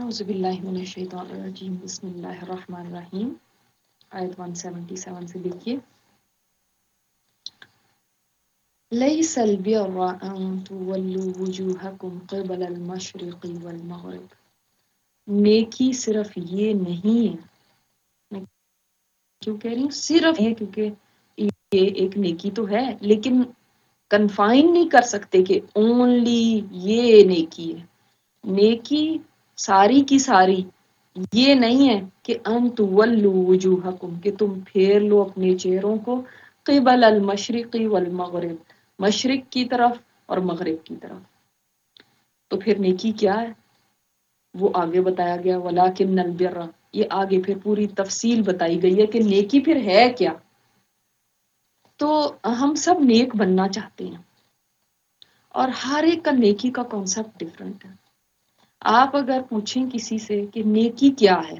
اعوذ باللہ من الشیطان الرجیم بسم اللہ الرحمن الرحیم آیت 177 سے دیکھیے لیس البر ان تولوا وجوہکم قبل المشرق والمغرب، نیکی صرف یہ نہیں ہے، میں کیوں کہہ رہی ہوں صرف یہ، کیونکہ یہ ایک نیکی تو ہے لیکن کنفائن نہیں کر سکتے کہ اونلی یہ نیکی ہے۔ نیکی ساری کی ساری یہ نہیں ہے کہ ان تولوا وجوہکم، کہ تم پھیر لو اپنے چہروں کو قبل المشرق والمغرب، مشرق کی طرف اور مغرب کی طرف۔ تو پھر نیکی کیا ہے وہ آگے بتایا گیا، ولیکن البر، یہ آگے پھر پوری تفصیل بتائی گئی ہے کہ نیکی پھر ہے کیا۔ تو ہم سب نیک بننا چاہتے ہیں اور ہر ایک کا نیکی کا کانسیپٹ ڈفرینٹ ہے۔ آپ اگر پوچھیں کسی سے کہ نیکی کیا ہے،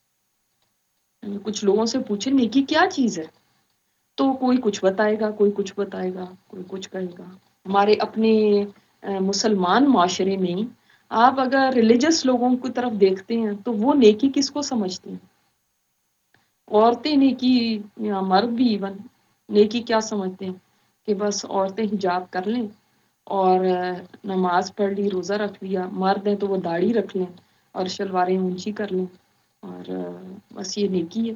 کچھ لوگوں سے پوچھیں نیکی کیا چیز ہے، تو کوئی کچھ بتائے گا، کوئی کچھ بتائے گا، کوئی کچھ کہے گا۔ ہمارے اپنے مسلمان معاشرے میں آپ اگر ریلیجس لوگوں کی طرف دیکھتے ہیں تو وہ نیکی کس کو سمجھتے ہیں؟ عورتیں نیکی یا مرد بھی ایون نیکی کیا سمجھتے ہیں کہ بس عورتیں حجاب کر لیں اور نماز پڑھ لی، روزہ رکھ لیا، مرد ہیں تو وہ داڑھی رکھ لیں اور شلواریں اونچی کر لیں اور بس یہ نیکی ہے۔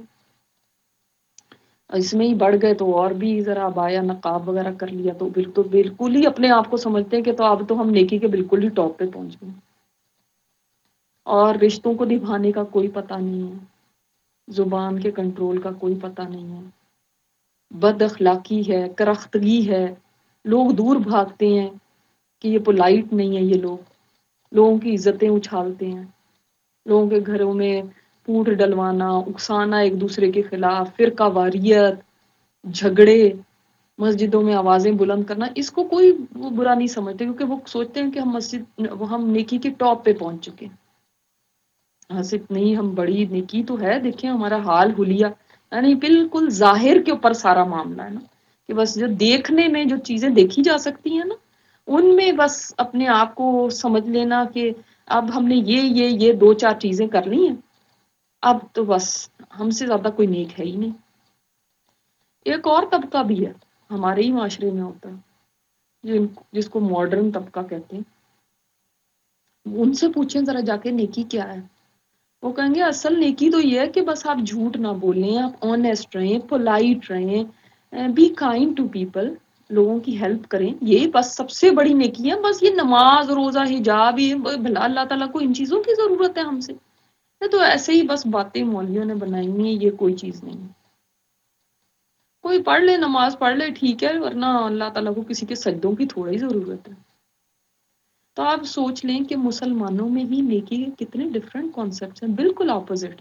اس میں ہی بڑھ گئے تو اور بھی ذرا عبایا نقاب وغیرہ کر لیا تو بالکل ہی اپنے آپ کو سمجھتے ہیں کہ تو اب تو ہم نیکی کے بالکل ہی ٹاپ پہ پہنچ گئے، اور رشتوں کو نبھانے کا کوئی پتہ نہیں ہے، زبان کے کنٹرول کا کوئی پتہ نہیں ہے، بد اخلاقی ہے، کرختگی ہے، لوگ دور بھاگتے ہیں کہ یہ پولائٹ نہیں ہے، یہ لوگوں کی عزتیں اچھالتے ہیں، لوگوں کے گھروں میں پھوٹ ڈلوانا، اکسانا ایک دوسرے کے خلاف، فرقہ واریت، جھگڑے، مسجدوں میں آوازیں بلند کرنا، اس کو کوئی وہ برا نہیں سمجھتے کیونکہ وہ سوچتے ہیں کہ ہم نیکی کے ٹاپ پہ پہنچ چکے ہیں۔ حسب نہیں، ہم بڑی نیکی تو ہے، دیکھیں ہمارا حال حلیہ، یعنی بالکل ظاہر کے اوپر سارا معاملہ ہے نا، کہ بس جو دیکھنے میں جو چیزیں دیکھی جا سکتی ہیں نا ان میں بس اپنے آپ کو سمجھ لینا کہ اب ہم نے یہ دو چار چیزیں کر لی ہیں، اب تو بس ہم سے زیادہ کوئی نیک ہے ہی نہیں۔ ایک اور طبقہ بھی ہے ہمارے ہی معاشرے میں ہوتا ہے جس کو ماڈرن طبقہ کہتے ہیں، ان سے پوچھیں ذرا جا کے نیکی کیا ہے، وہ کہیں گے اصل نیکی تو یہ ہے کہ بس آپ جھوٹ نہ بولیں، آپ آنیسٹ رہیں، پولائٹ رہیں، بی کائنڈ ٹو پیپل، لوگوں کی ہیلپ کریں، یہی بس سب سے بڑی نیکی ہے۔ بس یہ نماز روزہ حجاب، یہ بھلا اللہ تعالیٰ کو ان چیزوں کی ضرورت ہے ہم سے؟ یہ تو ایسے ہی بس باتیں مولویوں نے بنائی ہوئی ہیں، یہ کوئی چیز نہیں ہے۔ کوئی پڑھ لے، نماز پڑھ لے ٹھیک ہے، ورنہ اللہ تعالیٰ کو کسی کے سجدوں کی تھوڑا ہی ضرورت ہے۔ تو آپ سوچ لیں کہ مسلمانوں میں ہی نیکی کے کتنے ڈفرینٹ کانسیپٹس ہیں، بالکل اپوزٹ۔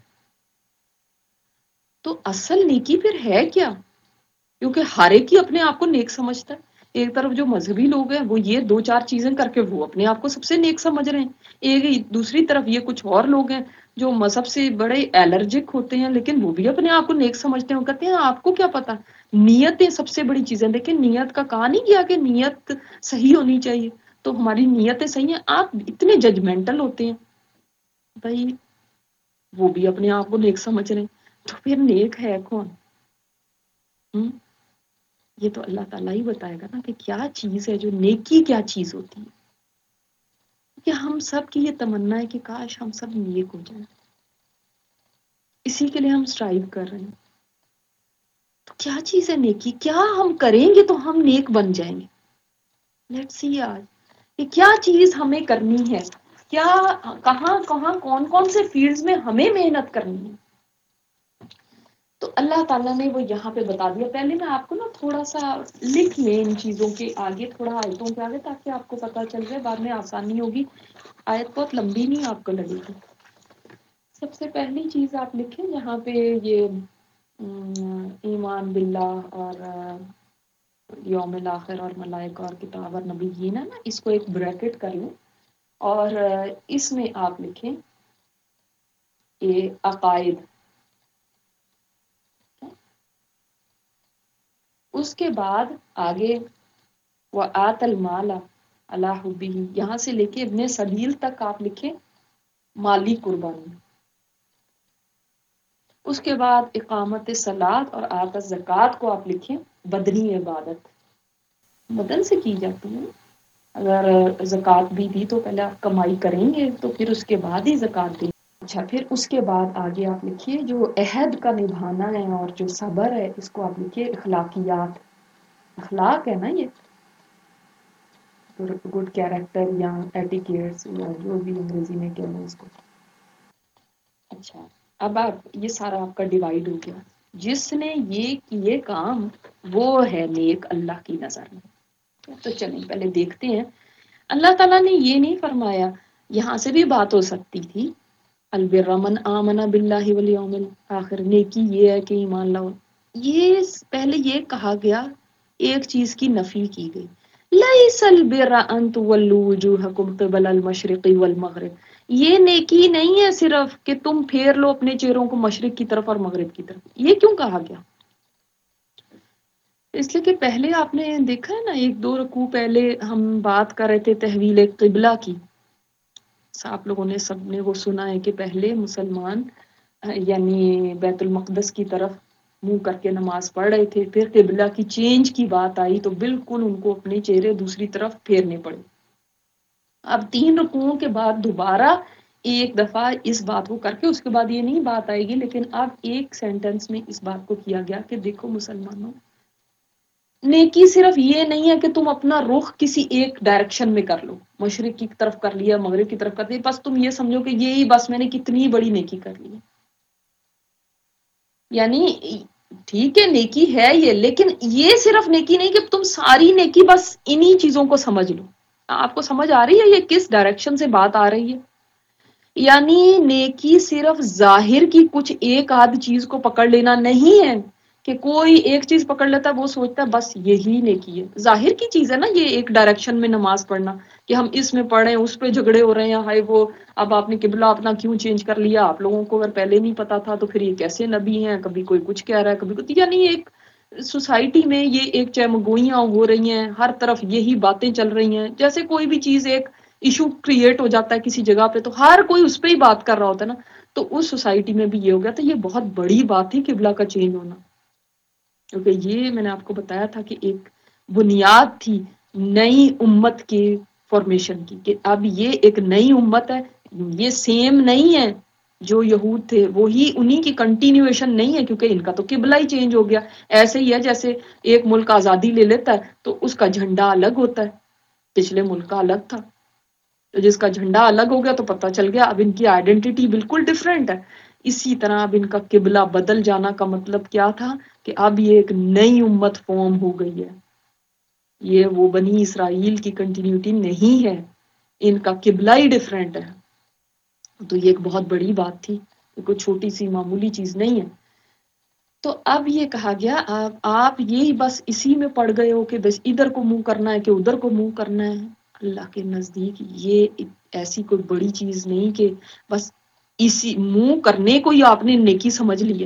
تو اصل نیکی پھر ہے کیا؟ کیونکہ ہر ایک ہی اپنے آپ کو نیک سمجھتا ہے۔ ایک طرف جو مذہبی لوگ ہیں وہ یہ دو چار چیزیں کر کے وہ اپنے آپ کو سب سے نیک سمجھ رہے ہیں، ایک دوسری طرف یہ کچھ اور لوگ ہیں جو مذہب سے بڑے الرجک ہوتے ہیں لیکن وہ بھی اپنے آپ کو نیک سمجھتے ہیں، وہ کہتے ہیں آپ کو کیا پتا، نیتیں سب سے بڑی چیزیں، دیکھیں نیت کا کہا نہیں گیا کہ نیت صحیح ہونی چاہیے، تو ہماری نیتیں صحیح ہیں، آپ اتنے ججمنٹل ہوتے ہیں بھائی، وہ بھی اپنے آپ کو نیک سمجھ رہے ہیں، تو پھر نیک ہے کون؟ یہ تو اللہ تعالیٰ ہی بتائے گا نا کہ کیا چیز ہے، جو نیکی کیا چیز ہوتی ہے۔ کہ ہم سب کی یہ تمنا ہے کہ کاش ہم سب نیک ہو جائیں، اسی کے لیے ہم اسٹرائیو کر رہے ہیں۔ تو کیا چیز ہے نیکی؟ کیا ہم کریں گے تو ہم نیک بن جائیں گے؟ لیٹس سی آج کہ کیا چیز ہمیں کرنی ہے، کیا کہاں کہاں کون کون سے فیلڈز میں ہمیں محنت کرنی ہے۔ تو اللہ تعالیٰ نے وہ یہاں پہ بتا دیا۔ پہلے میں آپ کو نا تھوڑا سا لکھ لیں ان چیزوں کے آگے، تھوڑا آیتوں کے آگے، تاکہ آپ کو پتہ چل جائے، بعد میں آسانی ہوگی، آیت بہت لمبی نہیں آپ کو لگے گی۔ سب سے پہلی چیز آپ لکھیں یہاں پہ یہ ایمان باللہ اور یوم الاخر اور ملائکہ اور کتاب اور نبیین ہے نا، اس کو ایک بریکٹ کر لیں اور اس میں آپ لکھیں یہ عقائد، اس کے بعد آگے وآت المال علی حبہ، یہاں سے لے کے ابن سبیل تک آپ لکھیں مالی قربانی. اس کے بعد اقامت صلاۃ اور آتا زکوٰۃ کو آپ لکھیں بدنی عبادت، بدن سے کی جاتی ہے. اگر زکوٰۃ بھی دی تو پہلے آپ کمائی کریں گے تو پھر اس کے بعد ہی زکوٰۃ دیں. اچھا، پھر اس کے بعد آگے آپ لکھیے جو عہد کا نبھانا ہے اور جو صبر ہے، اس کو آپ لکھیے اخلاقیات. اخلاق ہے نا یہ، گڈ کیریکٹر یا ایٹیکیٹس یا جو بھی انگریزی میں کہنا ہے اس کو. اچھا، اب آپ یہ سارا آپ کا ڈیوائڈ ہو گیا. جس نے یہ کیے کام وہ ہے نیک اللہ کی نظر میں. تو چلیں پہلے دیکھتے ہیں. اللہ تعالیٰ نے یہ نہیں فرمایا، یہاں سے بھی بات ہو سکتی تھی البر من آمن باللہ والیوم الآخر، نیکی یہ ہے کہ ایمان لاؤ. یہ پہلے یہ کہا گیا، ایک چیز کی نفی کی گئی. لیس البر ان تولوا وجوہکم قبل المشرق والمغرب، یہ نیکی نہیں ہے صرف کہ تم پھیر لو اپنے چہروں کو مشرق کی طرف اور مغرب کی طرف. یہ کیوں کہا گیا؟ اس لیے کہ پہلے آپ نے دیکھا ہے نا، ایک دو رکوع پہلے ہم بات کر رہے تھے تحویل قبلہ کی. آپ لوگوں نے سب نے وہ سنا ہے کہ پہلے مسلمان یعنی بیت المقدس کی طرف منہ کر کے نماز پڑھ رہے تھے، پھر قبلہ کی چینج کی بات آئی تو بالکل ان کو اپنے چہرے دوسری طرف پھیرنے پڑے. اب 3 رکوعوں کے بعد دوبارہ ایک دفعہ اس بات کو کر کے اس کے بعد یہ نہیں بات آئے گی، لیکن اب ایک سینٹنس میں اس بات کو کیا گیا کہ دیکھو مسلمانوں، نیکی صرف یہ نہیں ہے کہ تم اپنا رخ کسی ایک ڈائریکشن میں کر لو، مشرق کی طرف کر لیا، مغرب کی طرف کر لیا، بس تم یہ سمجھو کہ یہی بس میں نے کتنی بڑی نیکی کر لی. یعنی ٹھیک ہے نیکی ہے یہ، لیکن یہ صرف نیکی نہیں کہ تم ساری نیکی بس انہی چیزوں کو سمجھ لو. آپ کو سمجھ آ رہی ہے یہ کس ڈائریکشن سے بات آ رہی ہے؟ یعنی نیکی صرف ظاہر کی کچھ ایک آدھ چیز کو پکڑ لینا نہیں ہے کہ کوئی ایک چیز پکڑ لیتا ہے وہ سوچتا ہے بس یہی نیکی ہے. ظاہر کی چیز ہے نا یہ ایک ڈائریکشن میں نماز پڑھنا، کہ ہم اس میں پڑھ رہے ہیں اس پہ جھگڑے ہو رہے ہیں، ہائے وہ اب آپ نے قبلہ اپنا کیوں چینج کر لیا، آپ لوگوں کو اگر پہلے نہیں پتا تھا تو پھر یہ کیسے نبی ہیں، کبھی کوئی کچھ کہہ رہا ہے کبھی کچھ. یعنی ایک سوسائٹی میں یہ ایک چہمگوئیاں ہو رہی ہیں، ہر طرف یہی باتیں چل رہی ہیں. جیسے کوئی بھی چیز ایک ایشو کریٹ ہو جاتا ہے کسی جگہ پہ تو ہر کوئی اس پہ ہی بات کر رہا ہوتا ہے نا. تو اس سوسائٹی میں بھی یہ ہو گیا تھا. یہ بہت بڑی بات تھی قبلہ کا چینج ہونا، کیونکہ یہ میں نے آپ کو بتایا تھا کہ ایک بنیاد تھی نئی امت کے فارمیشن کی، کہ اب یہ ایک نئی امت ہے، یہ سیم نہیں ہے جو یہود تھے وہی انہی کی کنٹینیویشن نہیں ہے، کیونکہ ان کا تو قبلہ ہی چینج ہو گیا. ایسے ہی ہے جیسے ایک ملک آزادی لے لیتا ہے تو اس کا جھنڈا الگ ہوتا ہے، پچھلے ملک کا الگ تھا، تو جس کا جھنڈا الگ ہو گیا تو پتہ چل گیا اب ان کی آئیڈینٹی بالکل ڈفرینٹ ہے. اسی طرح اب ان کا قبلہ بدل جانا کا مطلب کیا تھا کہ اب یہ ایک نئی امت فارم ہو گئی ہے، یہ وہ بنی اسرائیل کی کنٹینیوٹی نہیں ہے، ان کا قبلہ ہی ڈفرینٹ ہے. تو یہ ایک بہت بڑی بات تھی، کوئی چھوٹی سی معمولی چیز نہیں ہے. تو اب یہ کہا گیا آپ یہی بس اسی میں پڑ گئے ہو کہ بس ادھر کو منہ کرنا ہے کہ ادھر کو منہ کرنا ہے. اللہ کے نزدیک یہ ایسی کوئی بڑی چیز نہیں کہ بس اسی منہ کرنے کو ہی آپ نے نیکی سمجھ لی ہے.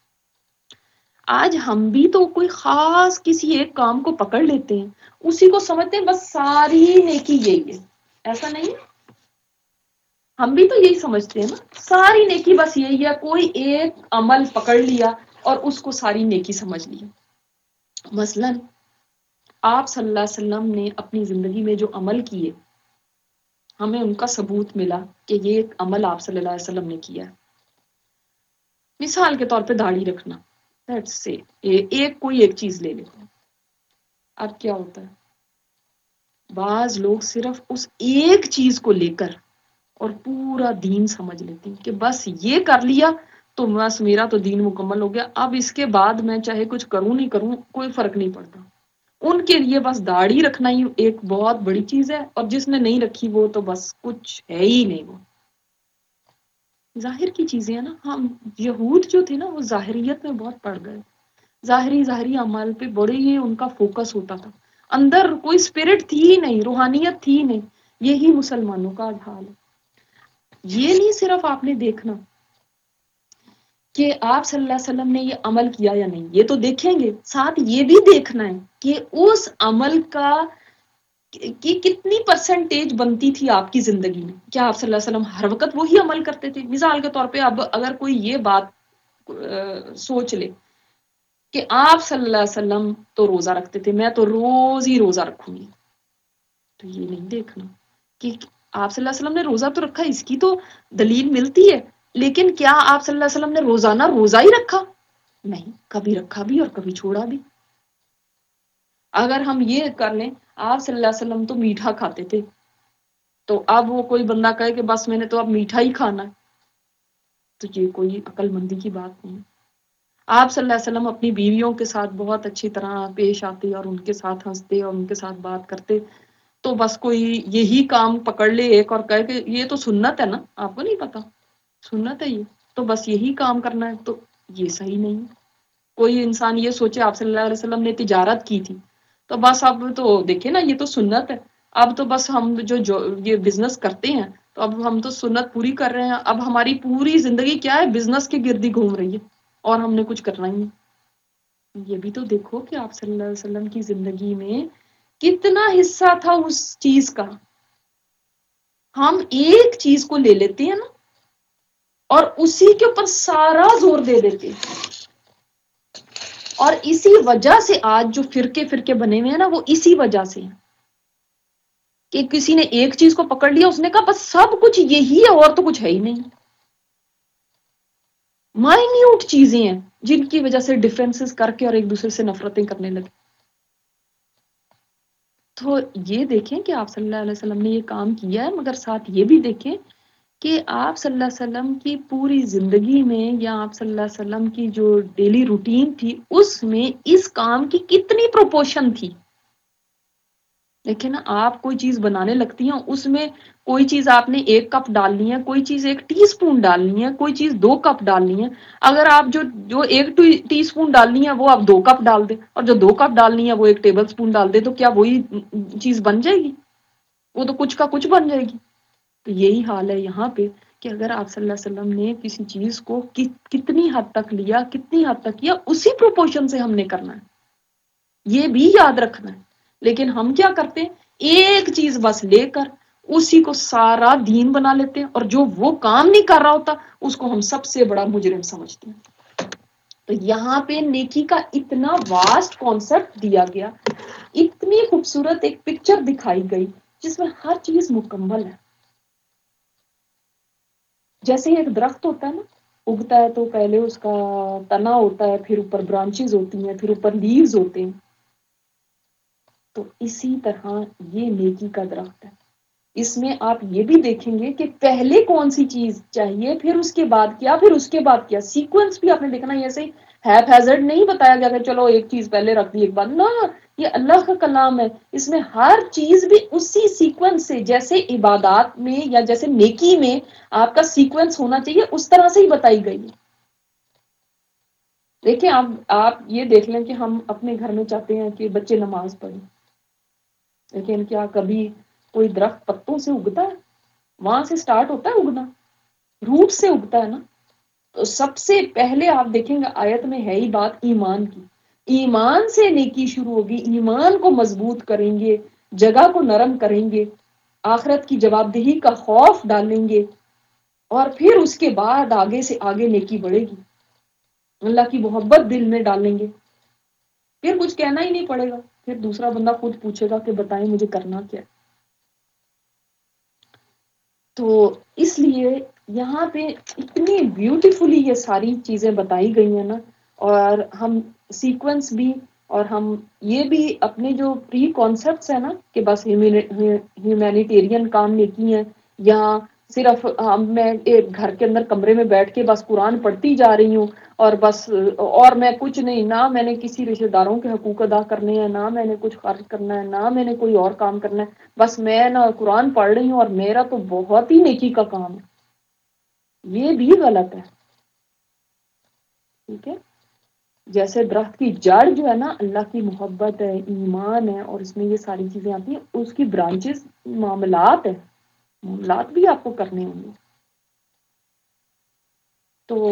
آج ہم بھی تو کوئی خاص کسی ایک کام کو پکڑ لیتے ہیں، اسی کو سمجھتے ہیں بس ساری نیکی یہی ہے. ایسا نہیں، ہم بھی تو یہی سمجھتے ہیں نا ساری نیکی بس یہی ہے، کوئی ایک عمل پکڑ لیا اور اس کو ساری نیکی سمجھ لیا. مثلاً آپ صلی اللہ علیہ وسلم نے اپنی زندگی میں جو عمل کیے ہمیں ان کا ثبوت ملا کہ یہ ایک عمل آپ صلی اللہ علیہ وسلم نے کیا. مثال کے طور پہ داڑھی رکھنا، لیٹس سے ایک کوئی ایک چیز لے لیتے ہیں. اب کیا ہوتا ہے بعض لوگ صرف اس ایک چیز کو لے کر اور پورا دین سمجھ لیتے ہیں کہ بس یہ کر لیا تو بس میرا تو دین مکمل ہو گیا، اب اس کے بعد میں چاہے کچھ کروں نہیں کروں کوئی فرق نہیں پڑتا. ان کے لیے بس داڑھی رکھنا ہی ایک بہت بڑی چیز ہے، اور جس نے نہیں رکھی وہ تو بس کچھ ہے ہی نہیں. وہ ظاہر کی چیزیں ہیں نا. ہم یہود جو تھے نا وہ ظاہریت میں بہت پڑ گئے، ظاہری عمل پہ بڑے ہی ان کا فوکس ہوتا تھا، اندر کوئی اسپرٹ تھی ہی نہیں، روحانیت تھی ہی نہیں. یہی مسلمانوں کا حال ہے. یہ نہیں صرف آپ نے دیکھنا کہ آپ صلی اللہ علیہ وسلم نے یہ عمل کیا یا نہیں، یہ تو دیکھیں گے، ساتھ یہ بھی دیکھنا ہے کہ اس عمل کا کہ کتنی پرسنٹیج بنتی تھی آپ کی زندگی میں؟ کیا آپ صلی اللہ علیہ وسلم ہر وقت وہی عمل کرتے تھے؟ مثال کے طور پہ اب اگر کوئی یہ بات سوچ لے کہ آپ صلی اللہ علیہ وسلم تو روزہ رکھتے تھے، میں تو روز ہی روزہ رکھوں گی، تو یہ نہیں دیکھنا کہ آپ صلی اللہ علیہ وسلم نے روزہ تو رکھا، اس کی تو دلیل ملتی ہے، لیکن کیا آپ صلی اللہ علیہ وسلم نے روزانہ روزہ ہی رکھا؟ نہیں، کبھی رکھا بھی اور کبھی چھوڑا بھی۔ اگر ہم یہ کر لیں آپ صلی اللہ علیہ وسلم تو میٹھا کھاتے تھے، تو اب وہ کوئی بندہ کہے کہ بس میں نے تو اب میٹھا ہی کھانا ہے، تو یہ کوئی عقل مندی کی بات نہیں۔ آپ صلی اللہ علیہ وسلم اپنی بیویوں کے ساتھ بہت اچھی طرح پیش آتے اور ان کے ساتھ ہنستے اور ان کے ساتھ بات کرتے، تو بس کوئی یہی کام پکڑ لے ایک اور کہے کہ یہ تو سنت ہے نا، آپ کو نہیں پتا سنت ہے یہ، تو بس یہی کام کرنا ہے، تو یہ صحیح نہیں ہے۔ کوئی انسان یہ سوچے آپ صلی اللہ علیہ وسلم نے تجارت کی تھی، تو بس اب تو دیکھیں نا یہ تو سنت ہے، اب تو بس ہم جو یہ بزنس کرتے ہیں تو اب ہم تو سنت پوری کر رہے ہیں، اب ہماری پوری زندگی کیا ہے؟ بزنس کے گرد ہی گھوم رہی ہے اور ہم نے کچھ کرنا ہی نہیں۔ یہ بھی تو دیکھو کہ آپ صلی اللہ علیہ وسلم کی زندگی میں کتنا حصہ تھا اس چیز کا۔ ہم ایک چیز کو لے لیتے ہیں نا اور اسی کے اوپر سارا زور دے دیتے ہیں، اور اسی وجہ سے آج جو فرقے فرقے بنے ہوئے ہیں نا، وہ اسی وجہ سے ہیں کہ کسی نے ایک چیز کو پکڑ لیا، اس نے کہا بس سب کچھ یہی ہے اور تو کچھ ہے ہی نہیں۔ مائنیوٹ چیزیں ہیں جن کی وجہ سے ڈفرینسز کر کے اور ایک دوسرے سے نفرتیں کرنے لگے۔ تو یہ دیکھیں کہ آپ صلی اللہ علیہ وسلم نے یہ کام کیا ہے، مگر ساتھ یہ بھی دیکھیں کہ آپ صلی اللہ علیہ وسلم کی پوری زندگی میں یا آپ صلی اللہ علیہ وسلم کی جو ڈیلی روٹین تھی اس میں اس کام کی کتنی پروپورشن تھی۔ دیکھیں نا، آپ کوئی چیز بنانے لگتی ہیں، اس میں کوئی چیز آپ نے 1 کپ ڈالنی ہے، کوئی چیز 1 ٹی اسپون ڈالنی ہے، کوئی چیز 2 کپ ڈالنی ہے۔ اگر آپ جو 1 ٹی اسپون ڈالنی ہے وہ آپ 2 کپ ڈال دیں، اور جو 2 کپ ڈالنی ہے وہ 1 ٹیبل اسپون ڈال دیں، تو کیا وہی چیز بن جائے گی؟ وہ تو کچھ کا کچھ بن جائے گی۔ تو یہی حال ہے یہاں پہ کہ اگر آپ صلی اللہ علیہ وسلم نے کسی چیز کو کتنی حد تک لیا، کتنی حد تک کیا، اسی پروپورشن سے ہم نے کرنا ہے، یہ بھی یاد رکھنا ہے۔ لیکن ہم کیا کرتے ہیں؟ ایک چیز بس لے کر اسی کو سارا دین بنا لیتے ہیں، اور جو وہ کام نہیں کر رہا ہوتا اس کو ہم سب سے بڑا مجرم سمجھتے ہیں۔ تو یہاں پہ نیکی کا اتنا واسٹ کانسیپٹ دیا گیا، اتنی خوبصورت ایک پکچر دکھائی گئی جس میں ہر چیز مکمل ہے۔ جیسے ایک درخت ہوتا ہے نا، اگتا ہے تو پہلے اس کا تنا ہوتا ہے، پھر اوپر برانچز ہوتی ہیں، پھر اوپر لیوز ہوتے ہیں، تو اسی طرح یہ نیکی کا درخت ہے۔ اس میں آپ یہ بھی دیکھیں گے کہ پہلے کون سی چیز چاہیے، پھر اس کے بعد کیا، پھر اس کے بعد کیا، سیکوینس بھی آپ نے دیکھنا، ایسے ہیپ ہیزرڈ نہیں بتایا گیا کہ چلو ایک چیز پہلے رکھ دی ایک بعد، نہ، یہ اللہ کا کلام ہے، اس میں ہر چیز بھی اسی سیکوینس سے، جیسے عبادات میں یا جیسے نیکی میں آپ کا سیکوینس ہونا چاہیے اس طرح سے ہی بتائی گئی ہے۔ دیکھیں آپ یہ دیکھ لیں کہ ہم اپنے گھر میں چاہتے ہیں کہ بچے نماز پڑھیں، لیکن کیا کبھی کوئی درخت پتوں سے اگتا ہے؟ وہاں سے سٹارٹ ہوتا ہے اگنا، روٹ سے اگتا ہے نا۔ تو سب سے پہلے آپ دیکھیں گے آیت میں ہے ہی بات ایمان کی، ایمان سے نیکی شروع ہوگی، ایمان کو مضبوط کریں گے، جگہ کو نرم کریں گے، آخرت کی جواب دہی کا خوف ڈالیں گے، اور پھر اس کے بعد آگے سے آگے نیکی بڑھے گی، اللہ کی محبت دل میں ڈالیں گے، پھر کچھ کہنا ہی نہیں پڑے گا، پھر دوسرا بندہ خود پوچھے گا کہ بتائیں مجھے کرنا کیا۔ تو اس لیے یہاں پہ اتنی بیوٹیفلی یہ ساری چیزیں بتائی گئی ہیں نا، اور ہم سیکوینس بھی، اور ہم یہ بھی اپنے جو پری کانسیپٹس ہیں نا کہ بس ہیومینیٹیرین کام نیکی ہیں، یا صرف میں ایک گھر کے اندر کمرے میں بیٹھ کے بس قرآن پڑھتی جا رہی ہوں اور بس، اور میں کچھ نہیں، نہ میں نے کسی رشتے داروں کے حقوق ادا کرنے ہیں، نہ میں نے کچھ خرچ کرنا ہے، نہ میں نے کوئی اور کام کرنا ہے، بس میں نا قرآن پڑھ رہی ہوں اور میرا تو بہت ہی نیکی کا کام ہے، یہ بھی غلط ہے۔ ٹھیک ہے، جیسے درخت کی جڑ جو ہے نا اللہ کی محبت ہے، ایمان ہے، اور اس میں یہ ساری چیزیں آتی ہیں، اس کی برانچز معاملات ہے، معاملات بھی آپ کو کرنے ہوں گے۔ تو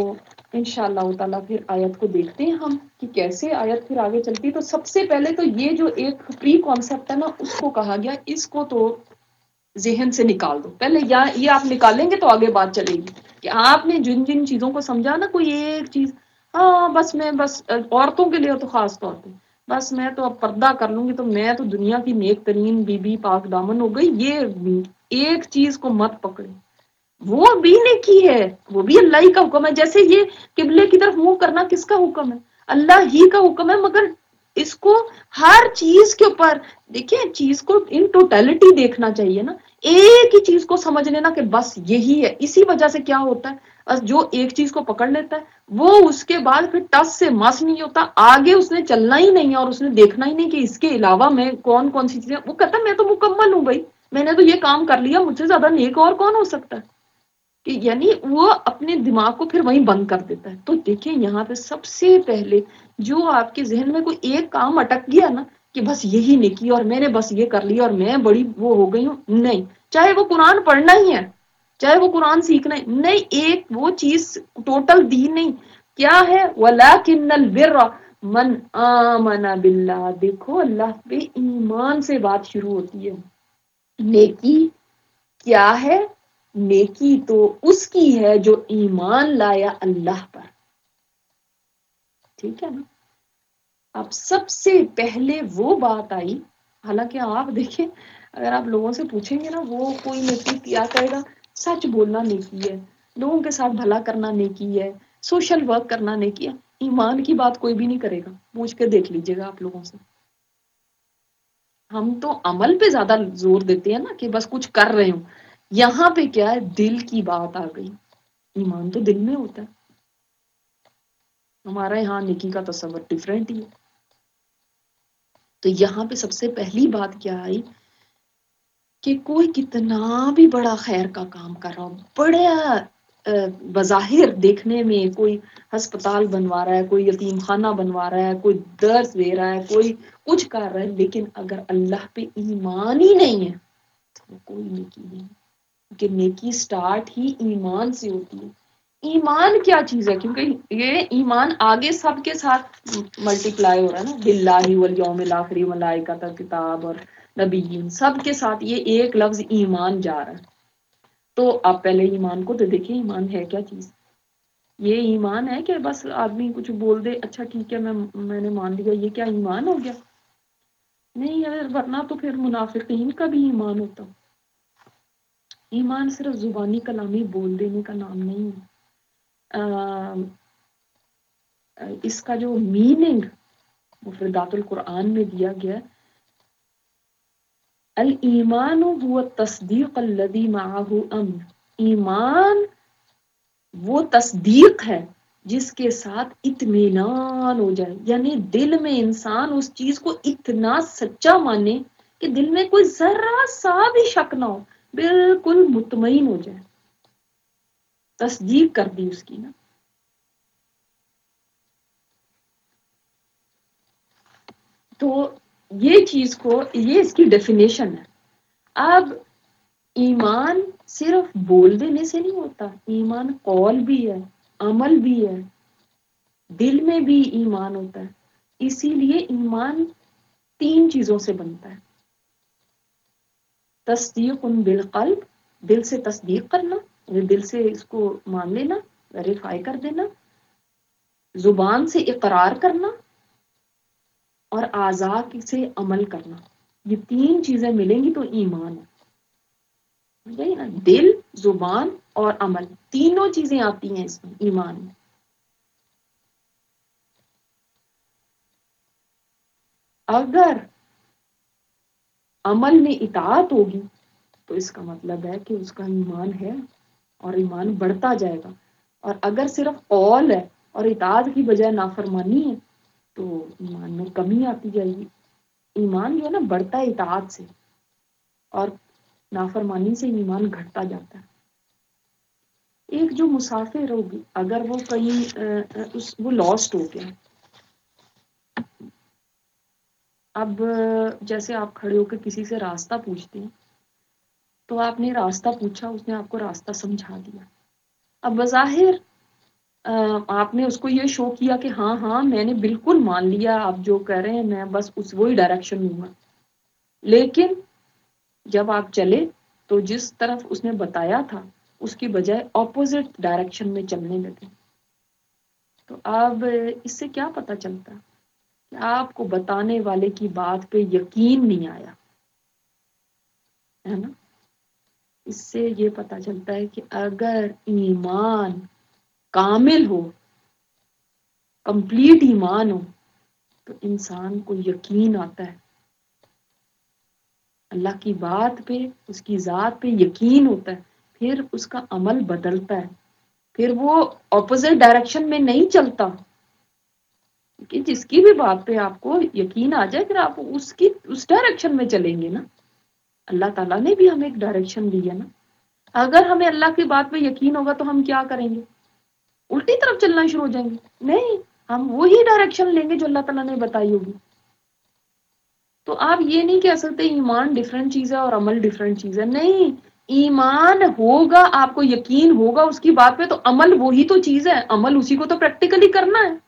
انشاءاللہ تعالیٰ پھر آیت کو دیکھتے ہیں ہم کہ کیسے آیت پھر آگے چلتی ہے۔ تو سب سے پہلے تو یہ جو ایک پری کانسیپٹ ہے نا، اس کو کہا گیا، اس کو تو ذہن سے نکال دو پہلے، یا یہ آپ نکالیں گے تو آگے بات چلے گی کہ آپ نے جن جن چیزوں کو سمجھا نا، کوئی ایک چیز، ہاں بس میں بس عورتوں کے لیے تو خاص طور پہ بس میں تو اب پردہ کر لوں گی تو میں تو دنیا کی نیک ترین بی بی پاک دامن ہو گئی، یہ ایک چیز کو مت پکڑے، وہ بھی نیکی ہے، وہ بھی اللہ ہی کا حکم ہے۔ جیسے یہ قبلے کی طرف منہ کرنا کس کا حکم ہے؟ اللہ ہی کا حکم ہے، مگر اس کو ہر چیز کے اوپر دیکھیں، چیز کو ان ٹوٹیلٹی دیکھنا چاہیے نا، ایک ہی چیز کو سمجھ لینا کہ بس یہی ہے۔ اسی وجہ سے کیا ہوتا ہے، بس جو ایک چیز کو پکڑ لیتا ہے وہ اس کے بعد پھر ٹس سے مس نہیں ہوتا، آگے اس نے چلنا ہی نہیں ہے اور اس نے دیکھنا ہی نہیں کہ اس کے علاوہ میں کون کون سی چیزیں، وہ کہتا ہے میں تو مکمل ہوں بھائی، میں نے تو یہ کام کر لیا، مجھ سے زیادہ نیک اور کون ہو سکتا ہے، کہ یعنی وہ اپنے دماغ کو پھر وہیں بند کر دیتا ہے۔ تو دیکھیں یہاں پہ سب سے پہلے جو آپ کے ذہن میں کوئی ایک کام اٹک گیا نا کہ بس یہی نیکی اور میں نے بس یہ کر لیا اور میں بڑی وہ ہو گئی ہوں، نہیں، چاہے وہ قرآن پڑھنا ہی ہے، چاہے وہ قرآن سیکھنا ہے، نہیں، ایک وہ چیز ٹوٹل دین نہیں، کیا ہے؟ وَلَكِنَّ الْبِرَّ مَنْ آمَنَ بِاللَّهِ، دیکھو اللہ پہ ایمان سے بات شروع ہوتی ہے۔ نیکی کیا ہے؟ نیکی تو اس کی ہے جو ایمان لایا اللہ پر، ٹھیک ہے نا؟ اب سب سے پہلے وہ بات آئی، حالانکہ آپ دیکھیں اگر آپ لوگوں سے پوچھیں گے نا، وہ کوئی نیکی کیا کہے گا؟ سچ بولنا نیکی ہے، لوگوں کے ساتھ بھلا کرنا نیکی ہے، سوشل ورک کرنا نیکی ہے۔ ایمان کی بات کوئی بھی نہیں کرے گا، پوچھ کے دیکھ لیجیے گا آپ لوگوں سے۔ ہم تو عمل پہ زیادہ زور دیتے ہیں نا کہ بس کچھ کر رہے ہوں، یہاں پہ کیا ہے، دل کی بات آ گئی، ایمان تو دل میں ہوتا ہے۔ ہمارا یہاں نیکی کا تصور ڈیفرنٹ ہی ہے۔ تو یہاں پہ سب سے پہلی بات کیا آئی کہ کوئی کتنا بھی بڑا خیر کا کام کر رہا ہو، بڑا بظاہر دیکھنے میں کوئی ہسپتال بنوا رہا ہے، کوئی یتیم خانہ بنوا رہا ہے، کوئی درس دے رہا ہے، کوئی کچھ کر رہا ہے، لیکن اگر اللہ پہ ایمان ہی نہیں ہے تو کوئی نیکی نہیں، کیونکہ نیکی سٹارٹ ہی ایمان سے ہوتی ہے۔ ایمان کیا چیز ہے؟ کیونکہ یہ ایمان آگے سب کے ساتھ ملٹی پلائی ہو رہا ہے نا، باللہ والیوم الآخر ملائکۃ کتاب اور نبیین، سب کے ساتھ یہ ایک لفظ ایمان جا رہا ہے۔ تو آپ پہلے ایمان کو تو دیکھیں، ایمان ہے کیا چیز؟ یہ ایمان ہے کہ بس آدمی کچھ بول دے اچھا ٹھیک ہے میں نے مان لیا، یہ کیا ایمان ہو گیا؟ نہیں، اگر ورنہ تو پھر منافقین کا بھی ایمان ہوتا۔ ایمان صرف زبانی کلامی بول دینے کا نام نہیں ہے۔ اس کا جو میننگ مفردات القرآن میں دیا گیا، الایمان هو التصدیق الذی معه امر، ایمان وہ تصدیق ہے جس کے ساتھ اطمینان ہو جائے، یعنی دل میں انسان اس چیز کو اتنا سچا مانے کہ دل میں کوئی ذرا سا بھی شک نہ ہو، بالکل مطمئن ہو جائے، تصدیق کر دی اس کی نا۔ تو یہ چیز کو، یہ اس کی ڈیفینیشن ہے۔ اب ایمان صرف بول دینے سے نہیں ہوتا، ایمان قول بھی ہے، عمل بھی ہے، دل میں بھی ایمان ہوتا ہے۔ اسی لیے ایمان تین چیزوں سے بنتا ہے: تصدیق بالقلب، دل سے تصدیق کرنا، یعنی دل سے اس کو مان لینا، ویریفائی کر دینا، زبان سے اقرار کرنا، اور اعضاء سے عمل کرنا۔ یہ تین چیزیں ملیں گی تو ایمان ہے نا، دل، زبان اور عمل، تینوں چیزیں آتی ہیں اس میں، ایمان میں۔ اگر عمل میں اطاعت ہوگی تو اس کا مطلب ہے کہ اس کا ایمان ہے اور ایمان بڑھتا جائے گا، اور اگر صرف قول ہے اور اطاعت کی بجائے نافرمانی ہے تو ایمان میں کمی آتی جائے گی۔ ایمان جو ہے نا بڑھتا ہے اطاعت سے، اور نافرمانی سے ایمان گھٹتا جاتا ہے۔ ایک جو مسافر ہوگی اگر وہ کہیں وہ لاسٹ ہو گیا، اب جیسے آپ کھڑے ہو کے کسی سے راستہ پوچھتے ہیں تو آپ نے راستہ پوچھا، اس نے آپ کو راستہ سمجھا دیا، اب بظاہر آپ نے اس کو یہ شو کیا کہ ہاں ہاں میں نے بالکل مان لیا آپ جو کہہ رہے ہیں، میں بس اس وہی ڈائریکشن لوں گا. لیکن جب آپ چلے تو جس طرف اس نے بتایا تھا اس کی بجائے اپوزٹ ڈائریکشن میں چلنے لگے. تو اب اس سے کیا پتہ چلتا کہ آپ کو بتانے والے کی بات پہ یقین نہیں آیا ہے نا. اس سے یہ پتہ چلتا ہے کہ اگر ایمان کامل ہو، کمپلیٹ ایمان ہو، تو انسان کو یقین آتا ہے اللہ کی بات پہ، اس کی ذات پہ یقین ہوتا ہے، پھر اس کا عمل بدلتا ہے، پھر وہ اپوزٹ ڈائریکشن میں نہیں چلتا. کہ جس کی بھی بات پہ آپ کو یقین آ جائے پھر آپ اس ڈائریکشن میں چلیں گے نا. اللہ تعالیٰ نے بھی ہمیں ایک ڈائریکشن دی ہے نا. اگر ہمیں اللہ کی بات پہ یقین ہوگا تو ہم کیا کریں گے؟ الٹی طرف چلنا شروع ہو جائیں گے؟ نہیں، ہم وہی ڈائریکشن لیں گے جو اللہ تعالیٰ نے بتائی ہوگی. تو آپ یہ نہیں کہہ سکتے ایمان ڈفرینٹ چیز ہے اور عمل ڈفرینٹ چیز ہے. نہیں، ایمان ہوگا، آپ کو یقین ہوگا اس کی بات پہ، تو عمل وہی تو چیز ہے، عمل اسی کو تو پریکٹیکلی کرنا ہے.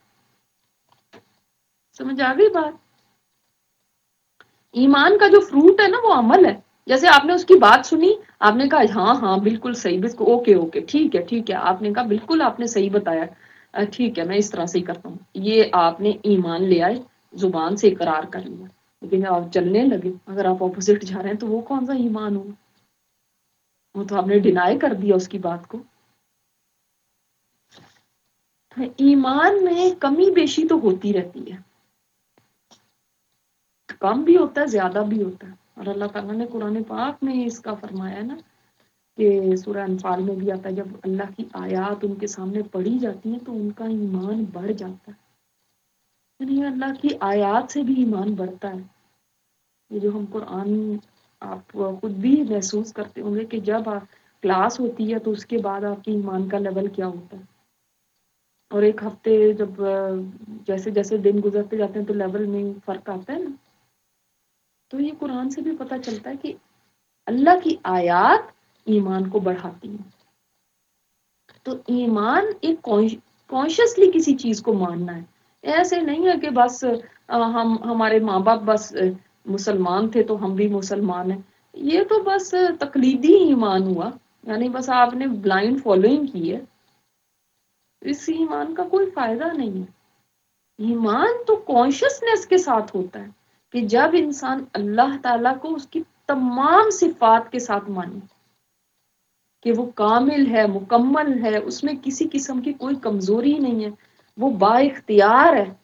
سمجھ آ گئی بات؟ ایمان کا جو فروٹ ہے نا وہ عمل ہے. جیسے آپ نے اس کی بات سنی، آپ نے کہا ہاں ہاں بالکل صحیح، بالکل اوکے اوکے ٹھیک ہے ٹھیک ہے، آپ نے کہا بالکل آپ نے صحیح بتایا، ٹھیک ہے میں اس طرح سے ہی کرتا ہوں. یہ آپ نے ایمان لے آئے، زبان سے اقرار کر لیا. لیکن آپ چلنے لگے، اگر آپ اپوزٹ جا رہے ہیں تو وہ کون سا ایمان ہوا؟ وہ تو آپ نے ڈینائی کر دیا اس کی بات کو. ایمان میں کمی بیشی تو ہوتی رہتی ہے، کم بھی ہوتا ہے زیادہ بھی ہوتا ہے. اور اللہ تعالیٰ نے قرآن پاک میں اس کا فرمایا ہے نا کہ سورہ انفال میں بھی آتا ہے، جب اللہ کی آیات ان کے سامنے پڑھی جاتی ہیں تو ان کا ایمان بڑھ جاتا ہے. یعنی اللہ کی آیات سے بھی ایمان بڑھتا ہے. یہ جو ہم قرآن، آپ خود بھی محسوس کرتے ہوں گے کہ جب کلاس ہوتی ہے تو اس کے بعد آپ کی ایمان کا لیول کیا ہوتا ہے. اور ایک ہفتے جب جیسے جیسے دن گزرتے جاتے ہیں تو لیول میں فرق آتا ہے نا. تو یہ قرآن سے بھی پتہ چلتا ہے کہ اللہ کی آیات ایمان کو بڑھاتی ہیں. تو ایمان ایک کانشیسلی کسی چیز کو ماننا ہے. ایسے نہیں ہے کہ بس ہمارے ماں باپ بس مسلمان تھے تو ہم بھی مسلمان ہیں. یہ تو بس تقلیدی ایمان ہوا، یعنی بس آپ نے بلائنڈ فالوئنگ کی ہے. اس ایمان کا کوئی فائدہ نہیں ہے. ایمان تو کانشیسنیس کے ساتھ ہوتا ہے کہ جب انسان اللہ تعالیٰ کو اس کی تمام صفات کے ساتھ مانے کہ وہ کامل ہے، مکمل ہے، اس میں کسی قسم کی کوئی کمزوری نہیں ہے، وہ با اختیار ہے،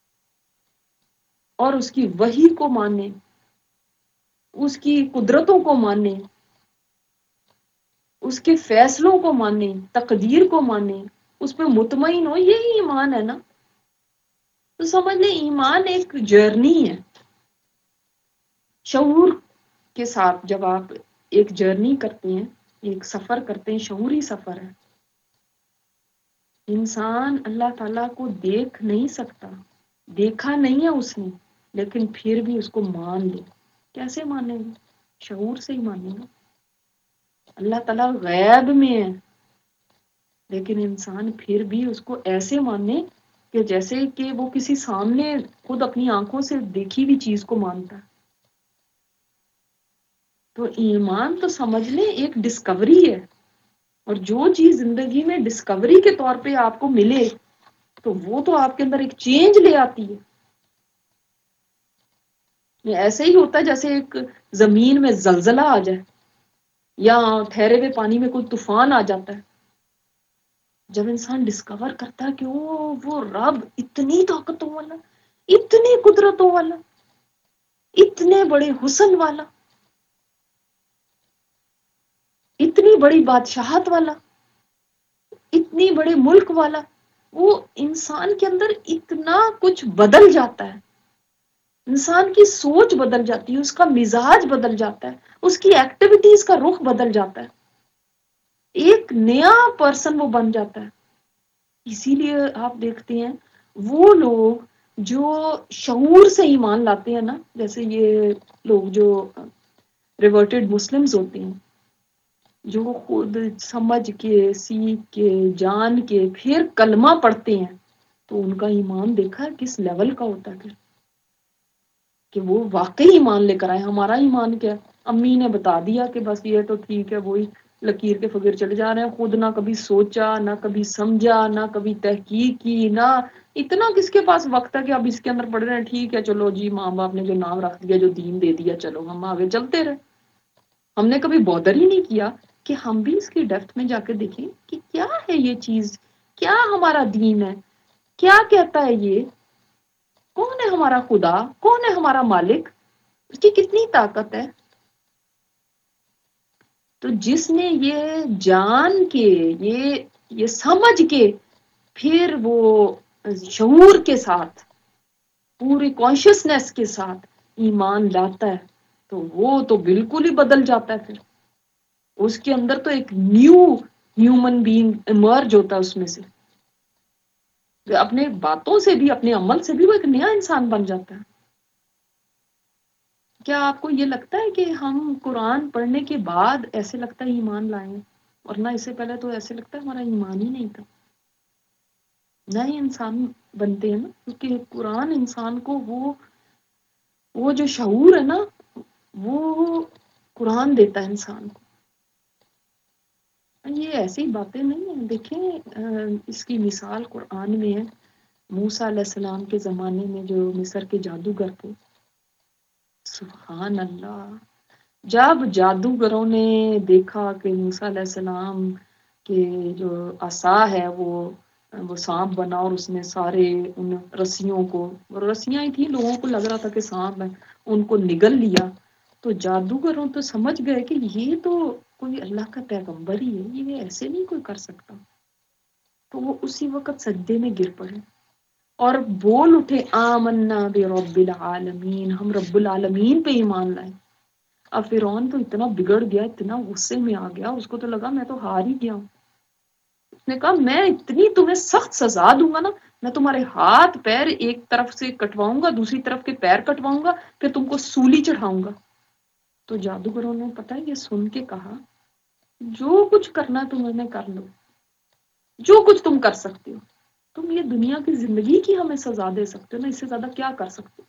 اور اس کی وحی کو مانے، اس کی قدرتوں کو مانے، اس کے فیصلوں کو مانے، تقدیر کو مانے، اس پہ مطمئن ہو. یہی ایمان ہے نا. تو سمجھ لیں ایمان ایک جرنی ہے. شعور کے ساتھ جب آپ ایک جرنی کرتے ہیں، ایک سفر کرتے ہیں، شعوری سفر ہے. انسان اللہ تعالیٰ کو دیکھ نہیں سکتا، دیکھا نہیں ہے اس نے، لیکن پھر بھی اس کو مان لے. کیسے مانے گا؟ شعور سے ہی مانے گا. اللہ تعالیٰ غیب میں ہے، لیکن انسان پھر بھی اس کو ایسے مانے کہ جیسے کہ وہ کسی سامنے خود اپنی آنکھوں سے دیکھی ہوئی چیز کو مانتا ہے. تو ایمان تو سمجھ لیں ایک ڈسکوری ہے. اور جو چیز زندگی میں ڈسکوری کے طور پہ آپ کو ملے تو وہ تو آپ کے اندر ایک چینج لے آتی ہے. یہ ایسے ہی ہوتا ہے جیسے ایک زمین میں زلزلہ آ جائے یا ٹھہرے ہوئے پانی میں کوئی طوفان آ جاتا ہے. جب انسان ڈسکور کرتا ہے کہ وہ رب اتنی طاقتوں والا، اتنی قدرتوں والا، اتنے بڑے حسن والا، اتنی بڑی بادشاہت والا، اتنی بڑے ملک والا، وہ انسان کے اندر اتنا کچھ بدل جاتا ہے. انسان کی سوچ بدل جاتی ہے، اس کا مزاج بدل جاتا ہے، اس کی ایکٹیویٹیز کا رخ بدل جاتا ہے، ایک نیا پرسن وہ بن جاتا ہے. اسی لیے آپ دیکھتے ہیں وہ لوگ جو شعور سے ایمان لاتے ہیں نا، جیسے یہ لوگ جو ریورٹڈ مسلمز ہوتے ہیں، جو خود سمجھ کے سیکھ کے جان کے پھر کلمہ پڑھتے ہیں تو ان کا ایمان دیکھا ہے کس لیول کا ہوتا ہے پھر، کہ وہ واقعی ایمان لے کر آئے. ہمارا ایمان کیا ہے؟ امی نے بتا دیا کہ بس یہ تو ٹھیک ہے، وہی لکیر کے فقیر چلے جا رہے ہیں، خود نہ کبھی سوچا نہ کبھی سمجھا نہ کبھی تحقیق کی، نہ اتنا کس کے پاس وقت ہے کہ اب اس کے اندر پڑھ رہے ہیں، ٹھیک ہے چلو جی ماں باپ نے جو نام رکھ دیا جو دین دے دیا چلو ہم آگے چلتے رہے. ہم نے کبھی بودر ہی نہیں کیا کہ ہم بھی اس کی ڈیپتھ میں جا کے دیکھیں کہ کیا ہے یہ چیز، کیا ہمارا دین ہے، کیا کہتا ہے یہ، کون ہے ہمارا خدا، کون ہے ہمارا مالک، اس کی کتنی طاقت ہے. تو جس نے یہ جان کے یہ سمجھ کے پھر وہ شعور کے ساتھ پوری کانشیسنیس کے ساتھ ایمان لاتا ہے تو وہ تو بالکل ہی بدل جاتا ہے. پھر اس کے اندر تو ایک نیو ہیومن بینگ ایمرج ہوتا ہے اس میں سے، اپنے باتوں سے بھی اپنے عمل سے بھی وہ ایک نیا انسان بن جاتا ہے. کیا آپ کو یہ لگتا ہے کہ ہم قرآن پڑھنے کے بعد ایسے لگتا ہے ایمان لائیں، ورنہ اس سے پہلے تو ایسے لگتا ہے ہمارا ایمان ہی نہیں تھا؟ نئے انسان بنتے ہیں نا، کیونکہ قرآن انسان کو وہ جو شعور ہے نا وہ قرآن دیتا ہے انسان کو. یہ ایسی باتیں نہیں ہیں. دیکھیں اس کی مثال قرآن میں ہے. موسیٰ علیہ السلام کے زمانے میں جو مصر کے جادوگر تھے، سبحان اللہ، جب جادوگروں نے دیکھا کہ موسیٰ علیہ السلام کے جو عصا ہے وہ سانپ بنا اور اس نے سارے ان رسیوں کو، رسیاں ہی تھیں، لوگوں کو لگ رہا تھا کہ سانپ ہے، ان کو نگل لیا. تو جادوگروں تو سمجھ گئے کہ یہ تو کوئی اللہ کا پیغمبر ہی ہے، یہ ایسے نہیں کوئی کر سکتا. تو وہ اسی وقت سجدے میں گر پڑے اور بول اٹھے آمنا برب العالمین، ہم رب العالمین پہ ایمان لائے. اب فرعون تو اتنا بگڑ گیا، اتنا غصے میں آ گیا، اس کو تو لگا میں تو ہار ہی گیا ہوں. اس نے کہا میں اتنی تمہیں سخت سزا دوں گا نا، میں تمہارے ہاتھ پیر ایک طرف سے کٹواؤں گا، دوسری طرف کے پیر کٹواؤں گا، پھر تم کو سولی چڑھاؤں گا. تو جادوگروں نے پتہ ہے یہ سن کے کہا جو کچھ کرنا تم نے کر لو، جو کچھ تم کر سکتے ہو، تم یہ دنیا کی زندگی کی ہمیں سزا دے سکتے ہو نا، اس سے زیادہ کیا کر سکتے ہو.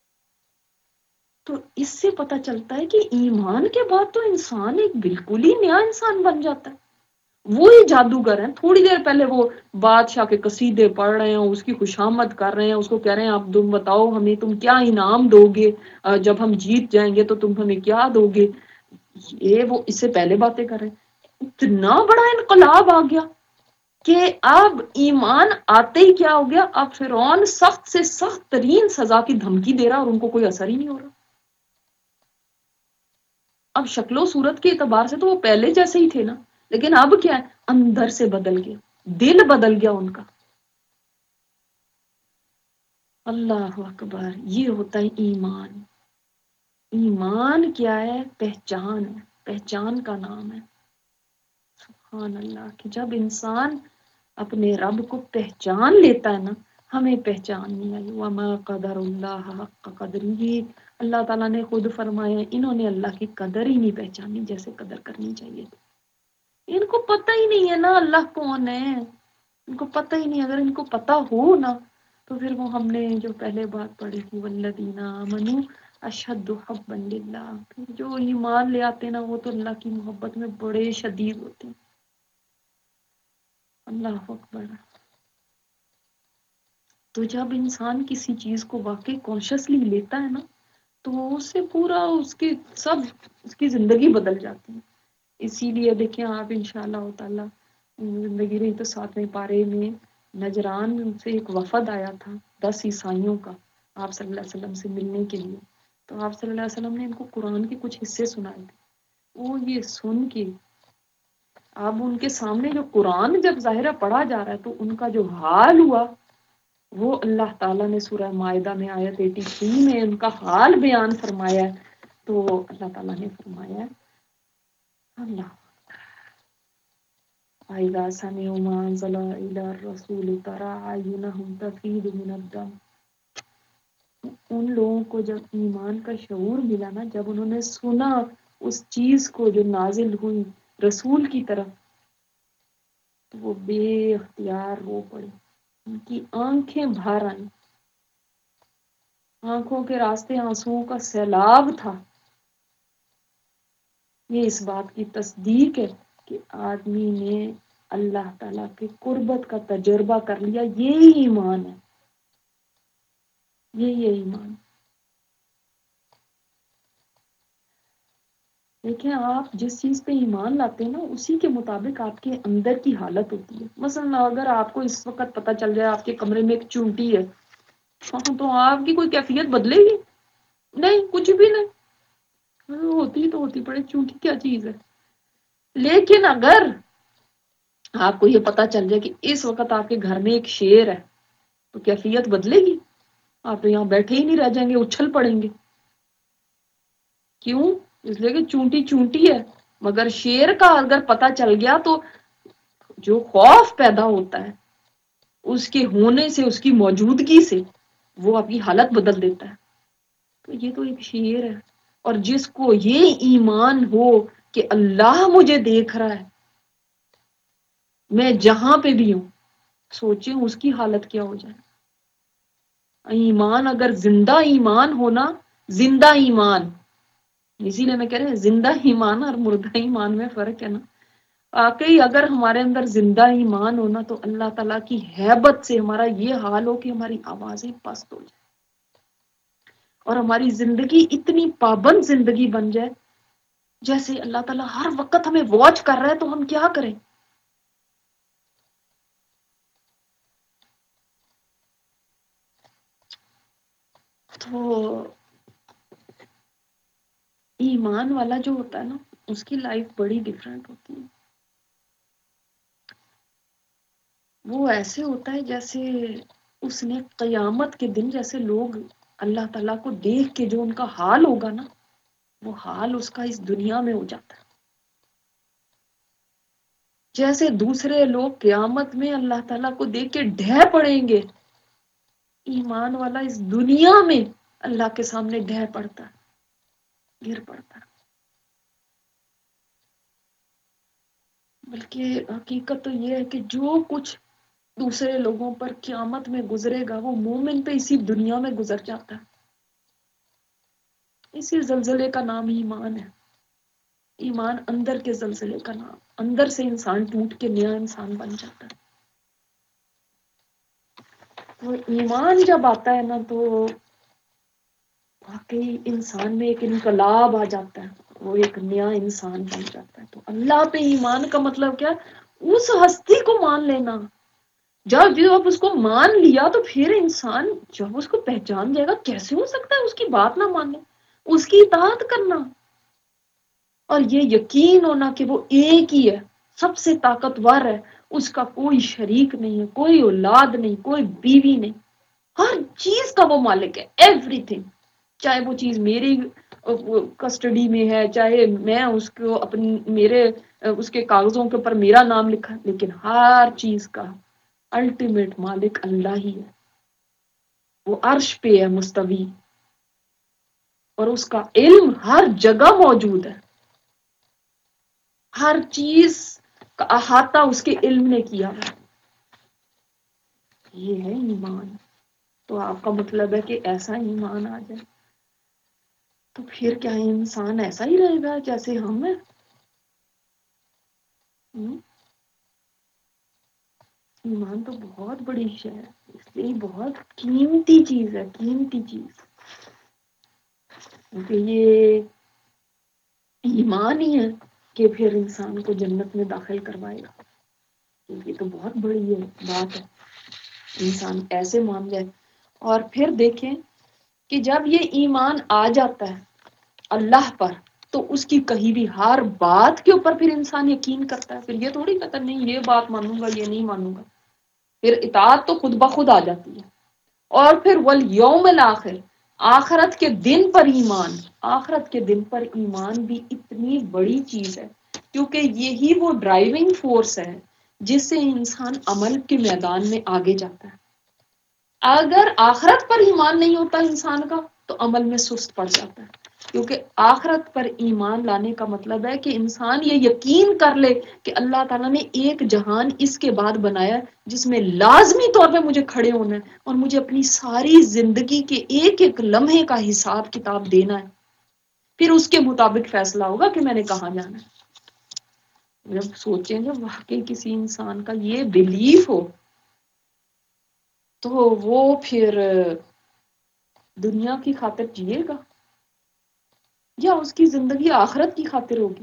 تو اس سے پتہ چلتا ہے کہ ایمان کے بعد تو انسان ایک بالکل ہی نیا انسان بن جاتا ہے. وہی جادوگر ہیں، تھوڑی دیر پہلے وہ بادشاہ کے قصیدے پڑھ رہے ہیں، اس کی خوشامد کر رہے ہیں، اس کو کہہ رہے ہیں اب تم بتاؤ ہمیں تم کیا انعام دو گے، جب ہم جیت جائیں گے تو تم ہمیں کیا دو گے. یہ وہ اس سے پہلے باتیں کر رہے ہیں. اتنا بڑا انقلاب آ گیا کہ اب ایمان آتے ہی کیا ہو گیا، اب فرعون سخت سے سخت ترین سزا کی دھمکی دے رہا اور ان کو کوئی اثر ہی نہیں ہو رہا. اب شکل و صورت کے اعتبار سے تو وہ پہلے جیسے ہی تھے نا، لیکن اب کیا ہے، اندر سے بدل گیا، دل بدل گیا ان کا. اللہ اکبر، یہ ہوتا ہے ایمان. ایمان کیا ہے؟ پہچان ہے، پہچان کا نام ہے. سبحان اللہ، کہ جب انسان اپنے رب کو پہچان لیتا ہے نا، ہمیں پہچان نہیں آئی. وما قدر اللہ حق قدرہ، اللہ تعالیٰ نے خود فرمایا انہوں نے اللہ کی قدر ہی نہیں پہچانی جیسے قدر کرنی چاہیے تھی. ان کو پتہ ہی نہیں ہے نا اللہ کون ہے، ان کو پتہ ہی نہیں. اگر ان کو پتہ ہو نا تو پھر وہ ہم نے جو پہلے بات پڑھی تھی والذین آمنوا اشد حبا للہ، جو ایمان لے آتے نا وہ تو اللہ کی محبت میں بڑے شدید ہوتے ہیں. اللہ اکبر. تو جب انسان کسی چیز کو واقعی کانشیسلی لیتا ہے نا تو اس سے پورا اس کی سب اس کی زندگی بدل جاتی ہے. اسی لیے دیکھیں آپ انشاءاللہ تعالی زندگی رہی تو 7ویں پارے میں نجران سے ایک وفد آیا تھا 10 عیسائیوں کا آپ صلی اللہ علیہ وسلم سے ملنے کے لیے. تو آپ صلی اللہ علیہ وسلم نے ان کو قرآن کے کچھ حصے سنائے تھے. وہ یہ سن کے اب ان کے سامنے جو قرآن جب ظاہرہ پڑھا جا رہا ہے تو ان کا جو حال ہوا وہ اللہ تعالیٰ نے سورہ مائدہ میں آیت 83 میں ان کا حال بیان فرمایا ہے. تو اللہ تعالیٰ نے فرمایا اللہ وَإِذَا سَمِعُوا مَا أَنزَلَ إِلَى الرَّسُولِ تَرَىٰ أَعْيُنَهُمْ تَفِيضُ مِنَ الدَّمْعِ، ان لوگوں کو جب ایمان کا شعور ملا نا، جب انہوں نے سنا اس چیز کو جو نازل ہوئی رسول کی طرف، تو وہ بے اختیار رو پڑے، ان کی آنکھیں بھر آئیں، آنکھوں کے راستے آنسوؤں کا سیلاب تھا۔ یہ اس بات کی تصدیق ہے کہ آدمی نے اللہ تعالیٰ کے قربت کا تجربہ کر لیا، یہی ایمان ہے، یہی ہے ایمان۔ دیکھیں آپ جس چیز پہ ایمان لاتے ہیں نا، اسی کے مطابق آپ کے اندر کی حالت ہوتی ہے۔ مثلا اگر آپ کو اس وقت پتہ چل جائے آپ کے کمرے میں ایک چونٹی ہے، تو آپ کی کوئی کیفیت بدلے گی؟ نہیں، کچھ بھی نہیں، ہوتی تو ہوتی پڑے، چونٹی کیا چیز ہے۔ لیکن اگر آپ کو یہ پتہ چل جائے کہ اس وقت آپ کے گھر میں ایک شیر ہے، تو کیفیت بدلے گی؟ آپ تو یہاں بیٹھے ہی نہیں رہ جائیں گے، اچھل پڑیں گے۔ کیوں؟ اس لیے کہ چونٹی چونٹی ہے، مگر شیر کا اگر پتہ چل گیا تو جو خوف پیدا ہوتا ہے اس کے ہونے سے، اس کی موجودگی سے، وہ اپنی حالت بدل دیتا ہے۔ تو یہ تو ایک شیر ہے، اور جس کو یہ ایمان ہو کہ اللہ مجھے دیکھ رہا ہے، میں جہاں پہ بھی ہوں، سوچیں اس کی حالت کیا ہو جائے۔ ایمان اگر زندہ ایمان ہونا، زندہ ایمان، اسی لیے میں کہہ رہے ہیں زندہ ایمان اور مردہ ایمان میں فرق ہے نا۔ واقعی اگر ہمارے اندر زندہ ایمان ہونا تو اللہ تعالیٰ کی ہیبت سے ہمارا یہ حال ہو کہ ہماری آوازیں پست ہو جائیں اور ہماری زندگی اتنی پابند زندگی بن جائے جیسے اللہ تعالیٰ ہر وقت ہمیں واچ کر رہا ہے، تو ہم کیا کریں؟ تو ایمان والا جو ہوتا ہے نا، اس کی لائف بڑی ڈیفرنٹ ہوتی ہے۔ وہ ایسے ہوتا ہے جیسے اس نے قیامت کے دن، جیسے لوگ اللہ تعالیٰ کو دیکھ کے جو ان کا حال ہوگا نا، وہ حال اس کا اس دنیا میں ہو جاتا ہے۔ جیسے دوسرے لوگ قیامت میں اللہ تعالیٰ کو دیکھ کے ڈھہ پڑیں گے، ایمان والا اس دنیا میں اللہ کے سامنے ڈھہ پڑتا ہے، گر پڑتا ہے۔ بلکہ حقیقت تو یہ ہے کہ جو کچھ دوسرے لوگوں پر قیامت میں گزرے گا، وہ مومن پہ اسی دنیا میں گزر جاتا ہے۔ اسی زلزلے کا نام ایمان ہے۔ ایمان اندر کے زلزلے کا نام، اندر سے انسان ٹوٹ کے نیا انسان بن جاتا ہے۔ تو ایمان جب آتا ہے نا، تو واقعی انسان میں ایک انقلاب آ جاتا ہے، وہ ایک نیا انسان بن جاتا ہے۔ تو اللہ پہ ایمان کا مطلب کیا؟ اس ہستی کو مان لینا۔ جب اس کو مان لیا تو پھر انسان جب اس کو پہچان جائے گا، کیسے ہو سکتا ہے اس کی بات نہ ماننا، اس کی اطاعت کرنا، اور یہ یقین ہونا کہ وہ ایک ہی ہے، سب سے طاقتور ہے، اس کا کوئی شریک نہیں ہے، کوئی اولاد نہیں، کوئی بیوی نہیں، ہر چیز کا وہ مالک ہے، ایوری تھنگ۔ چاہے وہ چیز میری کسٹڈی میں ہے، چاہے میں اس کو میرے اس کے کاغذوں کے اوپر میرا نام لکھا، لیکن ہر چیز کا الٹیمیٹ مالک اللہ ہی ہے۔ وہ عرش پہ ہے مستوی، اور اس کا علم ہر جگہ موجود ہے، ہر چیز کا احاطہ اس کے علم نے کیا ہے۔ یہ ہے ایمان۔ تو آپ کا مطلب ہے کہ ایسا ایمان آ جائے تو پھر کیا انسان ایسا ہی رہے گا جیسے ہم ہیں؟ ایمان تو بہت بڑی شے ہے، اس لیے بہت قیمتی چیز ہے، قیمتی چیز، کیونکہ یہ ایمان ہی ہے کہ پھر انسان کو جنت میں داخل کروائے گا۔ یہ تو بہت بڑی بات ہے، انسان ایسے مان جائے۔ اور پھر دیکھیں کہ جب یہ ایمان آ جاتا ہے اللہ پر، تو اس کی کہی بھی ہر بات کے اوپر پھر انسان یقین کرتا ہے۔ پھر یہ تھوڑی کہتا نہیں یہ بات مانوں گا، یہ نہیں مانوں گا، پھر اطاعت تو خود بخود آ جاتی ہے۔ اور پھر والیوم الآخر، آخرت کے دن پر ایمان، آخرت کے دن پر ایمان بھی اتنی بڑی چیز ہے، کیونکہ یہی وہ ڈرائیونگ فورس ہے جس سے انسان عمل کے میدان میں آگے جاتا ہے۔ اگر آخرت پر ایمان نہیں ہوتا انسان کا، تو عمل میں سست پڑ جاتا ہے۔ کیونکہ آخرت پر ایمان لانے کا مطلب ہے کہ انسان یہ یقین کر لے کہ اللہ تعالیٰ نے ایک جہان اس کے بعد بنایا جس میں لازمی طور پہ مجھے کھڑے ہونا ہے اور مجھے اپنی ساری زندگی کے ایک ایک لمحے کا حساب کتاب دینا ہے، پھر اس کے مطابق فیصلہ ہوگا کہ میں نے کہاں جانا ہے۔ جب سوچیں جب واقعی کسی انسان کا یہ بلیف ہو تو وہ پھر دنیا کی خاطر جیے گا یا اس کی زندگی آخرت کی خاطر ہوگی؟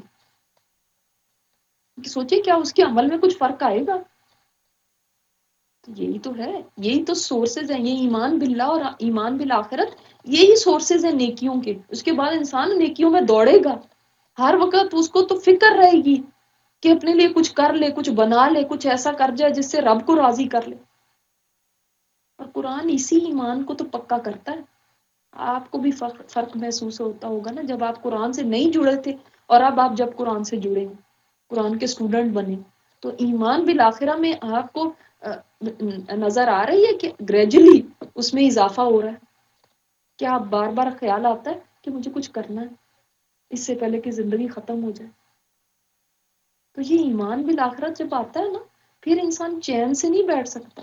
سوچیں کیا اس کے عمل میں کچھ فرق آئے گا؟ تو یہی تو ہے، یہی تو سورسز ہیں، یہ ایمان باللہ اور ایمان بالآخرت، یہی سورسز ہیں نیکیوں کے۔ اس کے بعد انسان نیکیوں میں دوڑے گا، ہر وقت اس کو تو فکر رہے گی کہ اپنے لیے کچھ کر لے، کچھ بنا لے، کچھ ایسا کر جائے جس سے رب کو راضی کر لے۔ اور قرآن اسی ایمان کو تو پکا کرتا ہے۔ آپ کو بھی فرق محسوس ہوتا ہوگا نا جب آپ قرآن سے نہیں جڑے تھے اور اب آپ جب قرآن سے جڑے ہیں، قرآن کے اسٹوڈنٹ بنے، تو ایمان بالآخرہ میں آپ کو نظر آ رہی ہے کہ گریجولی اس میں اضافہ ہو رہا ہے؟ کیا آپ بار بار خیال آتا ہے کہ مجھے کچھ کرنا ہے اس سے پہلے کہ زندگی ختم ہو جائے؟ تو یہ ایمان بالآخرت جب آتا ہے نا، پھر انسان چین سے نہیں بیٹھ سکتا،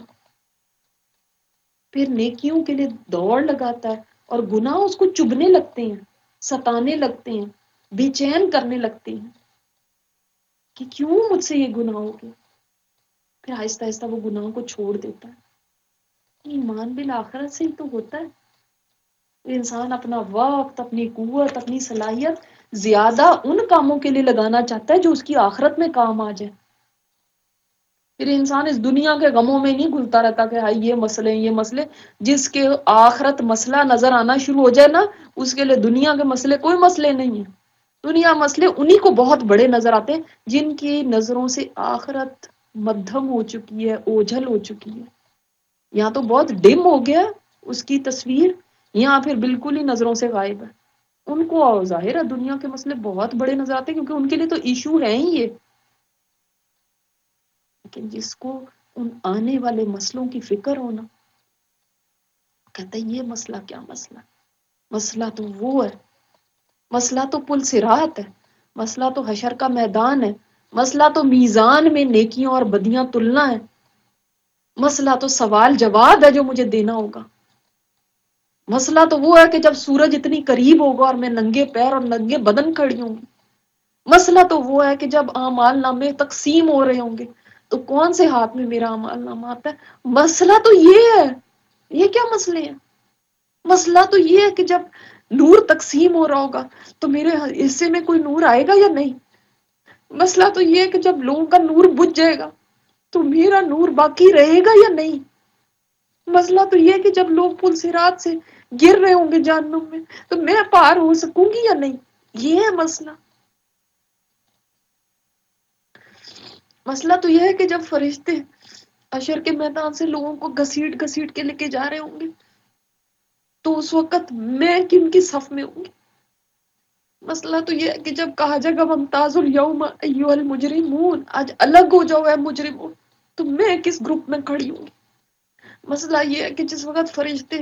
پھر نیکیوں کے لیے دوڑ لگاتا ہے اور گناہ اس کو چبھنے لگتے ہیں، ستانے لگتے ہیں، بے چین کرنے لگتے ہیں کہ کیوں مجھ سے یہ گناہ ہو گیا، پھر آہستہ آہستہ وہ گناہوں کو چھوڑ دیتا ہے۔ ایمان بالآخرت سے ہی تو ہوتا ہے۔ انسان اپنا وقت، اپنی قوت، اپنی صلاحیت زیادہ ان کاموں کے لیے لگانا چاہتا ہے جو اس کی آخرت میں کام آ جائے۔ پھر انسان اس دنیا کے غموں میں نہیں گھلتا رہتا کہ ہائی یہ مسئلے یہ مسئلے، جس کے آخرت مسئلہ نظر آنا شروع ہو جائے نا، اس کے لیے دنیا کے مسئلے کوئی مسئلے نہیں ہیں۔ دنیا مسئلے انہی کو بہت بڑے نظر آتے ہیں جن کی نظروں سے آخرت مدھم ہو چکی ہے، اوجھل ہو چکی ہے، یہاں تو بہت ڈم ہو گیا اس کی تصویر، یہاں پھر بالکل ہی نظروں سے غائب ہے۔ ان کو ظاہر ہے دنیا کے مسئلے بہت بڑے نظر آتے ہیں کیونکہ ان کے لیے تو ایشو ہے ہی یہ، لیکن جس کو ان آنے والے مسئلوں کی فکر ہونا، کہتا ہے یہ مسئلہ کیا مسئلہ، مسئلہ تو وہ ہے، مسئلہ تو پل صراط ہے، مسئلہ تو حشر کا میدان ہے، مسئلہ تو میزان میں نیکیاں اور بدیاں تلنا ہے، مسئلہ تو سوال جواب ہے جو مجھے دینا ہوگا، مسئلہ تو وہ ہے کہ جب سورج اتنی قریب ہوگا اور میں ننگے پیر اور ننگے بدن کھڑی ہوں گی، مسئلہ تو وہ ہے کہ جب اعمال نامے تقسیم ہو رہے ہوں گے تو کون سے ہاتھ میں میرا اعمال نامہ آتا ہے، مسئلہ تو یہ ہے۔ یہ کیا مسئلے ہیں؟ مسئلہ تو یہ ہے کہ جب نور تقسیم ہو رہا ہوگا تو میرے حصے میں کوئی نور آئے گا یا نہیں، مسئلہ تو یہ ہے کہ جب لوگوں کا نور بجھ جائے گا تو میرا نور باقی رہے گا یا نہیں، مسئلہ تو یہ ہے کہ جب لوگ پل صراط سے گر رہے ہوں گے جہنم میں تو میں پار ہو سکوں گی یا نہیں، یہ ہے مسئلہ۔ مسئلہ تو یہ ہے کہ جب فرشتے حشر کے میدان سے لوگوں کو گھسیٹ گھسیٹ کے لے کے جا رہے ہوں گے تو اس وقت میں کن کی صف میں ہوں گی، مسئلہ تو یہ ہے کہ جب کہا جائے گا وامتازوا الیوم ایھا المجرمون، آج الگ ہو جاؤ اے مجرمون، تو میں کس گروپ میں کھڑی ہوں گی، مسئلہ یہ ہے کہ جس وقت فرشتے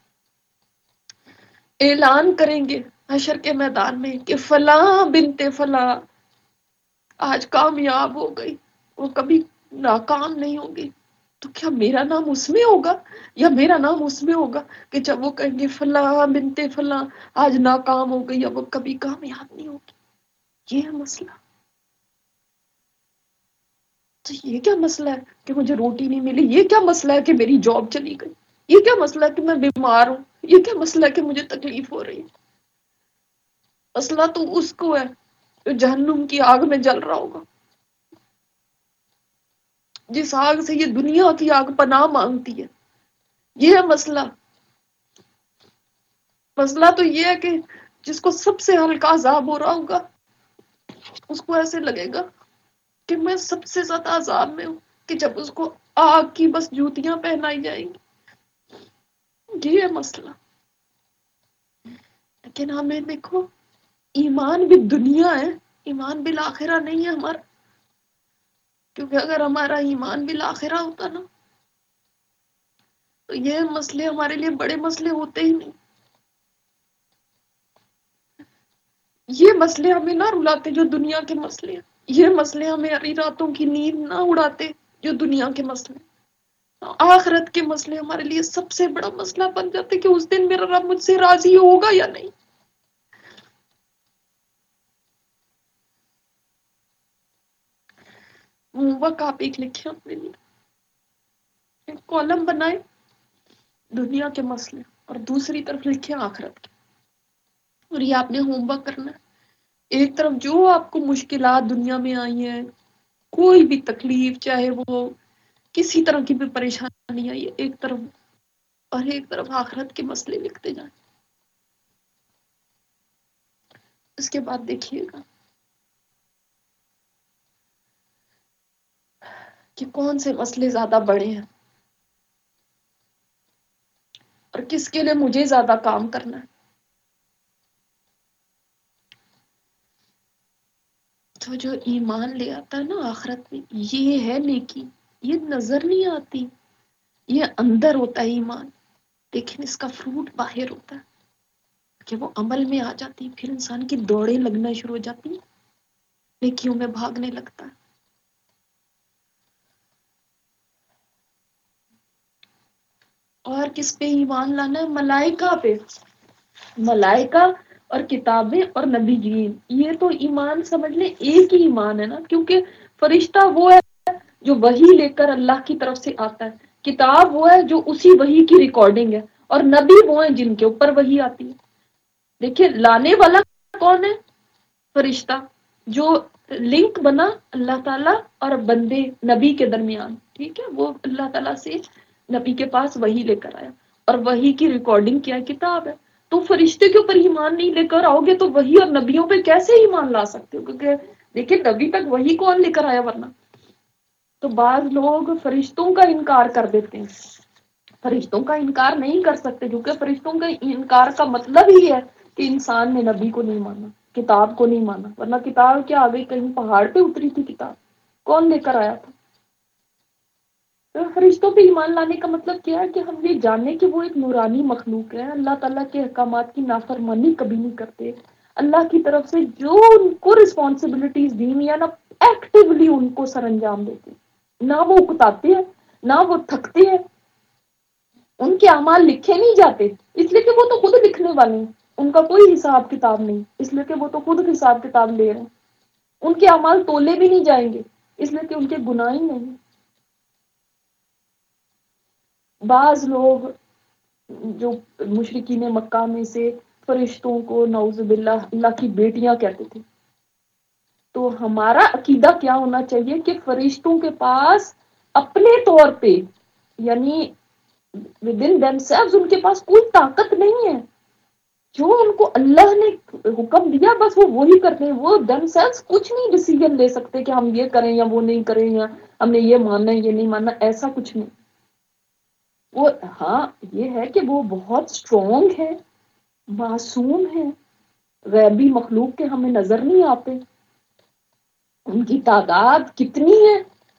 اعلان کریں گے حشر کے میدان میں کہ فلاں بنت فلاں آج کامیاب ہو گئی، وہ کبھی ناکام نہیں ہوگی، تو کیا میرا نام اس میں ہوگا یا میرا نام اس میں ہوگا کہ جب وہ کہیں گے فلاں بنت فلاں آج ناکام ہو گئی یا وہ کبھی کامیاب نہیں ہوگی، یہ ہے مسئلہ۔ تو یہ کیا مسئلہ ہے کہ مجھے روٹی نہیں ملی، یہ کیا مسئلہ ہے کہ میری جاب چلی گئی، یہ کیا مسئلہ ہے کہ میں بیمار ہوں، یہ کیا مسئلہ ہے کہ مجھے تکلیف ہو رہی ہے، مسئلہ تو اس کو ہے جو جہنم کی آگ میں جل رہا ہوگا، جس آگ سے یہ دنیا کی آگ پناہ مانگتی ہے، یہ ہے مسئلہ۔ مسئلہ تو یہ ہے کہ جس کو سب سے ہلکا عذاب ہو رہا ہوگا اس کو ایسے لگے گا کہ میں سب سے زیادہ عذاب میں ہوں، کہ جب اس کو آگ کی بس جوتیاں پہنائی جائیں گی، یہ ہے مسئلہ۔ لیکن ہمیں دیکھو ایمان بھی دنیا ہے، ایمان بالآخرہ نہیں ہے ہمارا، کیونکہ اگر ہمارا ایمان بالآخرہ ہوتا نا تو یہ مسئلے ہمارے لیے بڑے مسئلے ہوتے ہی نہیں۔ یہ مسئلے ہمیں نہ رلاتے جو دنیا کے مسئلے ہیں، یہ مسئلے ہمیں اری راتوں کی نیند نہ اڑاتے جو دنیا کے مسئلے ہیں۔ آخرت کے مسئلے ہمارے لیے سب سے بڑا مسئلہ بن جاتے کہ اس دن میرا رب مجھ سے راضی ہوگا یا نہیں۔ ہوم ورک آپ ایک لکھیں اپنے لیے، ایک کالم بنائیں دنیا کے مسئلے اور دوسری طرف لکھیں آخرت کے، اور یہ آپ نے ہوم ورک کرنا ہے۔ ایک طرف جو آپ کو مشکلات دنیا میں آئی ہیں، کوئی بھی تکلیف، چاہے وہ کسی طرح کی بھی پریشانی آئی ہے، ایک طرف اور ایک طرف آخرت کے مسئلے لکھتے جائیں۔ اس کے بعد دیکھیے گا کہ کون سے مسئلے زیادہ بڑے ہیں اور کس کے لیے مجھے زیادہ کام کرنا ہے۔ تو جو ایمان لے آتا ہے نا آخرت میں، یہ ہے نیکی، یہ نظر نہیں آتی، یہ اندر ہوتا ہے ایمان، لیکن اس کا فروٹ باہر ہوتا ہے کہ وہ عمل میں آ جاتی، پھر انسان کی دوڑیں لگنا شروع ہو جاتی ہیں، نیکیوں میں بھاگنے لگتا ہے۔ اور کس پہ ایمان لانا ہے؟ ملائکہ پہ، ملائکہ اور کتابیں اور نبی جین، یہ تو ایمان سمجھ لیں ایک ہی ایمان ہے نا، کیونکہ فرشتہ وہ ہے جو وحی لے کر اللہ کی طرف سے آتا ہے، کتاب وہ ہے جو اسی وحی کی ریکارڈنگ ہے، اور نبی وہ ہیں جن کے اوپر وحی آتی ہے۔ دیکھیے لانے والا کون ہے؟ فرشتہ، جو لنک بنا اللہ تعالیٰ اور بندے نبی کے درمیان، ٹھیک ہے، وہ اللہ تعالیٰ سے نبی کے پاس وحی لے کر آیا، اور وحی کی ریکارڈنگ کیا کتاب ہے۔ تو فرشتے کے اوپر ایمان نہیں لے کر آؤ گے تو وحی اور نبیوں پہ کیسے ایمان لا سکتے ہو؟ کیونکہ دیکھیں نبی تک وحی کون لے کر آیا ورنہ؟ تو بعض لوگ فرشتوں کا انکار کر دیتے ہیں، فرشتوں کا انکار نہیں کر سکتے، کیونکہ فرشتوں کا انکار کا مطلب ہی ہے کہ انسان نے نبی کو نہیں مانا، کتاب کو نہیں مانا، ورنہ کتاب کیا آ گئی؟ کہیں پہاڑ پہ اتری تھی کتاب؟ کون لے کر آیا تھا؟ تو فرشتوں پہ ایمان لانے کا مطلب کیا ہے کہ ہم یہ جانیں کہ وہ ایک نورانی مخلوق ہے، اللہ تعالیٰ کے احکامات کی نافرمانی کبھی نہیں کرتے، اللہ کی طرف سے جو ان کو رسپانسبلٹیز دی ہوئی ہیں نا، ایکٹیولی ان کو سر انجام دیتے ہیں، نہ وہ اکتاتے ہیں نہ وہ تھکتے ہیں، ان کے اعمال لکھے نہیں جاتے، اس لیے کہ وہ تو خود لکھنے والے ہیں، ان کا کوئی حساب کتاب نہیں، اس لیے کہ وہ تو خود حساب کتاب لے رہے ہیں، ان کے اعمال تولے بھی نہیں جائیں گے، اس لیے کہ ان کے گناہ ہی نہیں۔ بعض لوگ جو مشرکین مکہ میں سے فرشتوں کو نعوذ باللہ اللہ کی بیٹیاں کہتے تھے، تو ہمارا عقیدہ کیا ہونا چاہیے کہ فرشتوں کے پاس اپنے طور پہ، یعنی within themselves ان کے پاس کوئی طاقت نہیں ہے، جو ان کو اللہ نے حکم دیا بس وہ وہی کرتے ہیں، وہ themselves کچھ نہیں ڈیسیژن لے سکتے کہ ہم یہ کریں یا وہ نہیں کریں، یا ہم نے یہ ماننا ہے یہ نہیں ماننا، ایسا کچھ نہیں۔ وہ ہاں یہ ہے کہ وہ بہت اسٹرانگ ہے، معصوم ہے، غیبی مخلوق کے ہمیں نظر نہیں آتے، ان کی تعداد کتنی ہے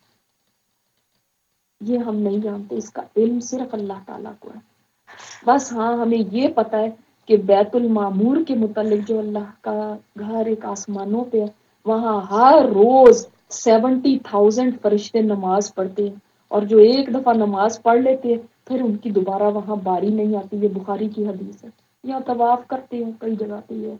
یہ ہم نہیں جانتے، اس کا علم صرف اللہ تعالیٰ کو ہے۔ بس ہاں ہمیں یہ پتہ ہے کہ بیت المعمور کے متعلق جو اللہ کا گھر ایک آسمانوں پہ ہے، وہاں ہر روز 70,000 فرشتے نماز پڑھتے ہیں، اور جو ایک دفعہ نماز پڑھ لیتے ہیں پھر ان کی دوبارہ وہاں باری نہیں آتی، یہ بخاری کی حدیث ہے، یا طواف کرتے ہیں کئی جگہ پہ یہ۔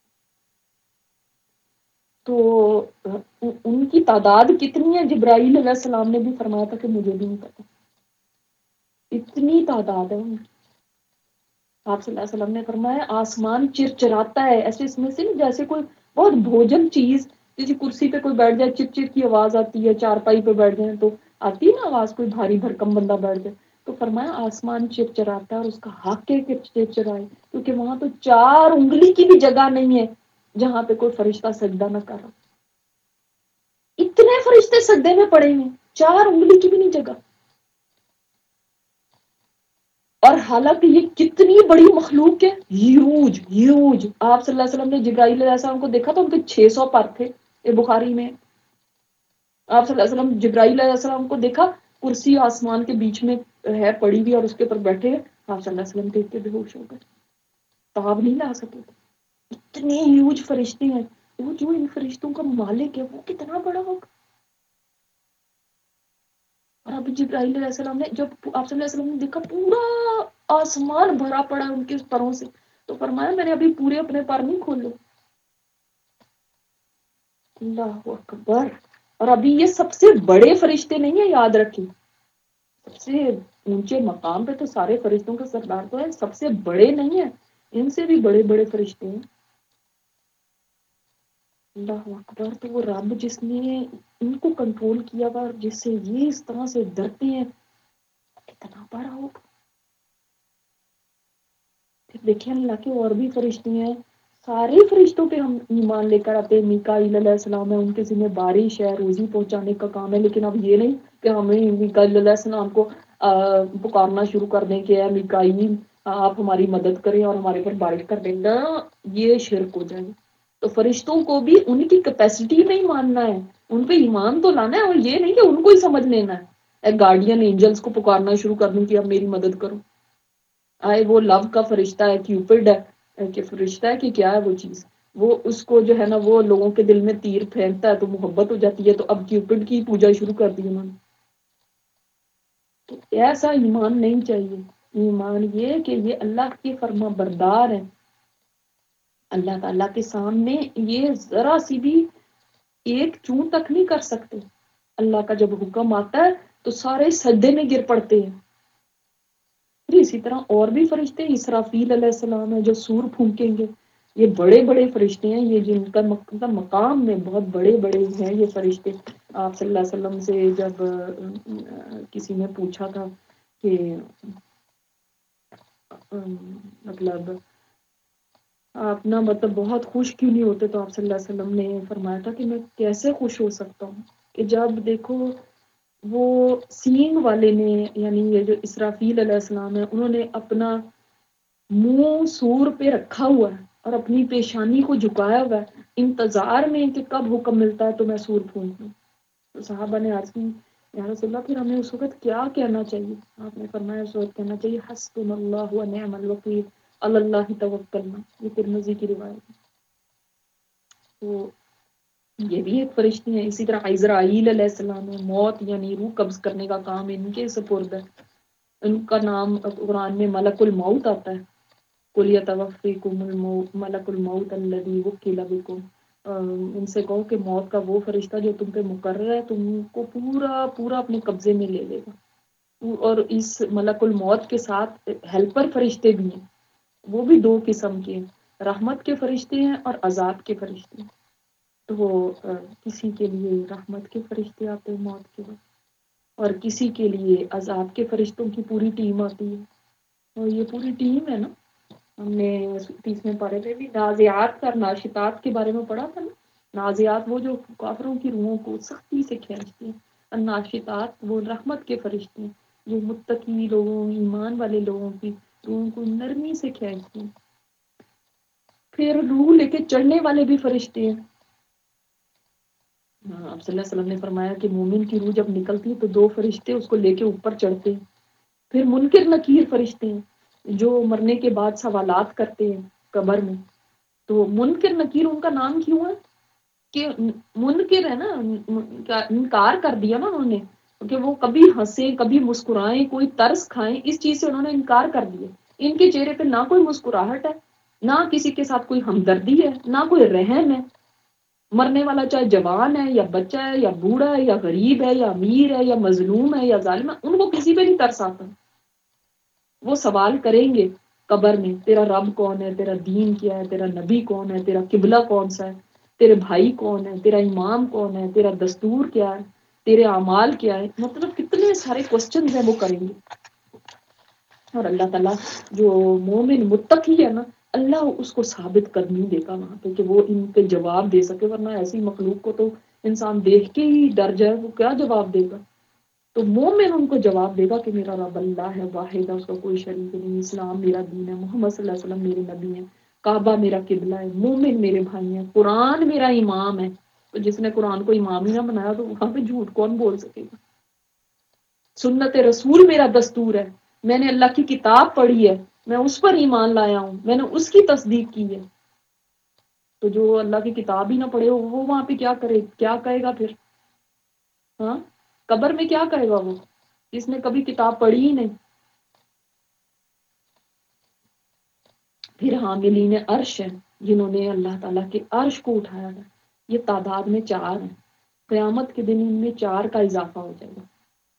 تو ان کی تعداد کتنی ہے جبرائیل علیہ السلام نے بھی فرمایا تھا کہ مجھے بھی نہیں پتا، اتنی تعداد ہے ان کی۔ آپ صلی اللہ علیہ وسلم نے فرمایا آسمان چرچراتا ہے، ایسے اس میں سے نہیں جیسے کوئی بہت بھوجن چیز، جیسے کرسی پہ کوئی بیٹھ جائے چر چر کی آواز آتی ہے، چارپائی پہ بیٹھ جائیں تو آتی ہے نا آواز، کوئی بھاری بھرکم بندہ بیٹھ جائے تو فرمایا آسمان چرچراتا ہے، اور اس کا حق ہے کہ چرچرائے، کیونکہ وہاں تو 4 انگلی کی بھی جگہ نہیں ہے جہاں پہ کوئی فرشتہ سجدہ نہ کر رہا، اتنے فرشتے سجدے میں پڑے ہیں، 4 انگلی کی بھی نہیں جگہ۔ اور حالانکہ یہ کتنی بڑی مخلوق ہے، ہیوج ہیوج، آپ صلی اللہ علیہ وسلم نے جبرائیل علیہ السلام کو دیکھا تو ان کے 600 پر تھے، یہ بخاری میں۔ آپ صلی اللہ علیہ وسلم جبرائیل علیہ السلام کو دیکھا، کرسی آسمان کے بیچ میں ہے پڑی ہوئی اور اس کے اوپر بیٹھے ہیں، آپ صلی اللہ علیہ وسلم دیکھ کے بے ہوش ہو گئے، تاب نہیں لا سکے، اتنے ہیوج فرشتے ہیں، وہ جو ان فرشتوں کا مالک ہے وہ کتنا بڑا ہوگا. اور اب جبرائیل علیہ السلام نے جب آپ صلی اللہ علیہ وسلم نے دیکھا پورا آسمان بھرا پڑا ان کے پروں سے، تو فرمایا میں نے ابھی پورے اپنے پر نہیں کھولے. اللہ اکبر. اور ابھی یہ سب سے بڑے فرشتے نہیں ہیں، یاد رکھیں. سب سے اونچے مقام پہ تو سارے فرشتوں کا سردار تو ہے، سب سے بڑے نہیں ہیں، ان سے بھی بڑے بڑے فرشتے ہیں. اللہ اکبر. تو وہ رب جس نے ان کو کنٹرول کیا ہوا، جس سے یہ اس طرح سے ڈرتے ہیں، کتنا بڑا ہوگا. پھر دیکھیں اللہ کے اور بھی فرشتے ہیں، سارے فرشتوں پہ ہم ایمان لے کر آتے ہیں. میکائیل علیہ السلام ہے، ان کے ذمہ بارش ہے، روزی پہنچانے کا کام ہے. لیکن اب یہ نہیں کہ ہمیں میکائیل علیہ السلام کو پکارنا شروع کر دیں کہ اے میکائیل آپ ہماری مدد کریں اور ہمارے پر بارش کر دیں. نہ، یہ شرک ہو جائے. تو فرشتوں کو بھی ان کی کیپیسٹی نہیں ماننا ہے، ان پہ ایمان تو لانا ہے، اور یہ نہیں کہ ان کو ہی سمجھ لینا ہے. گارڈین اینجلس کو پکارنا شروع کر دوں کہ اب میری مدد کرو. آئے وہ لو کا فرشتہ ہے، کیوپڈ ہے کہ فرشتہ ہے کہ کیا ہے وہ چیز، وہ اس کو جو ہے نا وہ لوگوں کے دل میں تیر پھینکتا ہے تو محبت ہو جاتی ہے. تو اب کیوپڈ کی پوجا شروع کر دی انہوں نے. تو ایسا ایمان نہیں چاہیے. ایمان یہ کہ یہ اللہ کے فرما بردار ہے، اللہ تعالیٰ کے سامنے یہ ذرا سی بھی ایک چون تک نہیں کر سکتے. اللہ کا جب حکم آتا ہے تو سارے سجدے میں گر پڑتے ہیں. پھر اسی طرح اور بھی فرشتے ہیں، اسرافیل علیہ السلام ہے جو سور پھونکیں گے. یہ بڑے بڑے فرشتے ہیں، یہ جن کا مقام میں بہت بڑے بڑے ہیں یہ فرشتے. آپ صلی اللہ علیہ وسلم سے جب کسی نے پوچھا تھا کہ مطلب آپ نا مطلب بہت خوش کیوں نہیں ہوتے، تو آپ صلی اللہ علیہ وسلم نے فرمایا تھا کہ میں کیسے خوش ہو سکتا ہوں کہ جب دیکھو وہ سینگ والے نے، یعنی یہ جو اسرافیل علیہ السلام ہے، انہوں نے اپنا منہ سور پہ رکھا ہوا ہے اور اپنی پیشانی کو جھکایا ہوا ہے انتظار میں کہ کب حکم ملتا ہے تو میں سور پھونکوں. تو صحابہ نے عرض کی یا رسول اللہ پھر ہمیں اس وقت کیا کہنا چاہیے؟ آپ نے فرمایا اس وقت کہنا چاہیے حسبنا اللہ و نعم الوکیل علی اللہ توکلنا. یہ ترمذی کی روایت ہے. تو یہ بھی ایک فرشتے ہیں. اسی طرح عزرائیل علیہ السلام ہے، موت یعنی روح قبض کرنے کا کام ان کے سپرد ہے. ان کا نام قرآن میں ملک الموت آتا ہے. قل یتوفیکم ملک الموت الذی وکل بکم. ان سے کہو کہ موت کا وہ فرشتہ جو تم پہ مقرر ہے تم کو پورا پورا اپنے قبضے میں لے لے گا. اور اس ملک الموت کے ساتھ ہیلپر فرشتے بھی ہیں، وہ بھی دو قسم کے ہیں، رحمت کے فرشتے ہیں اور عذاب کے فرشتے ہیں. تو وہ کسی کے لیے رحمت کے فرشتے آتے ہیں موت کے وقت، اور کسی کے لیے عذاب کے فرشتوں کی پوری ٹیم آتی ہے. اور یہ پوری ٹیم ہے نا، ہم نے 30ویں پارے میں بھی نازعات اور ناشطات کے بارے میں پڑھا تھا نا. نازعات وہ جو کافروں کی روحوں کو سختی سے کھینچتی ہیں، اور ناشطات وہ رحمت کے فرشتے ہیں جو متقی لوگوں، ایمان والے لوگوں کی روحوں کو نرمی سے کھینچتی ہیں. پھر روح لے کے چڑھنے والے بھی فرشتے ہیں. آپ صلی اللہ علیہ وسلم نے فرمایا کہ مومن کی روح جب نکلتی ہے تو دو فرشتے اس کو لے کے اوپر چڑھتے ہیں. پھر منکر نکیر فرشتے ہیں جو مرنے کے بعد سوالات کرتے ہیں قبر میں. تو منکر نکیر ان کا نام کیوں ہے کہ منکر ہے نا، انکار کر دیا نا انہوں نے کہ وہ کبھی ہنسیں کبھی مسکرائیں کوئی ترس کھائیں، اس چیز سے انہوں نے انکار کر دیا. ان کے چہرے پہ نہ کوئی مسکراہٹ ہے، نہ کسی کے ساتھ کوئی ہمدردی ہے، نہ کوئی رحم ہے. مرنے والا چاہے جوان ہے یا بچہ ہے یا بوڑھا ہے یا غریب ہے یا امیر ہے یا مظلوم ہے یا ظالم ہے، ان کو کسی پہ نہیں ترس آتا. وہ سوال کریں گے قبر میں تیرا رب کون ہے، تیرا دین کیا ہے، تیرا نبی کون ہے، تیرا قبلہ کون سا ہے، تیرے بھائی کون ہے، تیرا امام کون ہے، تیرا دستور کیا ہے، تیرے اعمال کیا ہے. مطلب کتنے سارے کوسچنز ہیں وہ کریں گے. اور اللہ تعالیٰ جو مومن متقی ہے نا، اللہ اس کو ثابت کر نہیں دیتا وہاں پہ کہ وہ ان پہ جواب دے سکے، ورنہ ایسی مخلوق کو تو انسان دیکھ کے ہی ڈر جائے، وہ کیا جواب دے گا. تو مومن ان کو جواب دے گا کہ میرا رب اللہ ہے، واحد ہے، اس کا کوئی شریک نہیں، اسلام میرا دین ہے، محمد صلی اللہ علیہ وسلم میرے نبی ہیں، کعبہ میرا قبلہ ہے، مومن میرے بھائی ہیں، قرآن میرا امام ہے. تو جس نے قرآن کو امام ہی نہ بنایا تو وہاں پہ جھوٹ کون بول سکے گا. سنت رسول میرا دستور ہے، میں نے اللہ کی کتاب پڑھی ہے، میں اس پر ایمان لایا ہوں، میں نے اس کی تصدیق کی ہے. تو جو اللہ کی کتاب ہی نہ پڑھے وہ وہاں پہ کیا کرے، کیا کہے گا پھر؟ ہاں، قبر میں کیا کہے گا وہ، جس نے کبھی کتاب پڑھی ہی نہیں؟ پھر حاملین عرش ہیں، جنہوں نے اللہ تعالیٰ کے عرش کو اٹھایا ہے، یہ تعداد میں 4 ہیں، قیامت کے دن ان میں 4 کا اضافہ ہو جائے گا۔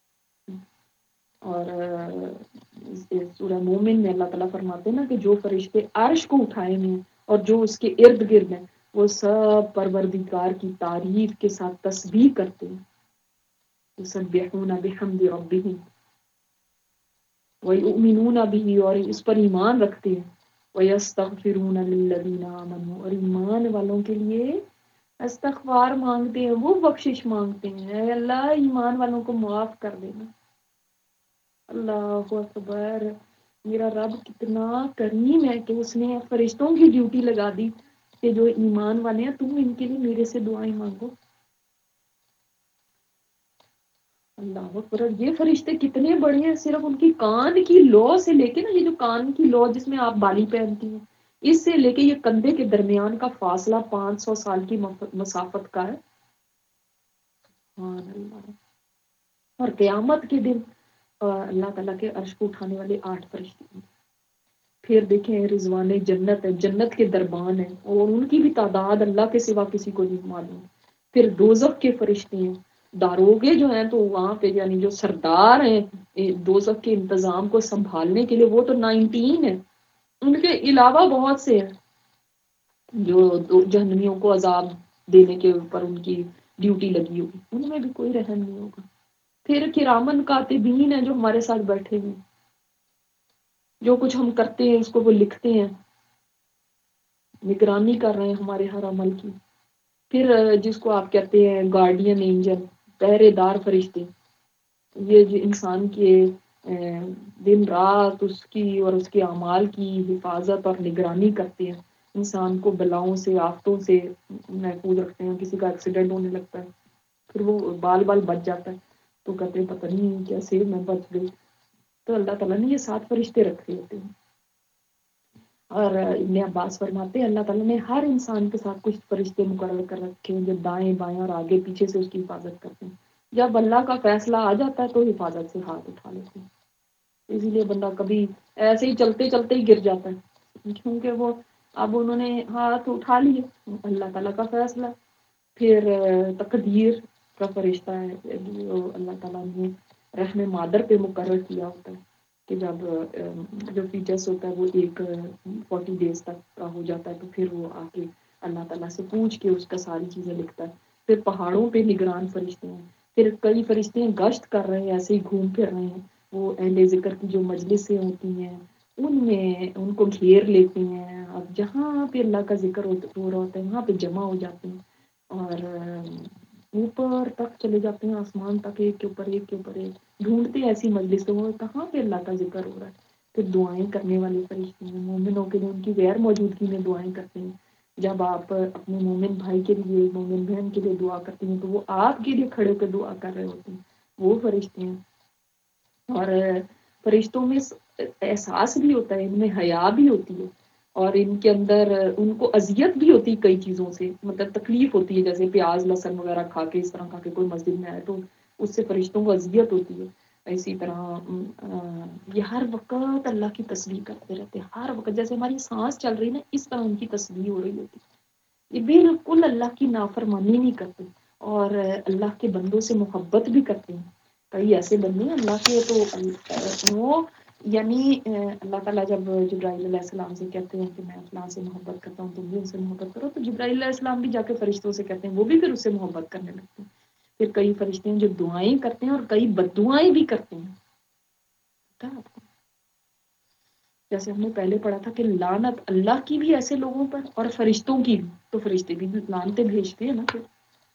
اور سورہ مومن میں اللہ تعالیٰ فرماتے ہیں نا کہ جو فرشتے عرش کو اٹھائے ہیں اور جو اس کے ارد گرد ہیں وہ سب پروردگار کی تعریف کے ساتھ تسبیح کرتے ہیں، یسبحون بحمد ربہم ویؤمنون بہ، اور اس پر ایمان رکھتے ہیں، ویستغفرون للذین آمنوا، اور ایمان والوں کے لیے استغفار مانگتے ہیں، وہ بخشش مانگتے ہیں، اے اللہ ایمان والوں کو معاف کر دینا۔ اللہ اکبر، میرا رب کتنا کریم ہے کہ اس نے فرشتوں کی ڈیوٹی لگا دی کہ جو ایمان والے ہیں تم ان کے لیے میرے سے دعائیں مانگو۔ اللہ اکبر، یہ فرشتے کتنے بڑے ہیں، صرف ان کی کان کی لو سے لے کے نا، یہ جو کان کی لو جس میں آپ بالی پہنتی ہیں، اس سے لے کے یہ کندھے کے درمیان کا فاصلہ 500 سال کی مسافت کا ہے۔ سبحان اللہ۔ اور قیامت کے دن اللہ تعالیٰ کے عرش کو اٹھانے والے 8 فرشتے ہیں۔ پھر دیکھیں رضوان جنت ہے، جنت کے دربان ہیں اور ان کی بھی تعداد اللہ کے سوا کسی کو نہیں معلوم۔ پھر دوزخ کے فرشتے ہیں، داروغے جو ہیں تو وہاں پہ یعنی جو سردار ہیں دوزخ کے انتظام کو سنبھالنے کے لیے وہ تو 19 ہیں، ان کے علاوہ بہت سے ہیں جو جہنمیوں کو عذاب دینے کے اوپر ان کی ڈیوٹی لگی ہوگی، ان میں بھی کوئی رحم نہیں ہوگا۔ پھر کرامن کاتبین ہیں جو ہمارے ساتھ بیٹھے ہوئے، جو کچھ ہم کرتے ہیں اس کو وہ لکھتے ہیں، نگرانی کر رہے ہیں ہمارے ہر عمل کی۔ پھر جس کو آپ کہتے ہیں گارڈین اینجل، پہرے دار فرشتے، یہ جو انسان کے دن رات اس کی اور اس کے اعمال کی حفاظت اور نگرانی کرتے ہیں، انسان کو بلاؤں سے آفتوں سے محفوظ رکھتے ہیں۔ کسی کا ایکسیڈنٹ ہونے لگتا ہے پھر وہ بال بچ جاتا ہے تو کہتے ہیں پتہ نہیں کیسے میں بچ گئی، تو اللہ تعالیٰ نے یہ 7 فرشتے رکھے ہوتے ہیں۔ اور ابن عباس فرماتے ہیں اللہ تعالیٰ نے ہر انسان کے ساتھ کچھ فرشتے مقرر کر رکھے ہیں جو دائیں بائیں اور آگے پیچھے سے اس کی حفاظت کرتے ہیں، جب اللہ کا فیصلہ آ جاتا ہے تو حفاظت سے ہاتھ اٹھا لیتے ہیں۔ اسی لیے بندہ کبھی ایسے ہی چلتے چلتے ہی گر جاتا ہے، کیونکہ وہ اب انہوں نے ہاتھ اٹھا لیے، اللہ تعالیٰ کا فیصلہ۔ پھر تقدیر کا فرشتہ ہے جو اللہ تعالیٰ نے رحم مادر پہ مقرر کیا ہوتا ہے کہ جب جو فیچرس ہوتا ہے وہ 40 ڈیز تک کا ہو جاتا ہے تو پھر وہ آ کے اللہ تعالیٰ سے پوچھ کے اس کا ساری چیزیں لکھتا ہے۔ پھر پہاڑوں پہ نگران فرشتے ہیں، پھر کئی فرشتے ہیں گشت کر رہے ہیں، ایسے ہی گھوم پھر رہے ہیں، وہ اہل ذکر کی جو مجلسیں ہوتی ہیں ان میں ان کو گھیر لیتے ہیں، اب جہاں پہ اللہ کا ذکر ہو رہا ہوتا ہے وہاں پہ جمع ہو جاتے ہیں اور اوپر تک چلے جاتے ہیں، آسمان تک، ایک کے اوپر ایک کے اوپر ایک ڈھونڈتے ہیں ایسی مجلسوں میں کہاں پہ اللہ کا ذکر ہو رہا ہے۔ پھر دعائیں کرنے والے فرشتے ہیں، مومنوں کے لیے ان کی غیر موجودگی میں دعائیں کرتے ہیں۔ جب آپ اپنے مومن بھائی کے لیے، مومن بہن کے لیے دعا کرتے ہیں تو وہ آپ کے لیے کھڑے ہو کے دعا کر رہے ہوتے ہیں، وہ فرشتے ہیں۔ اور فرشتوں میں احساس بھی ہوتا ہے، ان میں حیا بھی ہوتی ہے اور ان کے اندر ان کو اذیت بھی ہوتی ہے کئی چیزوں سے، مطلب تکلیف ہوتی ہے، جیسے پیاز لہسن وغیرہ کھا کے اس طرح کھا کے کوئی مسجد میں آئے تو اس سے فرشتوں کو اذیت ہوتی ہے۔ اسی طرح یہ ہر وقت اللہ کی تسبیح کرتے رہتے ہیں، ہر وقت جیسے ہماری سانس چل رہی ہے نا اس طرح ان کی تسبیح ہو رہی ہوتی ہے۔ یہ بالکل اللہ کی نافرمانی نہیں کرتے اور اللہ کے بندوں سے محبت بھی کرتے ہیں۔ کئی ایسے بندے ہیں اللہ کے تو وہ یعنی اللہ تعالیٰ جب جبرائیل علیہ السلام سے کہتے ہیں کہ میں فلاں سے محبت کرتا ہوں تم بھی ان سے محبت کرو، تو جبرائیل علیہ السلام بھی جا کے فرشتوں سے کہتے ہیں، وہ بھی پھر اس سے محبت کرنے لگتے ہیں۔ پھر کئی فرشتے ہیں جو دعائیں کرتے ہیں اور کئی بددعائیں بھی کرتے ہیں، پتہ ہے آپ کو؟ جیسے ہم نے پہلے پڑھا تھا کہ لعنت اللہ کی بھی ایسے لوگوں پر اور فرشتوں کی بھی، تو فرشتے بھی لعنتیں بھیجتے ہیں نا پھر۔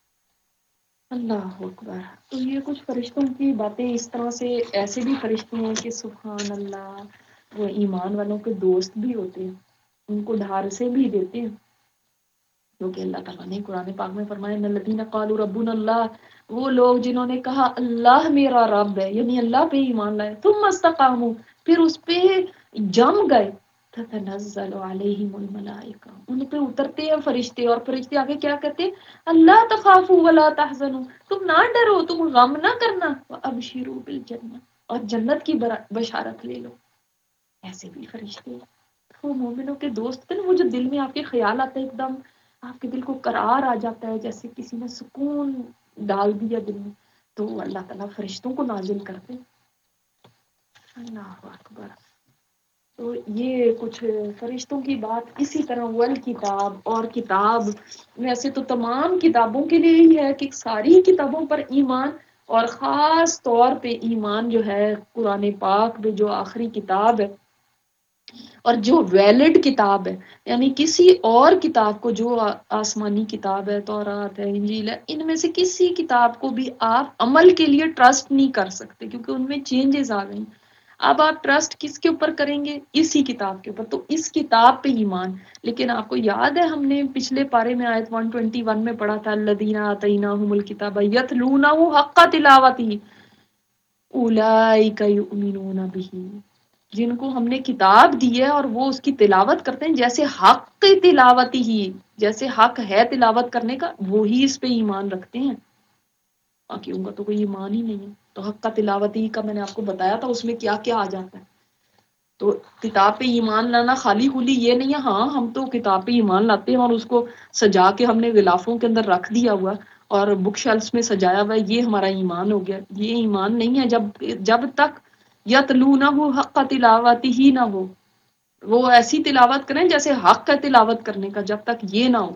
اللہ اکبر۔ تو یہ کچھ فرشتوں کی باتیں اس طرح سے، ایسے بھی فرشتے ہیں کہ سبحان اللہ وہ ایمان والوں کے دوست بھی ہوتے ہیں، ان کو ڈھارسیں بھی دیتے ہیں، کیونکہ اللہ تعالیٰ نے قرآن پاک میں فرمایا ان الذین قالوا ربنا اللہ، وہ لوگ جنہوں نے کہا اللہ میرا رب ہے، یعنی اللہ پہ ایمان لائے، ثم استقاموا، پھر اس پہ جم گئے، تتنزل علیہم الملائکہ، ان پہ اترتے ہیں فرشتے، اور فرشتے آگے کیا کہتے ہیں؟ اللہ تخافوا ولا تحزنوا، تم نہ ڈرو، تم غم نہ کرنا، وابشروا بالجنہ، اور جنت کی بشارت لے لو۔ ایسے بھی فرشتے ہیں۔ وہ مومنوں کے دوست تھے نا، وہ جو دل میں آپ کے خیال آتے ہیں، ایک دم آپ کے دل کو قرار آ جاتا ہے، جیسے کسی نے سکون ڈال دیا دل میں، تو اللہ تعالیٰ فرشتوں کو نازل کرتے ہیں۔ اللہ اکبر۔ تو یہ کچھ فرشتوں کی بات اسی طرح والکتاب، اور کتاب ویسے تو تمام کتابوں کے لیے ہی ہے کہ ساری کتابوں پر ایمان، اور خاص طور پہ ایمان جو ہے قرآن پاک میں جو آخری کتاب ہے اور جو ویلڈ کتاب ہے، یعنی کسی اور کتاب کو جو آسمانی کتاب ہے، تورات ہے، انجیل ہے، ان میں سے کسی کتاب کو بھی آپ عمل کے لیے ٹرسٹ نہیں کر سکتے، کیونکہ ان میں چینجز آ گئی۔ اب آپ ٹرسٹ کس کے اوپر کریں گے؟ اسی کتاب کے اوپر، تو اس کتاب پہ ایمان۔ لیکن آپ کو یاد ہے ہم نے پچھلے پارے میں آیت 121 میں پڑھا تھا، الذین آتیناہم الکتاب یتلونہ حق تلاوتہ اولئک یؤمنون بہ، جن کو ہم نے کتاب دی ہے اور وہ اس کی تلاوت کرتے ہیں جیسے حق تلاوت ہی، جیسے حق ہے تلاوت کرنے کا، وہی اس پہ ایمان رکھتے ہیں، باقی ان کا تو کوئی ایمان ہی نہیں ہے۔ تو حق کا تلاوت ہی کا میں نے آپ کو بتایا تھا، اس میں کیا کیا آ جاتا ہے۔ تو کتاب پہ ایمان لانا خالی خولی یہ نہیں ہے، ہاں ہم تو کتاب پہ ایمان لاتے ہیں اور اس کو سجا کے ہم نے غلافوں کے اندر رکھ دیا ہوا اور بک شیلفز میں سجایا ہوا ہے، یہ ہمارا ایمان ہو گیا۔ یہ ایمان نہیں ہے جب تک یتلونہ حق تلاوت ہی نہ ہو، وہ ایسی تلاوت کریں جیسے حق ہے تلاوت کرنے کا، جب تک یہ نہ ہو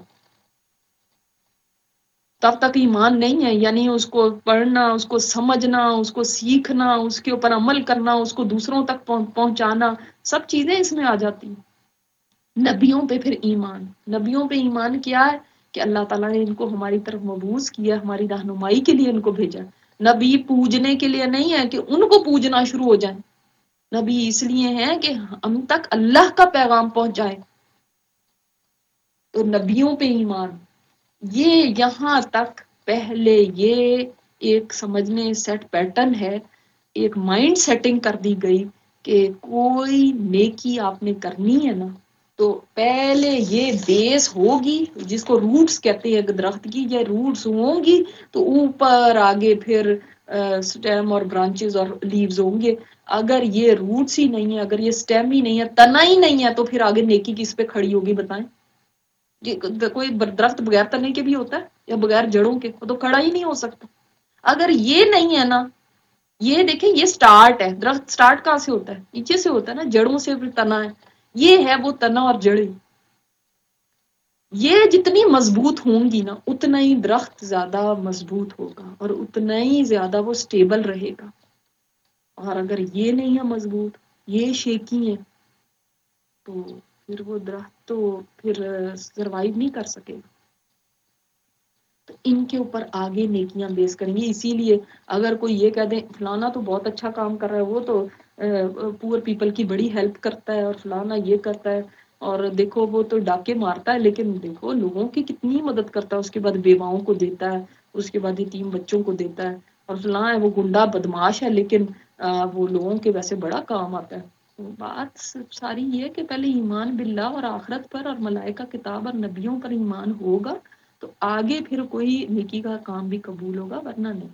تب تک ایمان نہیں ہے۔ یعنی اس کو پڑھنا، اس کو سمجھنا، اس کو سیکھنا، اس کے اوپر عمل کرنا، اس کو دوسروں تک پہنچانا، سب چیزیں اس میں آ جاتی ہیں۔ نبیوں پہ پھر ایمان، نبیوں پہ ایمان کیا ہے کہ اللہ تعالیٰ نے ان کو ہماری طرف مبعوث کیا، ہماری رہنمائی کے لیے ان کو بھیجا۔ نبی پوجنے کے لیے نہیں ہے کہ ان کو پوجنا شروع ہو جائیں، نبی اس لیے ہیں کہ ہم تک اللہ کا پیغام پہنچ جائے۔ تو نبیوں پہ ایمان، یہ یہاں تک پہلے یہ ایک سمجھنے سیٹ پیٹرن ہے، ایک مائنڈ سیٹنگ کر دی گئی کہ کوئی نیکی آپ نے کرنی ہے نا، تو پہلے یہ بیس ہوگی، جس کو روٹس کہتے ہیں درخت کی، یہ روٹس ہوں گی تو اوپر آگے پھر سٹیم اور برانچز اور لیوز ہوں گے۔ اگر یہ روٹس ہی نہیں ہے، اگر یہ سٹیم ہی نہیں ہے، تنا ہی نہیں ہے، تو پھر آگے نیکی کس پہ کھڑی ہوگی بتائیں؟ کوئی درخت بغیر تنے کے بھی ہوتا ہے یا بغیر جڑوں کے؟ وہ تو کھڑا ہی نہیں ہو سکتا۔ اگر یہ نہیں ہے نا، یہ دیکھیں یہ سٹارٹ ہے، درخت سٹارٹ کہاں سے ہوتا ہے؟ نیچے سے ہوتا ہے نا، جڑوں سے پھر تنا ہے، یہ ہے وہ تنا اور جڑیں۔ یہ جتنی مضبوط ہوں گی نا، اتنا ہی درخت زیادہ مضبوط ہوگا اور اتنا ہی زیادہ وہ سٹیبل رہے گا۔ اور اگر یہ نہیں ہے مضبوط، یہ شیکی ہے، تو پھر وہ درخت تو پھر سروائیو نہیں کر سکے گا۔ تو ان کے اوپر آگے نیکیاں بیس کریں گے۔ اسی لیے اگر کوئی یہ کہہ دے فلانا تو بہت اچھا کام کر رہا ہے، وہ تو پور پیپل کی بڑی ہیلپ کرتا ہے اور فلانا یہ کرتا ہے، اور دیکھو وہ تو ڈاکے مارتا ہے، لیکن دیکھو لوگوں کی کتنی مدد کرتا ہے، اس کے بعد بیواؤں کو دیتا ہے، اس کے بعد یتیم بچوں کو دیتا ہے، اور فلاں ہے وہ گنڈا بدماش ہے لیکن وہ لوگوں کے ویسے بڑا کام آتا ہے۔ تو بات ساری یہ ہے کہ پہلے ایمان باللہ اور آخرت پر اور ملائکہ کتاب اور نبیوں پر ایمان ہوگا تو آگے پھر کوئی نیکی کا کام بھی قبول ہوگا، ورنہ نہیں۔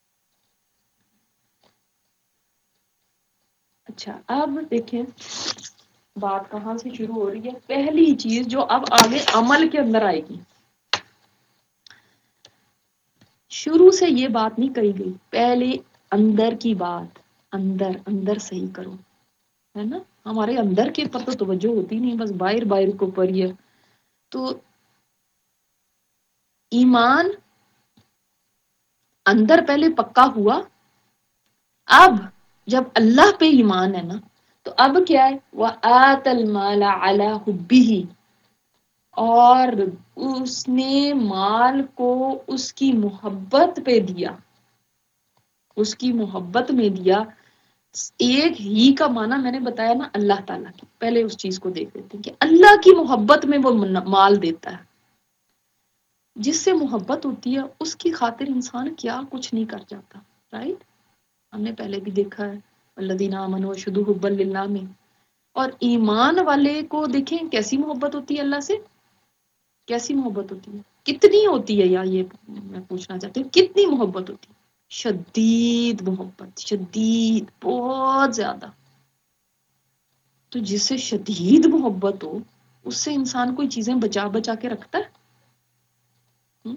اچھا اب دیکھیں بات کہاں سے شروع ہو رہی ہے۔ پہلی چیز جو اب آگے عمل کے اندر آئے گی، شروع سے یہ بات نہیں کہی گئی، پہلے اندر کی بات، اندر اندر صحیح کرو، ہے نا؟ ہمارے اندر کے پر تو توجہ ہوتی نہیں، بس باہر باہر کو پر ہی ہے۔ تو ایمان اندر پہلے پکا ہوا، اب جب اللہ پہ ایمان ہے نا، تو اب کیا ہے؟ وَآتَ الْمَالَ عَلَىٰ حُبِّهِ، اور اس نے مال کو اس کی محبت پہ دیا، اس کی محبت میں دیا۔ ایک ہی کا معنی میں نے بتایا نا اللہ تعالیٰ کی، پہلے اس چیز کو دیکھ لیتے ہیں کہ اللہ کی محبت میں وہ مال دیتا ہے۔ جس سے محبت ہوتی ہے اس کی خاطر انسان کیا کچھ نہیں کر جاتا، رائٹ؟ ہم نے پہلے بھی دیکھا ہے الذین آمنوا اشد حبا للہ میں اور ایمان والے کو دیکھیں کیسی محبت ہوتی ہے اللہ سے، کیسی محبت ہوتی ہے، کتنی ہوتی ہے، یا یہ میں پوچھنا چاہتی ہوں کتنی محبت ہوتی ہے؟ شدید محبت، شدید، بہت زیادہ۔ تو جس سے شدید محبت ہو اس سے انسان کوئی چیزیں بچا بچا کے رکھتا ہے؟ ہم؟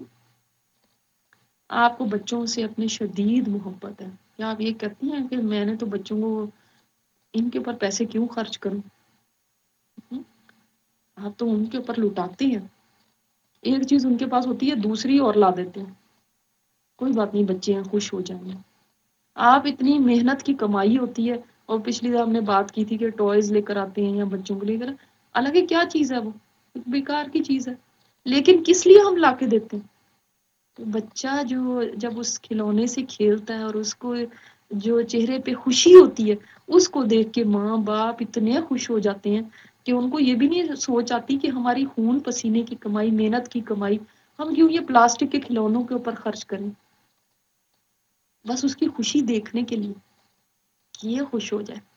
آپ کو بچوں سے اپنی شدید محبت ہے، کیا آپ یہ کہتی ہیں کہ میں نے تو بچوں کو ان کے اوپر پیسے کیوں خرچ کروں؟ ہم؟ آپ تو ان کے اوپر لٹاتے ہیں، ایک چیز ان کے پاس ہوتی ہے دوسری اور لا دیتے ہیں، کوئی بات نہیں بچے ہیں خوش ہو جائیں گے۔ آپ اتنی محنت کی کمائی ہوتی ہے، اور پچھلی دفعہ ہم نے بات کی تھی کہ ٹوائز لے کر آتے ہیں یا بچوں کو لے کر، حالانکہ کیا چیز ہے وہ، ایک بیکار کی چیز ہے، لیکن کس لیے ہم لا کے دیتے ہیں؟ تو بچہ جو جب اس کھلونے سے کھیلتا ہے اور اس کو جو چہرے پہ خوشی ہوتی ہے اس کو دیکھ کے ماں باپ اتنے خوش ہو جاتے ہیں کہ ان کو یہ بھی نہیں سوچ آتی کہ ہماری خون پسینے کی کمائی، محنت کی کمائی ہم کیوں یہ پلاسٹک کے کھلونوں کے اوپر خرچ کریں، بس اس کی خوشی دیکھنے کے لیے کہ یہ خوش ہو جائے۔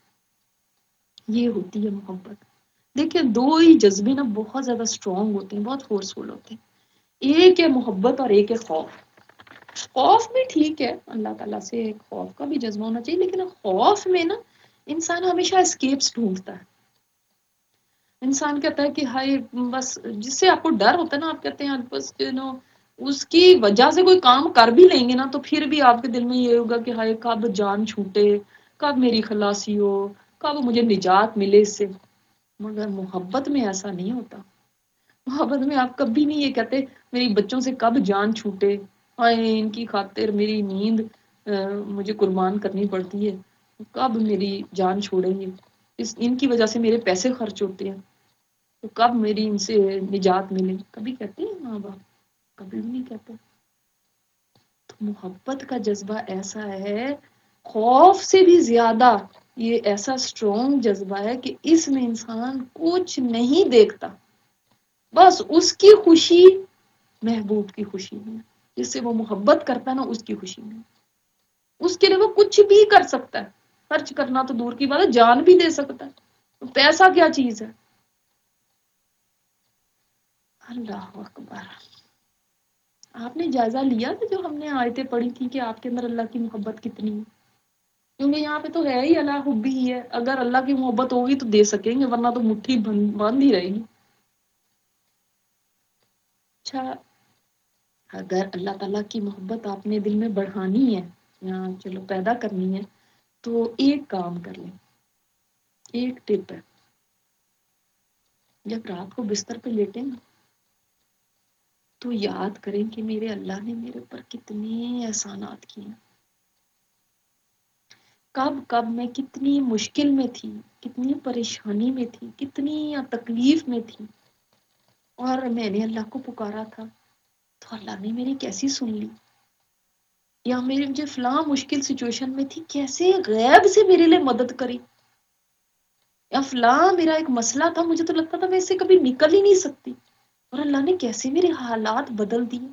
یہ ہوتی ہے محبت۔ دیکھیں دو ہی جذبے نا بہت زیادہ اسٹرانگ ہوتے ہیں، بہت فورسفل ہوتے ہیں، ایک ہے محبت اور ایک ہے خوف۔ خوف بھی ٹھیک ہے، اللہ تعالیٰ سے خوف کا بھی جذبہ ہونا چاہیے، لیکن خوف میں نا انسان ہمیشہ اسکیپس ڈھونڈتا ہے۔ انسان کہتا ہے کہ ہائے بس، جس سے آپ کو ڈر ہوتا ہے نا آپ کہتے ہیں بس اس کی وجہ سے کوئی کام کر بھی لیں گے نا تو پھر بھی آپ کے دل میں یہ ہوگا کہ ہائے کب جان چھوٹے، کب میری خلاصی ہو، کب مجھے نجات ملے اس سے۔ مگر محبت میں ایسا نہیں ہوتا، محبت میں آپ کبھی نہیں یہ کہتے میری بچوں سے کب جان چھوٹے، ہائے ان کی خاطر میری نیند مجھے قربان کرنی پڑتی ہے، کب میری جان چھوڑیں گے، ان کی وجہ سے میرے پیسے خرچ ہوتے ہیں تو کب میری ان سے نجات ملے، کبھی کہتے ہیں ماں باپ؟ کبھی بھی نہیں کہتے۔ تو محبت کا جذبہ ایسا ہے، خوف سے بھی زیادہ یہ ایسا اسٹرانگ جذبہ ہے کہ اس میں انسان کچھ نہیں دیکھتا، بس اس کی خوشی محبوب کی خوشی میں، جس سے وہ محبت کرتا ہے نا اس کی خوشی میں، اس کے لیے وہ کچھ بھی کر سکتا ہے، خرچ کرنا تو دور کی بات ہے جان بھی دے سکتا ہے، تو پیسہ کیا چیز ہے؟ اللہ اکبر۔ آپ نے جائزہ لیا تھا جو ہم نے آیتیں پڑھی تھی کہ آپ کے اندر اللہ کی محبت کتنی ہے؟ کیونکہ یہاں پہ تو ہے ہی اللہ حبی ہی ہے، اگر اللہ کی محبت ہوگی تو دے سکیں گے ورنہ تو مٹھی بند ہی رہے گی۔ اچھا، اگر اللہ تعالیٰ کی محبت آپ نے دل میں بڑھانی ہے یا چلو پیدا کرنی ہے تو ایک کام کر لیں، ایک ٹپ ہے، جب رات کو بستر پہ لیٹیں نا تو یاد کریں کہ میرے اللہ نے میرے اوپر کتنے احسانات کیے ہیں، کب کب میں کتنی مشکل میں تھی، کتنی پریشانی میں تھی، کتنی تکلیف میں تھی، اور میں نے اللہ کو پکارا تھا تو اللہ نے میری کیسی سن لی، یا میری مجھے فلاں مشکل سچویشن میں تھی کیسے غیب سے میرے لیے مدد کری، یا فلاں میرا ایک مسئلہ تھا مجھے تو لگتا تھا میں اس سے کبھی نکل ہی نہیں سکتی اور اللہ نے کیسے میرے حالات بدل دیے،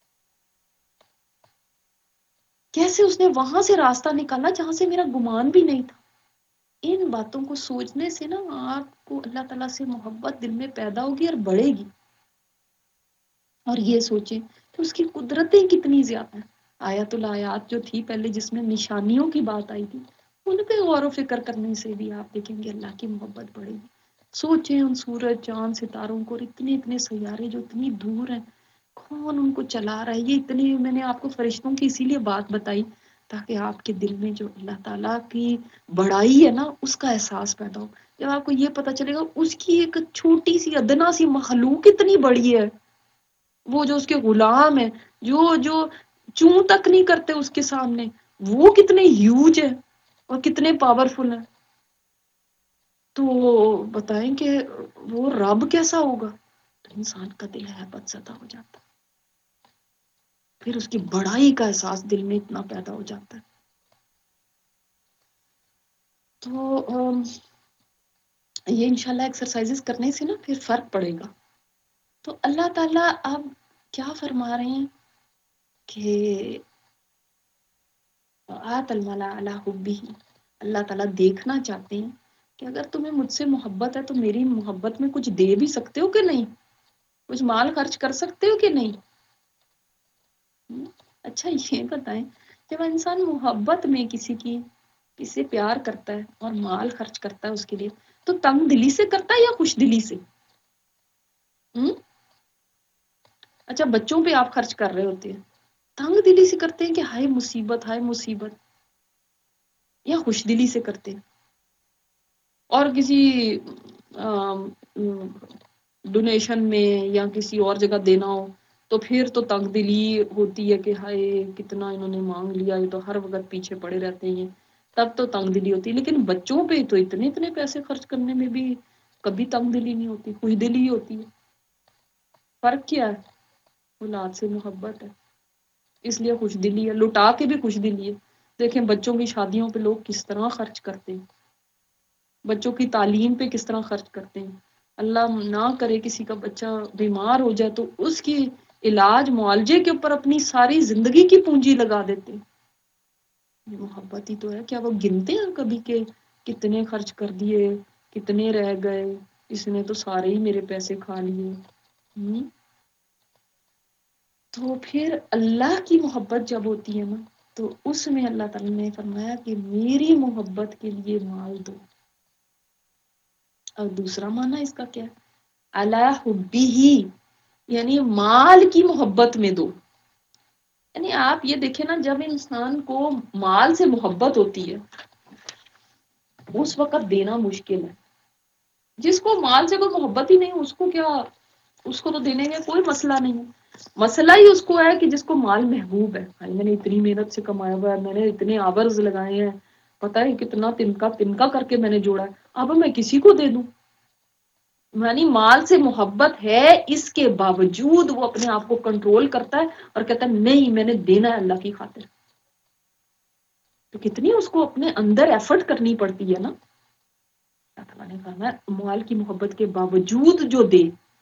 کیسے اس نے وہاں سے راستہ نکالا جہاں سے میرا گمان بھی نہیں تھا۔ ان باتوں کو سوچنے سے نا آپ کو اللہ تعالیٰ سے محبت دل میں پیدا ہوگی اور بڑھے گی، اور یہ سوچیں کہ اس کی قدرتیں کتنی زیادہ ہیں۔ آیت الآیات جو تھی پہلے جس میں نشانیوں کی بات آئی تھی ان پہ غور و فکر کرنے سے بھی آپ دیکھیں گے اللہ کی محبت بڑھے گی۔ سوچیں ان سورج چاند ستاروں کو، اور اتنے اتنے سیارے جو اتنی دور ہیں، کون ان کو چلا رہا ہے، یہ اتنے میں نے آپ کو فرشتوں کی اسی لیے بات بتائی تاکہ آپ کے دل میں جو اللہ تعالیٰ کی بڑائی ہے نا اس کا احساس پیدا ہو، جب آپ کو یہ پتا چلے گا اس کی ایک چھوٹی سی ادنا سی مخلوق اتنی بڑی ہے، وہ جو اس کے غلام ہیں جو جو چوں تک نہیں کرتے اس کے سامنے، وہ کتنے ہیوج ہے اور کتنے پاورفل ہیں، تو بتائیں کہ وہ رب کیسا ہوگا، تو انسان کا دل ہیبت زدہ ہو جاتا ہے، پھر اس کی بڑائی کا احساس دل میں اتنا پیدا ہو جاتا ہے۔ تو یہ انشاءاللہ ایکسرسائزز کرنے سے نا پھر فرق پڑے گا۔ تو اللہ تعالیٰ اب کیا فرما رہے ہیں کہ آت المال علی حبہ، اللہ تعالیٰ دیکھنا چاہتے ہیں کہ اگر تمہیں مجھ سے محبت ہے تو میری محبت میں کچھ دے بھی سکتے ہو کہ نہیں، کچھ مال خرچ کر سکتے ہو کہ نہیں؟ اچھا یہ بتائیں، جب انسان محبت میں کسی سے پیار کرتا ہے اور مال خرچ کرتا ہے اس کے لیے، تو تنگ دلی سے کرتا ہے یا خوش دلی سے؟ اچھا بچوں پہ آپ خرچ کر رہے ہوتے ہیں، تنگ دلی سے کرتے ہیں کہ ہائے مصیبت، یا خوش دلی سے کرتے ہیں؟ اور کسی ڈونیشن میں یا کسی اور جگہ دینا ہو تو پھر تو تنگ دلی ہوتی ہے کہ ہائے کتنا انہوں نے مانگ لیا، یہ تو ہر وقت پیچھے پڑے رہتے ہیں، تب تو تنگ دلی ہوتی ہے۔ لیکن بچوں پہ تو اتنے پیسے خرچ کرنے میں بھی کبھی تنگ دلی نہیں ہوتی، خوش دلی ہی ہوتی ہے۔ فرق کیا ہے؟ اولاد سے محبت ہے اس لیے خوش دلی ہے، لٹا کے بھی خوش دلی ہے۔ دیکھیں بچوں کی شادیوں پہ لوگ کس طرح خرچ کرتے ہیں، بچوں کی تعلیم پہ کس طرح خرچ کرتے ہیں۔ اللہ نہ کرے کسی کا بچہ بیمار ہو جائے تو اس کی علاج معالجے کے اوپر اپنی ساری زندگی کی پونجی لگا دیتے ہیں۔ یہ محبت ہی تو ہے۔ کیا وہ گنتے ہیں کبھی کہ کتنے خرچ کر دیے، کتنے رہ گئے، اس نے تو سارے ہی میرے پیسے کھا لیے؟ تو پھر اللہ کی محبت جب ہوتی ہے نا، تو اس میں اللہ تعالیٰ نے فرمایا کہ میری محبت کے لیے مال دو۔ اور دوسرا معنی اس کا کیا ہے؟ اللہ حبی ہی، یعنی مال کی محبت میں دو۔ یعنی آپ یہ دیکھیں نا، جب انسان کو مال سے محبت ہوتی ہے اس وقت دینا مشکل ہے۔ جس کو مال سے کوئی محبت ہی نہیں، اس کو کیا، اس کو تو دینے کا کوئی مسئلہ نہیں ہے۔ مسئلہ ہی اس کو ہے کہ جس کو مال محبوب ہے، میں نے اتنی محنت سے کمایا ہوا ہے، میں نے اتنے آورز لگائے ہیں، پتہ ہے کتنا تنکا کر کے میں نے جوڑا ہے، اب میں کسی کو دے دوں۔ یعنی مال سے محبت ہے، اس کے باوجود وہ اپنے آپ کو کنٹرول کرتا ہے اور کہتا ہے نہیں میں نے دینا ہے اللہ کی خاطر۔ تو کتنی اس کو اپنے اندر ایفرٹ کرنی پڑتی ہے نا۔ اللہ تعالیٰ نے فرمایا مال کی محبت کے باوجود جو دے،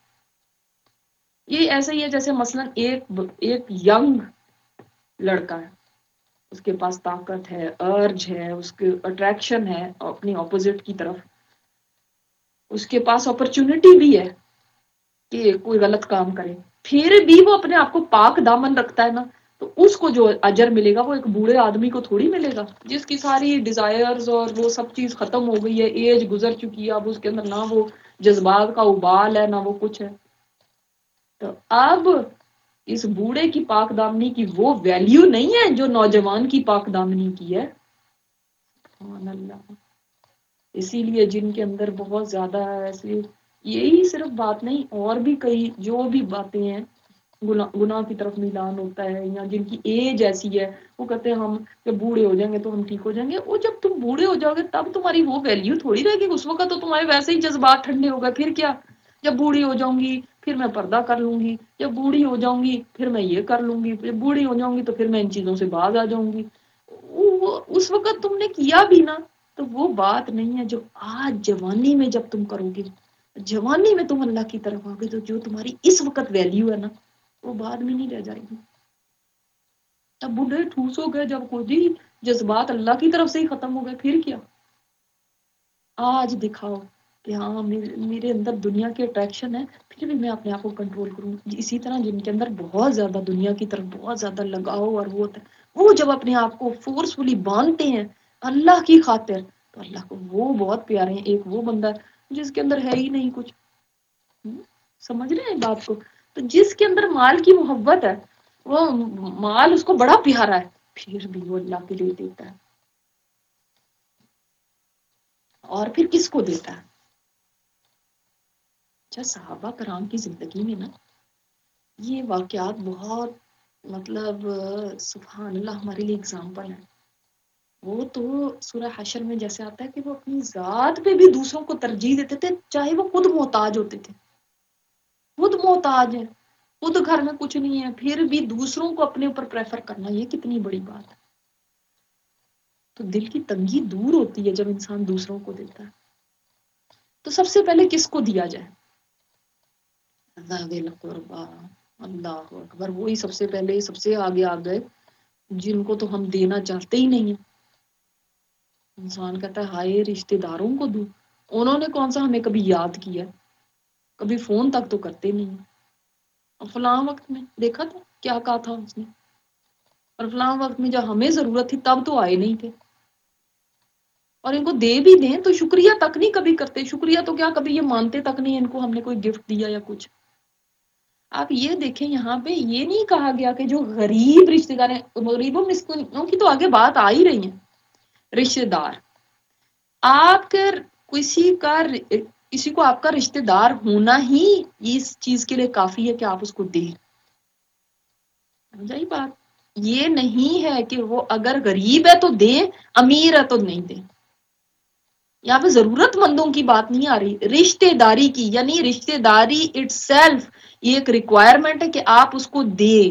یہ ایسا ہی ہے جیسے مثلا ایک ینگ لڑکا ہے، اس کے پاس طاقت ہے، ارج ہے، اس کے اٹریکشن ہے اپنی اپوزٹ کی طرف، اس کے پاس اپرچونٹی بھی ہے کہ کوئی غلط کام کرے، پھر بھی وہ اپنے آپ کو پاک دامن رکھتا ہے نا، تو اس کو جو اجر ملے گا وہ ایک بوڑھے آدمی کو تھوڑی ملے گا جس کی ساری ڈیزائرز اور وہ سب چیز ختم ہو گئی ہے، ایج گزر چکی ہے، اب اس کے اندر نہ وہ جذبات کا ابال ہے نہ وہ کچھ ہے۔ تو اب اس بوڑھے کی پاک دامنی کی وہ ویلیو نہیں ہے جو نوجوان کی پاک دامنی کی ہے۔ سبحان اللہ۔ اسی لیے جن کے اندر بہت زیادہ ایسی، یہی صرف بات نہیں، اور بھی کئی جو بھی باتیں ہیں، گناہ کی طرف میلان ہوتا ہے، یا جن کی ایج ایسی ہے وہ کہتے ہیں ہم جب بوڑھے ہو جائیں گے تو ہم ٹھیک ہو جائیں گے۔ وہ جب تم بوڑھے ہو جاؤ گے تب تمہاری وہ ویلیو تھوڑی رہے گی، اس وقت تو تمہارے ویسے ہی جذبات ٹھنڈے ہو گئے، پھر کیا، جب بوڑھی ہو جاؤں گی پھر میں پردہ کر لوں گی، جب بوڑھی ہو جاؤں گی پھر میں یہ کر لوں گی، جب بوڑھی ہو جاؤں گی تو پھر میں ان چیزوں سے باز آ جاؤں گی۔ اس وقت تم نے کیا بھی نا تو وہ بات نہیں ہے جو آج جوانی میں جب تم کرو گے، جوانی میں تم اللہ کی طرف آؤ گے تو جو تمہاری اس وقت ویلیو ہے نا وہ بعد میں نہیں رہ جائے گی۔ تب بوڑھے ٹھوس ہو گئے جب خود ہی جذبات اللہ کی طرف سے ہی ختم ہو گئے، پھر کیا۔ آج دکھاؤ کہ ہاں میرے اندر دنیا کی اٹریکشن ہے پھر بھی میں اپنے آپ کو کنٹرول کروں۔ اسی طرح جن کے اندر بہت زیادہ دنیا کی طرف بہت زیادہ لگاؤ اور وہ ہوتا ہے، وہ جب اپنے آپ کو فورسفلی باندھتے ہیں اللہ کی خاطر تو اللہ کو وہ بہت پیارے ہیں۔ ایک وہ بندہ جس کے اندر ہے ہی نہیں کچھ، سمجھ رہے ہیں بات کو؟ تو جس کے اندر مال کی محبت ہے، وہ مال اس کو بڑا پیارا ہے، پھر بھی وہ اللہ کے لیے دیتا ہے، اور پھر کس کو دیتا ہے؟ اچھا صحابہ کرام کی زندگی میں نا یہ واقعات بہت مطلب سبحان اللہ ہمارے لیے اگزامپل ہے۔ وہ تو سورہ حشر میں جیسے آتا ہے کہ وہ اپنی ذات پہ بھی دوسروں کو ترجیح دیتے تھے، چاہے وہ خود محتاج ہوتے تھے، خود محتاج ہے، خود گھر میں کچھ نہیں ہے، پھر بھی دوسروں کو اپنے اوپر پریفر کرنا، یہ کتنی بڑی بات ہے۔ تو دل کی تنگی دور ہوتی ہے جب انسان دوسروں کو دیتا ہے۔ تو سب سے پہلے کس کو دیا جائے؟ ذوی القربیٰ، اللہ اکبر، وہی سب سے پہلے سب سے آگے آ گئے جن کو تو ہم دینا چاہتے ہی نہیں ہیں۔ انسان کہتا ہے ہائے رشتہ داروں کو دوں، انہوں نے کون سا ہمیں کبھی یاد کیا؟ کبھی فون تک تو کرتے نہیں ہیں. اور فلاں وقت میں دیکھا تھا کیا کہا تھا اس نے، اور فلاں وقت میں جب ہمیں ضرورت تھی تب تو آئے نہیں تھے. اور ان کو دے بھی دیں تو شکریہ تک نہیں کبھی کرتے. شکریہ تو کیا کبھی یہ مانتے تک نہیں ان کو ہم نے کوئی گفٹ دیا یا کچھ. آپ یہ دیکھیں یہاں پہ یہ نہیں کہا گیا کہ جو غریب رشتے دار ہیں، غریبوں مسکینوں کی تو آگے بات آ ہی رہی ہیں. رشتے دار آپ کے کسی کو آپ کا رشتے دار ہونا ہی اس چیز کے لیے کافی ہے کہ آپ اس کو دیں. سمجھائی بات؟ یہ نہیں ہے کہ وہ اگر غریب ہے تو دیں، امیر ہے تو نہیں دیں. یہاں پہ ضرورت مندوں کی بات نہیں آ رہی، رشتے داری کی. یعنی رشتے داری اٹ سیلف یہ ایک ریکوائرمنٹ ہے کہ آپ اس کو دیں.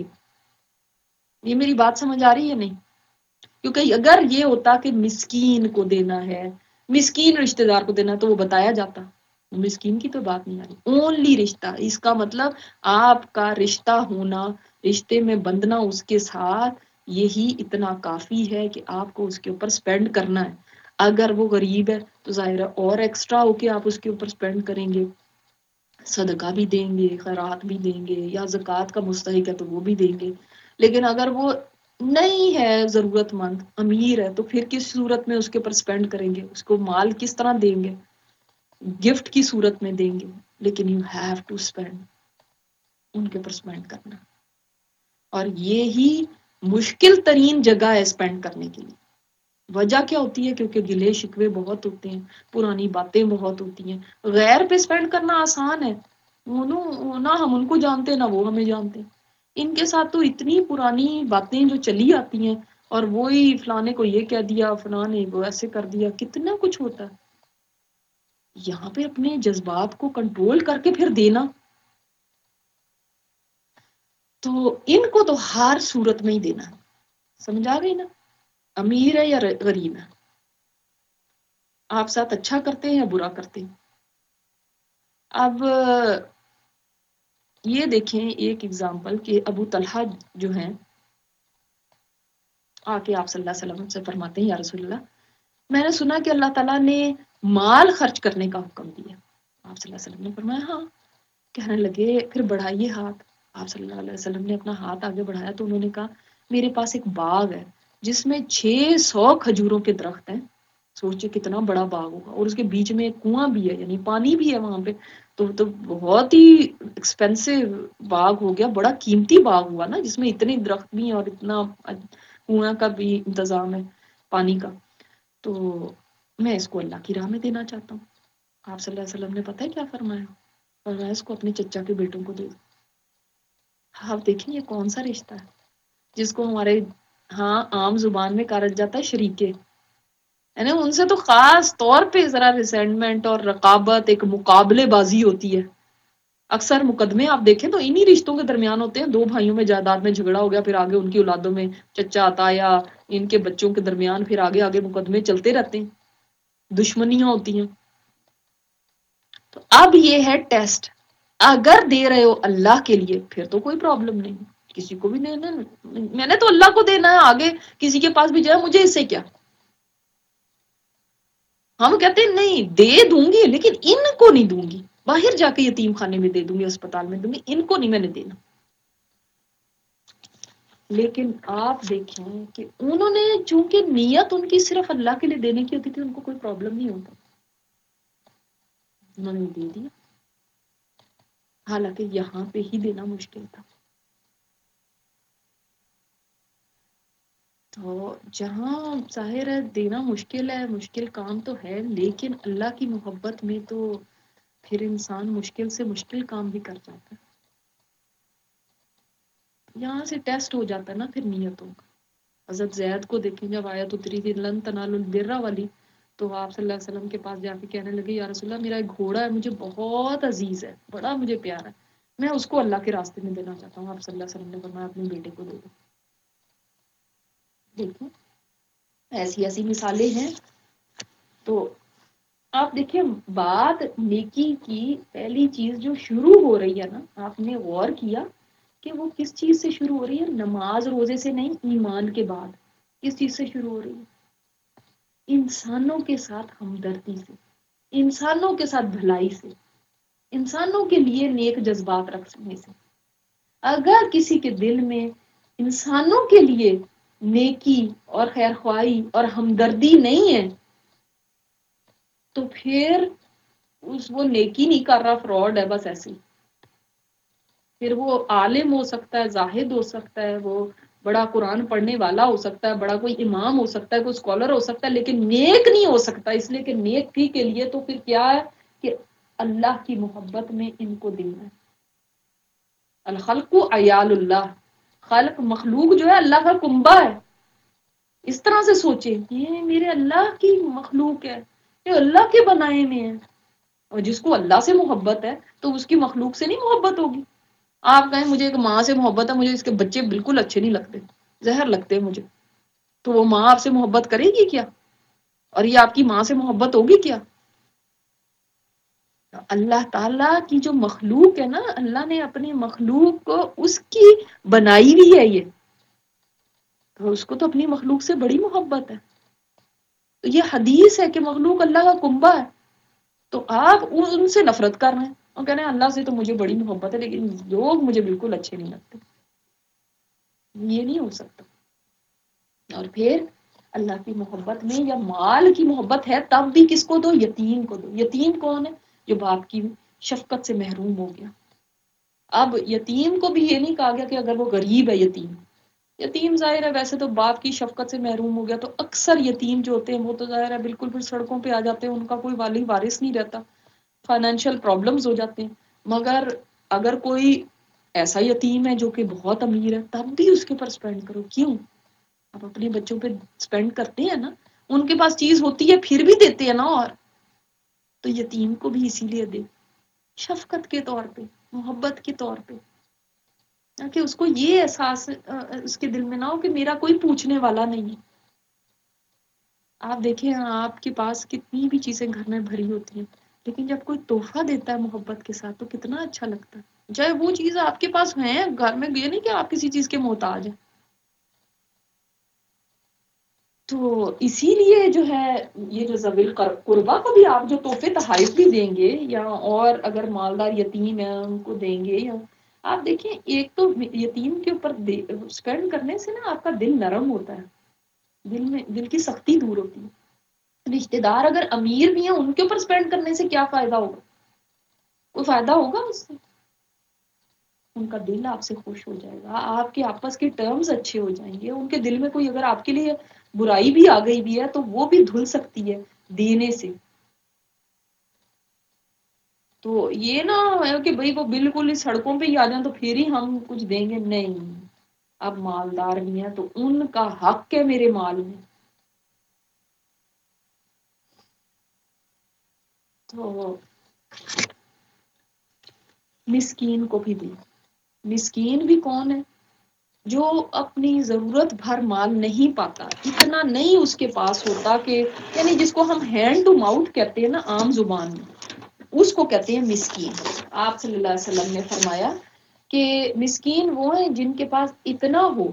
یہ میری بات سمجھ آ رہی ہے نہیں؟ کیونکہ اگر یہ ہوتا کہ مسکین کو دینا ہے، مسکین رشتے دار کو دینا ہے، تو وہ بتایا جاتا. مسکین کی تو بات نہیں آ رہی. اونلی رشتہ، اس کا مطلب آپ کا رشتہ ہونا، رشتے میں بندنا اس کے ساتھ، یہی اتنا کافی ہے کہ آپ کو اس کے اوپر سپینڈ کرنا ہے. اگر وہ غریب ہے تو ظاہر ہے اور ایکسٹرا ہو کے آپ اس کے اوپر سپینڈ کریں گے، صدقہ بھی دیں گے، خیرات بھی دیں گے، یا زکوٰۃ کا مستحق ہے تو وہ بھی دیں گے. لیکن اگر وہ نہیں ہے ضرورت مند، امیر ہے، تو پھر کس صورت میں اس کے اوپر سپینڈ کریں گے؟ اس کو مال کس طرح دیں گے؟ گفٹ کی صورت میں دیں گے. لیکن یو ہیو ٹو اسپینڈ، ان کے اوپر اسپینڈ کرنا. اور یہی مشکل ترین جگہ ہے اسپینڈ کرنے کے لیے. وجہ کیا ہوتی ہے؟ کیونکہ گلے شکوے بہت ہوتے ہیں، پرانی باتیں بہت ہوتی ہیں. غیر پہ اسپینڈ کرنا آسان ہے، نہ ہم ان کو جانتے نہ وہ ہمیں جانتے. ان کے ساتھ تو اتنی پرانی باتیں جو چلی آتی ہیں، اور وہی فلانے کو یہ کہہ دیا، فلانے کو ایسے کر دیا، کتنا کچھ ہوتا ہے. یہاں پہ اپنے جذبات کو کنٹرول کر کے پھر دینا. تو ان کو تو ہر صورت میں ہی دینا ہے. سمجھ آ گئی نا؟ امیر ہے یا غریب ہے، آپ ساتھ اچھا کرتے ہیں یا برا کرتے ہیں. اب یہ دیکھیں ایک اگزامپل کہ ابو طلحہ جو ہیں آ کے آپ صلی اللہ علیہ وسلم سے فرماتے ہیں یا رسول اللہ، میں نے سنا کہ اللہ تعالیٰ نے مال خرچ کرنے کا حکم دیا. آپ صلی اللہ علیہ وسلم نے فرمایا ہاں. کہنے لگے پھر بڑھائیے ہاتھ. آپ صلی اللہ علیہ وسلم نے اپنا ہاتھ آگے بڑھایا تو انہوں نے کہا میرے پاس ایک باغ ہے جس میں 600 کھجوروں کے درخت ہیں. سوچے کتنا بڑا باغ ہوگا، اور اس کے بیچ میں ایک کنواں بھی ہے، یعنی پانی بھی ہے وہاں پہ. تو بہت ہی ایکسپینسو باغ ہو گیا، بڑا قیمتی باغ ہوا نا، جس میں اتنے درخت بھی ہیں اور اتنا کنواں کا بھی انتظام ہے، پانی کا. تو میں اس کو اللہ کی راہ میں دینا چاہتا ہوں. آپ صلی اللہ علیہ وسلم نے پتہ ہے کیا فرمایا؟ فرمایا اس کو اپنے چچا کے بیٹوں کو دے دو. آپ دیکھیں یہ کون سا رشتہ ہے جس کو ہمارے ہاں عام زبان میں کہا جاتا ہے شریکے. یعنی ان سے تو خاص طور پہ ذرا ریسینٹمنٹ اور رقابت، ایک مقابلے بازی ہوتی ہے. اکثر مقدمے آپ دیکھیں تو انہی رشتوں کے درمیان ہوتے ہیں. دو بھائیوں میں جائیداد میں جھگڑا ہو گیا، پھر آگے ان کی اولادوں میں چچا آتا یا ان کے بچوں کے درمیان پھر آگے آگے مقدمے چلتے رہتے ہیں، دشمنیاں ہوتی ہیں. تو اب یہ ہے ٹیسٹ. اگر دے رہے ہو اللہ کے لیے پھر تو کوئی پرابلم نہیں، کسی کو بھی دینا. میں نے تو اللہ کو دینا ہے، آگے کسی کے پاس بھی جائے مجھے اس سے کیا. ہم کہتے ہیں نہیں دے دوں گی لیکن ان کو نہیں دوں گی، باہر جا کے یتیم خانے میں دے دوں گی، اسپتال میں دوں گی، ان کو نہیں میں نے دینا. لیکن آپ دیکھیں کہ انہوں نے چونکہ نیت ان کی صرف اللہ کے لیے دینے کی ہوتی تھی، ان کو کوئی پرابلم نہیں ہوتا، انہوں نے دے دیا. حالانکہ یہاں پہ ہی دینا مشکل تھا. تو جہاں ظاہر ہے دینا مشکل ہے، مشکل کام تو ہے، لیکن اللہ کی محبت میں تو پھر انسان مشکل سے مشکل کام بھی کر جاتا ہے. یہاں سے ٹیسٹ ہو جاتا ہے نا پھر نیتوں کا. حضرت زید کو دیکھیں جب آیت اتری تھی لن تنالوا البر والی، تو آپ صلی اللہ علیہ وسلم کے پاس جا کے کہنے لگے یا رسول اللہ میرا ایک گھوڑا ہے، مجھے بہت عزیز ہے، بڑا مجھے پیارا ہے، میں اس کو اللہ کے راستے میں دینا چاہتا ہوں. آپ صلی اللہ علیہ وسلم نے فرمایا اپنے بیٹے کو دے دو. دیکھیں ایسی ایسی مثالیں ہیں. تو آپ دیکھیں بات نیکی کی پہلی چیز جو شروع ہو رہی ہے نا، آپ نے غور کیا کہ وہ کس چیز سے شروع ہو رہی ہے؟ نماز روزے سے نہیں، ایمان کے بعد کس چیز سے شروع ہو رہی ہے؟ انسانوں کے ساتھ ہمدردی سے. انسانوں کے ساتھ بھلائی سے، انسانوں کے لیے نیک جذبات رکھنے سے۔ اگر کسی کے دل میں انسانوں کے لیے نیکی اور خیر خواہی اور ہمدردی نہیں ہے تو پھر وہ نیکی نہیں کر رہا، فراڈ ہے بس ایسے ہی۔ پھر وہ عالم ہو سکتا ہے، زاہد ہو سکتا ہے، وہ بڑا قرآن پڑھنے والا ہو سکتا ہے، بڑا کوئی امام ہو سکتا ہے، کوئی اسکالر ہو سکتا ہے، لیکن نیک نہیں ہو سکتا، اس لیے کہ نیکی کے لیے تو پھر کیا ہے کہ اللہ کی محبت میں ان کو دینا ہے۔ الخلق عیال اللہ، خلق مخلوق جو ہے اللہ کا کنبہ ہے۔ اس طرح سے سوچیں یہ میرے اللہ کی مخلوق ہے، یہ اللہ کے بنائے میں ہے، اور جس کو اللہ سے محبت ہے تو اس کی مخلوق سے نہیں محبت ہوگی۔ آپ کہیں مجھے ایک ماں سے محبت ہے، مجھے اس کے بچے بالکل اچھے نہیں لگتے، زہر لگتے ہیں مجھے، تو وہ ماں آپ سے محبت کرے گی کیا؟ اور یہ آپ کی ماں سے محبت ہوگی کیا؟ اللہ تعالیٰ کی جو مخلوق ہے نا، اللہ نے اپنی مخلوق کو اس کی بنائی بھی ہے، یہ تو اس کو تو اپنی مخلوق سے بڑی محبت ہے۔ تو یہ حدیث ہے کہ مخلوق اللہ کا کنبہ ہے، تو آپ ان سے نفرت کر رہے ہیں اور کہہ رہے ہیں اللہ سے تو مجھے بڑی محبت ہے لیکن لوگ مجھے بالکل اچھے نہیں لگتے۔ یہ نہیں ہو سکتا۔ اور پھر اللہ کی محبت میں یا مال کی محبت ہے تب بھی کس کو دو؟ یتیم کو دو۔ یتیم کون ہے؟ جو باپ کی شفقت سے محروم ہو گیا۔ اب یتیم کو بھی یہ نہیں کہا گیا کہ اگر وہ غریب ہے یتیم، یتیم ظاہر ہے ویسے تو باپ کی شفقت سے محروم ہو گیا، تو اکثر یتیم جو ہوتے ہیں وہ تو ظاہر ہے بالکل پھر سڑکوں پہ آ جاتے ہیں، ان کا کوئی والی وارث نہیں رہتا، فائنینشیل پرابلمز ہو جاتے ہیں۔ مگر اگر کوئی ایسا یتیم ہے جو کہ بہت امیر ہے تب بھی اس کے اوپر اسپینڈ کرو۔ کیوں؟ آپ اپنے بچوں پہ اسپینڈ کرتے ہیں نا، ان کے پاس چیز ہوتی ہے پھر بھی دیتے ہیں نا، اور تو یتیم کو بھی اسی لیے دے، شفقت کے طور پہ، محبت کے طور پہ، تاکہ اس کو یہ احساس اس کے دل میں نہ ہو کہ میرا کوئی پوچھنے والا نہیں ہے۔ آپ دیکھیں آپ کے پاس کتنی بھی چیزیں گھر میں بھری ہوتی ہیں لیکن جب کوئی تحفہ دیتا ہے محبت کے ساتھ تو کتنا اچھا لگتا ہے، چاہے وہ چیز آپ کے پاس ہیں گھر میں، یہ نہیں کہ آپ کسی چیز کے محتاج ہیں۔ تو اسی لیے جو ہے یہ جو ذوی قربا کو بھی آپ جو تحفے تحائف بھی دیں گے، یا اور اگر مالدار یتیم ہیں ان کو دیں گے، یا آپ دیکھیں ایک تو یتیم کے اوپر اسپینڈ کرنے سے نا آپ کا دل نرم ہوتا ہے، دل میں دل کی سختی دور ہوتی ہے۔ رشتے دار اگر امیر بھی ہیں ان کے اوپر اسپینڈ کرنے سے کیا فائدہ ہوگا؟ کوئی فائدہ ہوگا اس سے؟ ان کا دل آپ سے خوش ہو جائے گا، آپ کے آپس کے ٹرمز اچھے ہو جائیں گے، ان کے دل میں کوئی اگر آپ کے لیے برائی بھی آ گئی بھی ہے تو وہ بھی دھل سکتی ہے دینے سے۔ تو یہ نہ ہے کہ بھئی وہ بالکل ہی سڑکوں پہ ہی آ جائیں تو پھر ہی ہم کچھ دیں گے، نہیں، اب مالدار بھی ہیں تو ان کا حق ہے میرے مال میں، تو مسکین کو بھی دیں۔ مسکین بھی کون ہے؟ جو اپنی ضرورت بھر مال نہیں پاتا، اتنا نہیں اس کے پاس ہوتا کہ یعنی جس کو ہم ہینڈ ٹو ماؤتھ کہتے ہیں نا عام زبان میں، اس کو کہتے ہیں مسکین۔ آپ صلی اللہ علیہ وسلم نے فرمایا کہ مسکین وہ ہیں جن کے پاس اتنا ہو،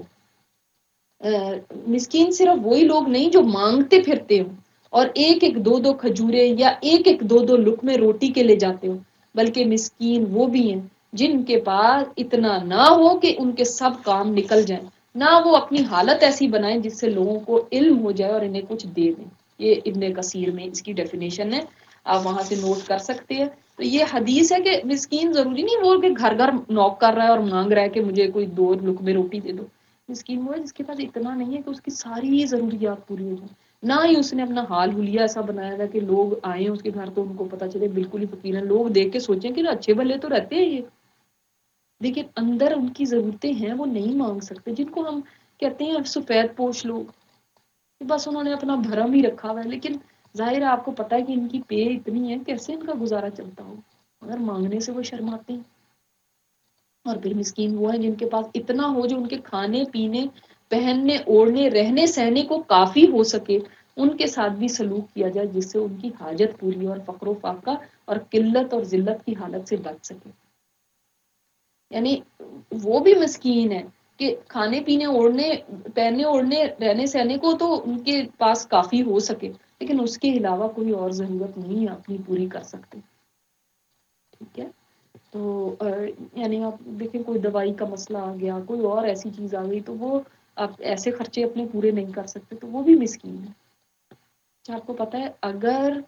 مسکین صرف وہی لوگ نہیں جو مانگتے پھرتے ہوں اور ایک ایک دو دو کھجورے یا ایک ایک دو دو لقمے روٹی کے لے جاتے ہوں، بلکہ مسکین وہ بھی ہیں جن کے پاس اتنا نہ ہو کہ ان کے سب کام نکل جائیں، نہ وہ اپنی حالت ایسی بنائیں جس سے لوگوں کو علم ہو جائے اور انہیں کچھ دے دیں۔ یہ ابن کثیر میں اس کی ڈیفینیشن ہے، آپ وہاں سے نوٹ کر سکتے ہیں۔ تو یہ حدیث ہے کہ مسکین ضروری نہیں وہ کہ گھر گھر نوک کر رہا ہے اور مانگ رہا ہے کہ مجھے کوئی 2 لقمے روٹی دے دو۔ مسکین وہ ہے جس کے پاس اتنا نہیں ہے کہ اس کی ساری ضروریات پوری ہو جائیں، نہ ہی اس نے اپنا حال حلیہ ایسا بنایا تھا کہ لوگ آئیں اس کے گھر تو ان کو پتہ چلے بالکل ہی فقیر ہیں، لوگ دیکھ کے سوچیں کہ اچھے بھلے تو رہتے ہیں یہ، لیکن اندر ان کی ضرورتیں ہیں وہ نہیں مانگ سکتے، جن کو ہم کہتے ہیں سفید پوش لوگ، بس انہوں نے اپنا بھرم ہی رکھا ہوا ہے، لیکن ظاہر ہے آپ کو پتہ ہے کہ ان کی پے اتنی ہے کیسے ان کا گزارا چلتا ہو، مگر مانگنے سے وہ شرماتے ہیں۔ اور پھر مسکین وہ ہیں جن کے پاس اتنا ہو جو ان کے کھانے پینے پہننے اوڑھنے رہنے سہنے کو کافی ہو سکے، ان کے ساتھ بھی سلوک کیا جائے جس سے ان کی حاجت پوری اور فقر و فاقہ اور قلت اور ذلت کی حالت سے بچ سکے۔ یعنی وہ بھی مسکین ہے کہ کھانے پینے اوڑھنے پہننے اوڑھنے رہنے سہنے کو تو ان کے پاس کافی ہو سکے، لیکن اس کے علاوہ کوئی اور ضرورت نہیں اپنی پوری کر سکتے. ٹھیک ہے. تو یعنی آپ دیکھیں کوئی دوائی کا مسئلہ آ گیا، کوئی اور ایسی چیز آ گئی، تو وہ آپ ایسے خرچے اپنے پورے نہیں کر سکتے تو وہ بھی مسکین ہے. آپ کو پتہ ہے اگر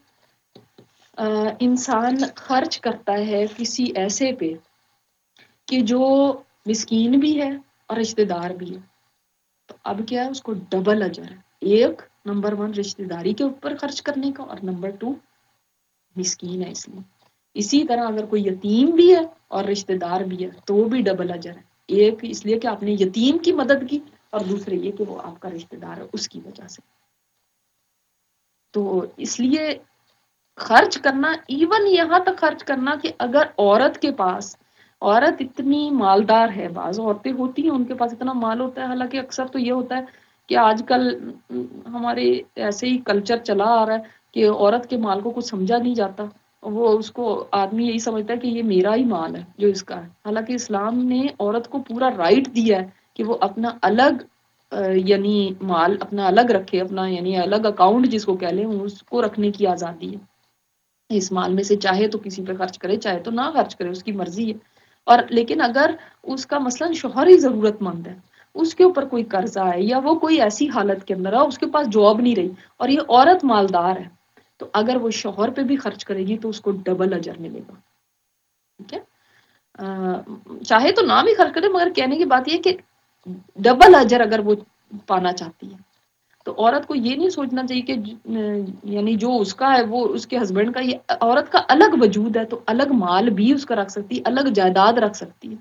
انسان خرچ کرتا ہے کسی ایسے پہ کہ جو مسکین بھی ہے اور رشتہ دار بھی ہے، تو اب کیا ہے، اس کو ڈبل اجر ہے. ایک نمبر 1 رشتہ داری کے اوپر خرچ کرنے کا، اور نمبر 2 مسکین ہے اس لیے. اسی طرح اگر کوئی یتیم بھی ہے اور رشتہ دار بھی ہے تو وہ بھی ڈبل اجر ہے. ایک اس لیے کہ آپ نے یتیم کی مدد کی، اور دوسرے یہ کہ وہ آپ کا رشتہ دار ہے اس کی وجہ سے. تو اس لیے خرچ کرنا، ایون یہاں تک خرچ کرنا کہ اگر عورت اتنی مالدار ہے، بعض عورتیں ہوتی ہیں ان کے پاس اتنا مال ہوتا ہے، حالانکہ اکثر تو یہ ہوتا ہے کہ آج کل ہمارے ایسے ہی کلچر چلا آ رہا ہے کہ عورت کے مال کو کچھ سمجھا نہیں جاتا، وہ اس کو آدمی یہی سمجھتا ہے کہ یہ میرا ہی مال ہے جو اس کا ہے. حالانکہ اسلام نے عورت کو پورا رائٹ دیا ہے کہ وہ اپنا الگ یعنی مال اپنا الگ رکھے، اپنا یعنی الگ اکاؤنٹ جس کو کہہ لیں اس کو رکھنے کی آزادی ہے. اس مال میں سے چاہے تو کسی پہ خرچ کرے، چاہے تو نہ خرچ کرے، اس کی مرضی ہے. اور لیکن اگر اس کا مثلا شوہر ہی ضرورت مند ہے، اس کے اوپر کوئی قرضہ ہے، یا وہ کوئی ایسی حالت کے اندر ہے اس کے پاس جاب نہیں رہی اور یہ عورت مالدار ہے، تو اگر وہ شوہر پہ بھی خرچ کرے گی تو اس کو ڈبل اجر ملے گا. ٹھیک ہے. چاہے تو نہ بھی خرچ کرے، مگر کہنے کی بات یہ کہ ڈبل اجر اگر وہ پانا چاہتی ہے تو عورت کو یہ نہیں سوچنا چاہیے کہ یعنی جو اس کا ہے وہ اس کے ہسبینڈ کا. یہ عورت کا الگ وجود ہے تو الگ مال بھی اس کا رکھ سکتی ہے، الگ جائیداد رکھ سکتی ہے.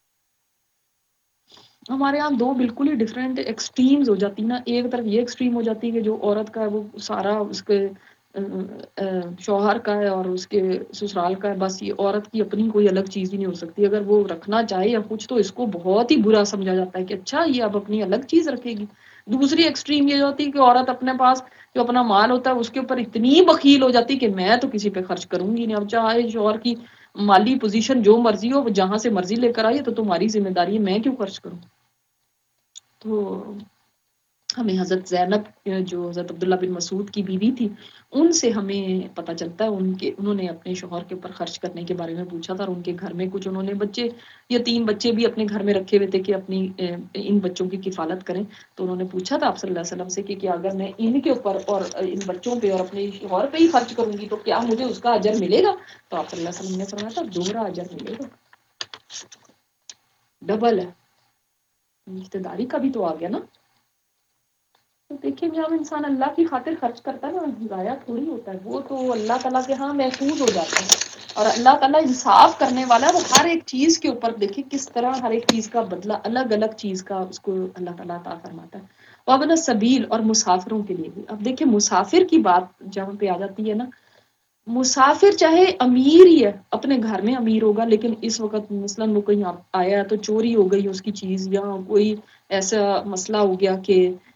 ہمارے یہاں دو بالکل ہی ڈفرینٹ ایکسٹریمز ہو جاتی نا. ایک طرف یہ ایکسٹریم ہو جاتی ہے کہ جو عورت کا ہے وہ سارا اس کے شوہر کا ہے اور اس کے سسرال کا ہے، بس یہ عورت کی اپنی کوئی الگ چیز ہی نہیں ہو سکتی. اگر وہ رکھنا چاہے یا کچھ تو اس کو بہت ہی برا سمجھا جاتا ہے کہ اچھا یہ اب اپنی الگ چیز رکھے گی. دوسری ایکسٹریم یہ ہوتی ہے کہ عورت اپنے پاس جو اپنا مال ہوتا ہے اس کے اوپر اتنی بخیل ہو جاتی کہ میں تو کسی پہ خرچ کروں گی نہیں. اب چاہے شوہر کی مالی پوزیشن جو مرضی ہو، جہاں سے مرضی لے کر آئیے، تو تمہاری ذمہ داری ہے، میں کیوں خرچ کروں. تو ہمیں حضرت زینب جو حضرت عبداللہ بن مسعود کی بیوی تھی، ان سے ہمیں پتہ چلتا ہے انہوں نے اپنے شوہر کے اوپر خرچ کرنے کے بارے میں پوچھا تھا، اور ان کے گھر میں کچھ انہوں نے یتیم بچے بھی اپنے گھر میں رکھے ہوئے تھے کہ اپنی ان بچوں کی کفالت کریں. تو انہوں نے پوچھا تھا آپ صلی اللہ علیہ وسلم سے کہ اگر میں ان کے اوپر اور ان بچوں پہ اور اپنے شوہر پہ ہی خرچ کروں گی تو کیا مجھے اس کا اجر ملے گا؟ تو آپ صلی اللہ علیہ وسلم نے فرمایا تھا دوہرا اجر ملے گا، ڈبل ہے. رشتہ داری کا بھی تو آ گیا نا. تو دیکھیں جب انسان اللہ کی خاطر خرچ کرتا ہے نا، ضائع تھوڑی ہوتا ہے، وہ تو اللہ تعالیٰ کے ہاں محفوظ ہو جاتا ہے. اور اللہ تعالیٰ انصاف کرنے والا ہے، وہ ہر ایک چیز کے اوپر دیکھیں کس طرح ہر ایک چیز کا بدلہ الگ الگ چیز کا اس کو اللہ تعالیٰ عطا فرماتا ہے. وابن السبیل اور مسافروں کے لیے بھی. اب دیکھیں مسافر کی بات جہاں پہ آ جاتی ہے نا، مسافر چاہے امیر ہی ہے، اپنے گھر میں امیر ہوگا، لیکن اس وقت مثلاً وہ کہیں آیا تو چوری ہو گئی اس کی چیز، یا کوئی ایسا مسئلہ ہو گیا کہ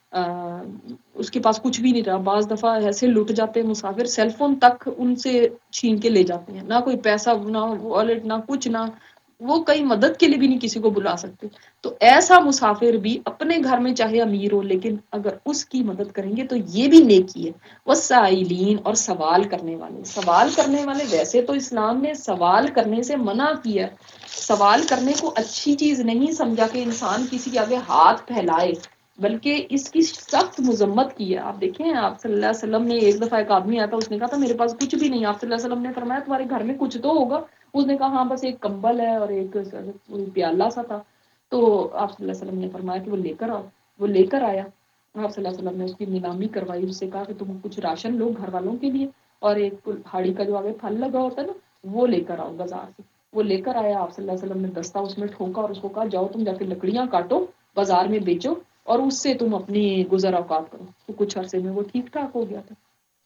اس کے پاس کچھ بھی نہیں رہا. بعض دفعہ ایسے لٹ جاتے ہیں مسافر، سیل فون تک ان سے چھین کے لے جاتے ہیں، نہ کوئی پیسہ، نہ والٹ، نہ کچھ، نہ وہ کئی مدد کے لیے بھی نہیں کسی کو بلا سکتے. تو ایسا مسافر بھی اپنے گھر میں چاہے امیر ہو، لیکن اگر اس کی مدد کریں گے تو یہ بھی نیکی ہے. والسائلین اور سوال کرنے والے. سوال کرنے والے، ویسے تو اسلام نے سوال کرنے سے منع کیا، سوال کرنے کو اچھی چیز نہیں سمجھا کہ انسان کسی کے آگے ہاتھ پھیلائے، بلکہ اس کی سخت مذمت کی ہے. آپ دیکھیں آپ صلی اللہ علیہ وسلم نے ایک دفعہ ایک آدمی آیا تھا، اس نے کہا تھا میرے پاس کچھ بھی نہیں. آپ صلی اللہ علیہ وسلم نے فرمایا تمہارے گھر میں کچھ تو ہوگا. اس نے کہا ہاں بس ایک کمبل ہے اور ایک پیالہ سا تھا. تو آپ صلی اللہ علیہ وسلم نے فرمایا کہ وہ لے کر آؤ. وہ لے کر آیا. آپ صلی اللہ علیہ وسلم نے اس کی نیلامی کروائی، اس سے کہا کہ تم کچھ راشن لو گھر والوں کے لیے، اور ایک ہاڑی کا جو آگے پھل لگا ہوتا ہے نا وہ لے کر آؤ بازار سے. وہ لے کر آیا. آپ صلی اللہ علیہ وسلم نے دستہ اس میں ٹھونکا اور اس کو کہا جاؤ تم جا کے لکڑیاں کاٹو، بازار میں بیچو، اور اس سے تم اپنی گزر اوقات کرو. تو کچھ عرصے میں وہ ٹھیک ٹھاک ہو گیا تھا.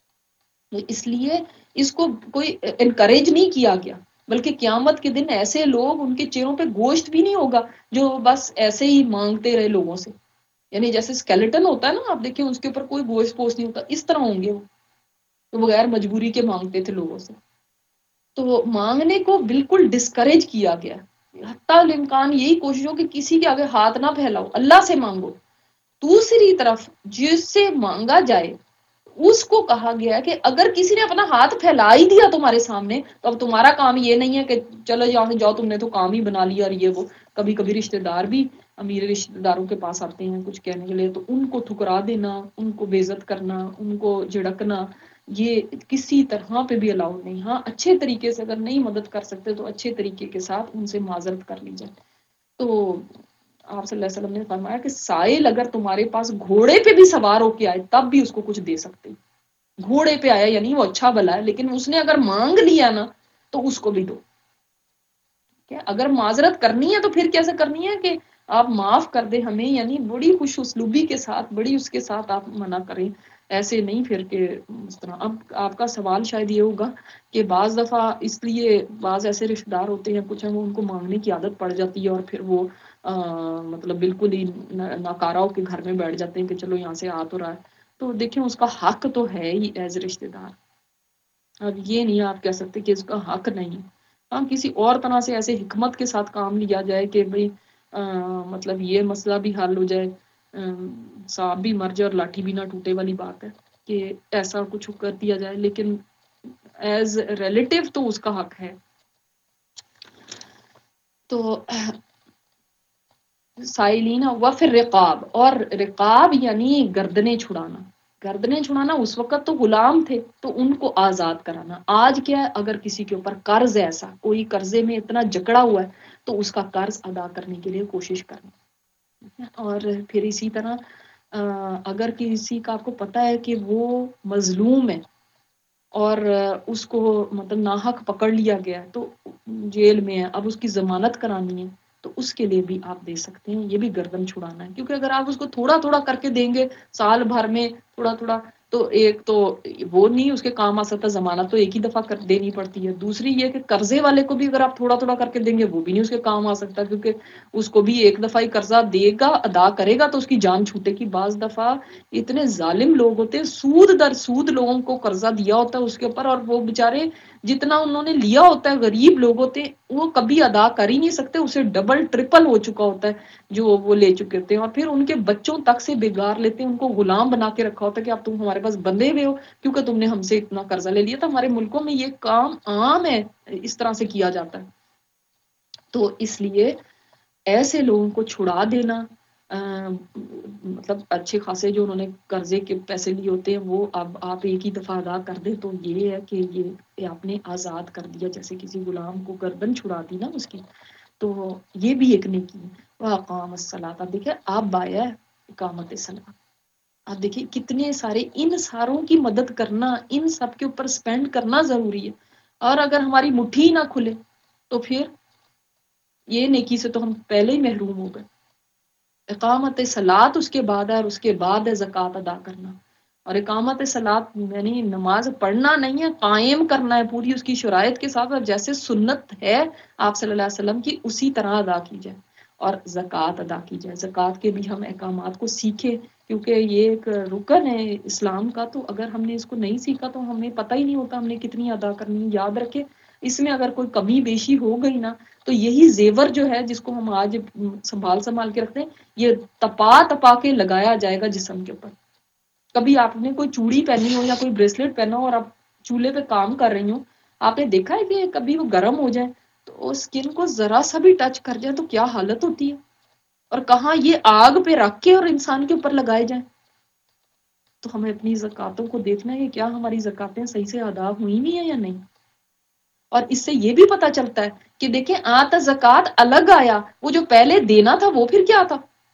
اس لیے اس کو کوئی انکریج نہیں کیا گیا، بلکہ قیامت کے دن ایسے لوگ، ان کے چہروں پہ گوشت بھی نہیں ہوگا، جو بس ایسے ہی مانگتے رہے لوگوں سے. یعنی جیسے اسکیلیٹن ہوتا ہے نا، آپ دیکھیں اس کے اوپر کوئی گوشت پوش نہیں ہوتا، اس طرح ہوں گے وہ، تو بغیر مجبوری کے مانگتے تھے لوگوں سے. تو مانگنے کو بالکل ڈسکریج کیا گیا. حتی الامکان یہی کوشش ہو کہ کسی کے آگے ہاتھ نہ پھیلاؤ، اللہ سے مانگو. دوسری طرف جس سے مانگا جائے اس کو کہا گیا کہ اگر کسی نے اپنا ہاتھ پھیلا ہی دیا تمہارے سامنے تو اب تمہارا کام یہ نہیں ہے کہ چلو یہاں سے جاؤ، تم نے تو کام ہی بنا لیا اور یہ وہ. کبھی کبھی رشتہ دار بھی امیر رشتہ داروں کے پاس آتے ہیں کچھ کہنے کے لیے، تو ان کو ٹھکرا دینا، ان کو بے عزت کرنا، ان کو جھڑکنا، یہ کسی طرح پہ بھی الاؤ نہیں. ہاں اچھے طریقے سے اگر نہیں مدد کر سکتے تو اچھے طریقے کے ساتھ ان سے معذرت کر لی جائے. تو آپ صلی اللہ علیہ وسلم نے فرمایا کہ سائل اگر تمہارے پاس گھوڑے پہ بھی سوار ہو کے آئے تب بھی اس کو کچھ دے سکتے. گھوڑے پہ آیا یعنی وہ اچھا بھلا ہے، لیکن اس نے اگر مانگ لیا نا تو اس کو بھی دو. اگر معذرت کرنی ہے تو پھر کیسے کرنی ہے کہ آپ معاف کر دیں ہمیں، یعنی بڑی خوش اسلوبی کے ساتھ، بڑی اس کے ساتھ آپ منع کریں، ایسے نہیں پھر کہ اس طرح. اب آپ کا سوال شاید یہ ہوگا کہ بعض دفعہ اس لیے بعض ایسے رشتہ دار ہوتے ہیں کچھ ہیں وہ ان کو مانگنے کی عادت پڑ جاتی ہے اور پھر وہ مطلب بالکل ہی ناکارہ ہو کے گھر میں بیٹھ جاتے ہیں کہ چلو یہاں سے آ تو رہا ہے. تو دیکھیں اس کا حق تو ہے ہی ایز رشتہ دار. اب یہ نہیں آپ کہہ سکتے کہ اس کا حق نہیں. ہاں کسی اور طرح سے ایسے حکمت کے ساتھ کام لیا جائے کہ بھئی مطلب یہ مسئلہ بھی حل ہو جائے، سانپ بھی مر جائے اور لاٹھی بھی نہ ٹوٹے والی بات ہے کہ ایسا کچھ کر دیا جائے، لیکن ایز ریلیٹیو تو اس کا حق ہے. تو سائلین و پھر رقاب، اور رقاب یعنی گردنیں چھڑانا. گردنیں چھڑانا اس وقت تو غلام تھے تو ان کو آزاد کرانا. آج کیا ہے، اگر کسی کے اوپر قرض ہے، ایسا کوئی قرضے میں اتنا جکڑا ہوا ہے تو اس کا قرض ادا کرنے کے لیے کوشش کرنا. اور پھر اسی طرح اگر کسی کا آپ کو پتا ہے کہ وہ مظلوم ہے اور اس کو مطلب ناحق پکڑ لیا گیا ہے تو جیل میں ہے، اب اس کی ضمانت کرانی ہے تو اس کے لیے بھی آپ دے سکتے ہیں. یہ بھی گردن چھڑانا ہے، کیونکہ اگر آپ اس کو تھوڑا تھوڑا کر کے دیں گے سال بھر میں تھوڑا تھوڑا، تو ایک تو وہ نہیں اس کے کام آ سکتا، ضمانت تو ایک ہی دفعہ دینی پڑتی ہے. دوسری یہ کہ قرضے والے کو بھی اگر آپ تھوڑا تھوڑا کر کے دیں گے وہ بھی نہیں اس کے کام آ سکتا، کیونکہ اس کو بھی ایک دفعہ ہی قرضہ دے گا، ادا کرے گا تو اس کی جان چھوٹے کی. بعض دفعہ اتنے ظالم لوگ ہوتے ہیں، سود در سود لوگوں کو قرضہ دیا ہوتا ہے اس کے اوپر، اور وہ بےچارے جتنا انہوں نے لیا ہوتا ہے، غریب لوگ ہوتے ہیں، وہ کبھی ادا کر ہی نہیں سکتے، اسے ڈبل ٹرپل ہو چکا ہوتا ہے جو وہ لے چکے ہوتے ہیں. اور پھر ان کے بچوں تک سے بگاڑ لیتے ہیں، ان کو غلام بنا کے رکھا ہوتا ہے کہ اب تم ہمارے پاس بندے ہوئے ہو کیونکہ تم نے ہم سے اتنا قرضہ لے لیا تھا. ہمارے ملکوں میں یہ کام عام ہے، اس طرح سے کیا جاتا ہے. تو اس لیے ایسے لوگوں کو چھڑا دینا، مطلب اچھے خاصے جو انہوں نے قرضے کے پیسے لیے ہوتے ہیں وہ اب آپ ایک ہی دفعہ ادا کر دیں تو یہ ہے کہ یہ آپ نے آزاد کر دیا، جیسے کسی غلام کو گردن چھڑا دی نا اس کی. تو یہ بھی ایک نیکی ہے. وَأَقَامَ الصَّلَاةَ. اب دیکھیں آپ بایا ہے اقامت صلاۃ. آپ دیکھیں کتنے سارے ان ساروں کی مدد کرنا، ان سب کے اوپر سپینڈ کرنا ضروری ہے. اور اگر ہماری مٹھی نہ کھلے تو پھر یہ نیکی سے تو ہم پہلے ہی محروم ہو گئے. اقامت صلاۃ اس کے بعد ہے، اور اس کے بعد ہے زکوٰۃ ادا کرنا. اور اقامت صلاۃ یعنی نماز پڑھنا نہیں ہے، قائم کرنا ہے پوری اس کی شرائط کے ساتھ، اور جیسے سنت ہے آپ صلی اللہ علیہ وسلم کی اسی طرح ادا کی جائے. اور زکوٰۃ ادا کی جائے. زکوٰۃ کے بھی ہم احکامات کو سیکھیں کیونکہ یہ ایک رکن ہے اسلام کا، تو اگر ہم نے اس کو نہیں سیکھا تو ہمیں پتہ ہی نہیں ہوتا ہم نے کتنی ادا کرنی ہے. یاد رکھے اس میں اگر کوئی کمی بیشی ہو گئی نا تو یہی زیور جو ہے جس کو ہم آج سنبھال کے رکھتے ہیں، یہ تپا تپا کے لگایا جائے گا جسم کے اوپر. کبھی آپ نے کوئی چوڑی پہنی ہو یا کوئی بریسلیٹ پہنا ہو اور آپ چولہے پہ کام کر رہی ہوں، آپ نے دیکھا ہے کہ کبھی وہ گرم ہو جائے تو اسکن کو ذرا سا بھی ٹچ کر جائے تو کیا حالت ہوتی ہے، اور کہاں یہ آگ پہ رکھ کے اور انسان کے اوپر لگائے جائیں. تو ہمیں اپنی زکاتوں کو دیکھنا ہے کہ کیا ہماری زکاتیں صحیح سے ادا ہوئی بھی ہیں یا نہیں. اور اس سے یہ بھی پتا چلتا ہے کہ دیکھیں آتا زکوٰۃ الگ آیا، وہ جو پہلے دینا تھا وہ پھر کیا تھا.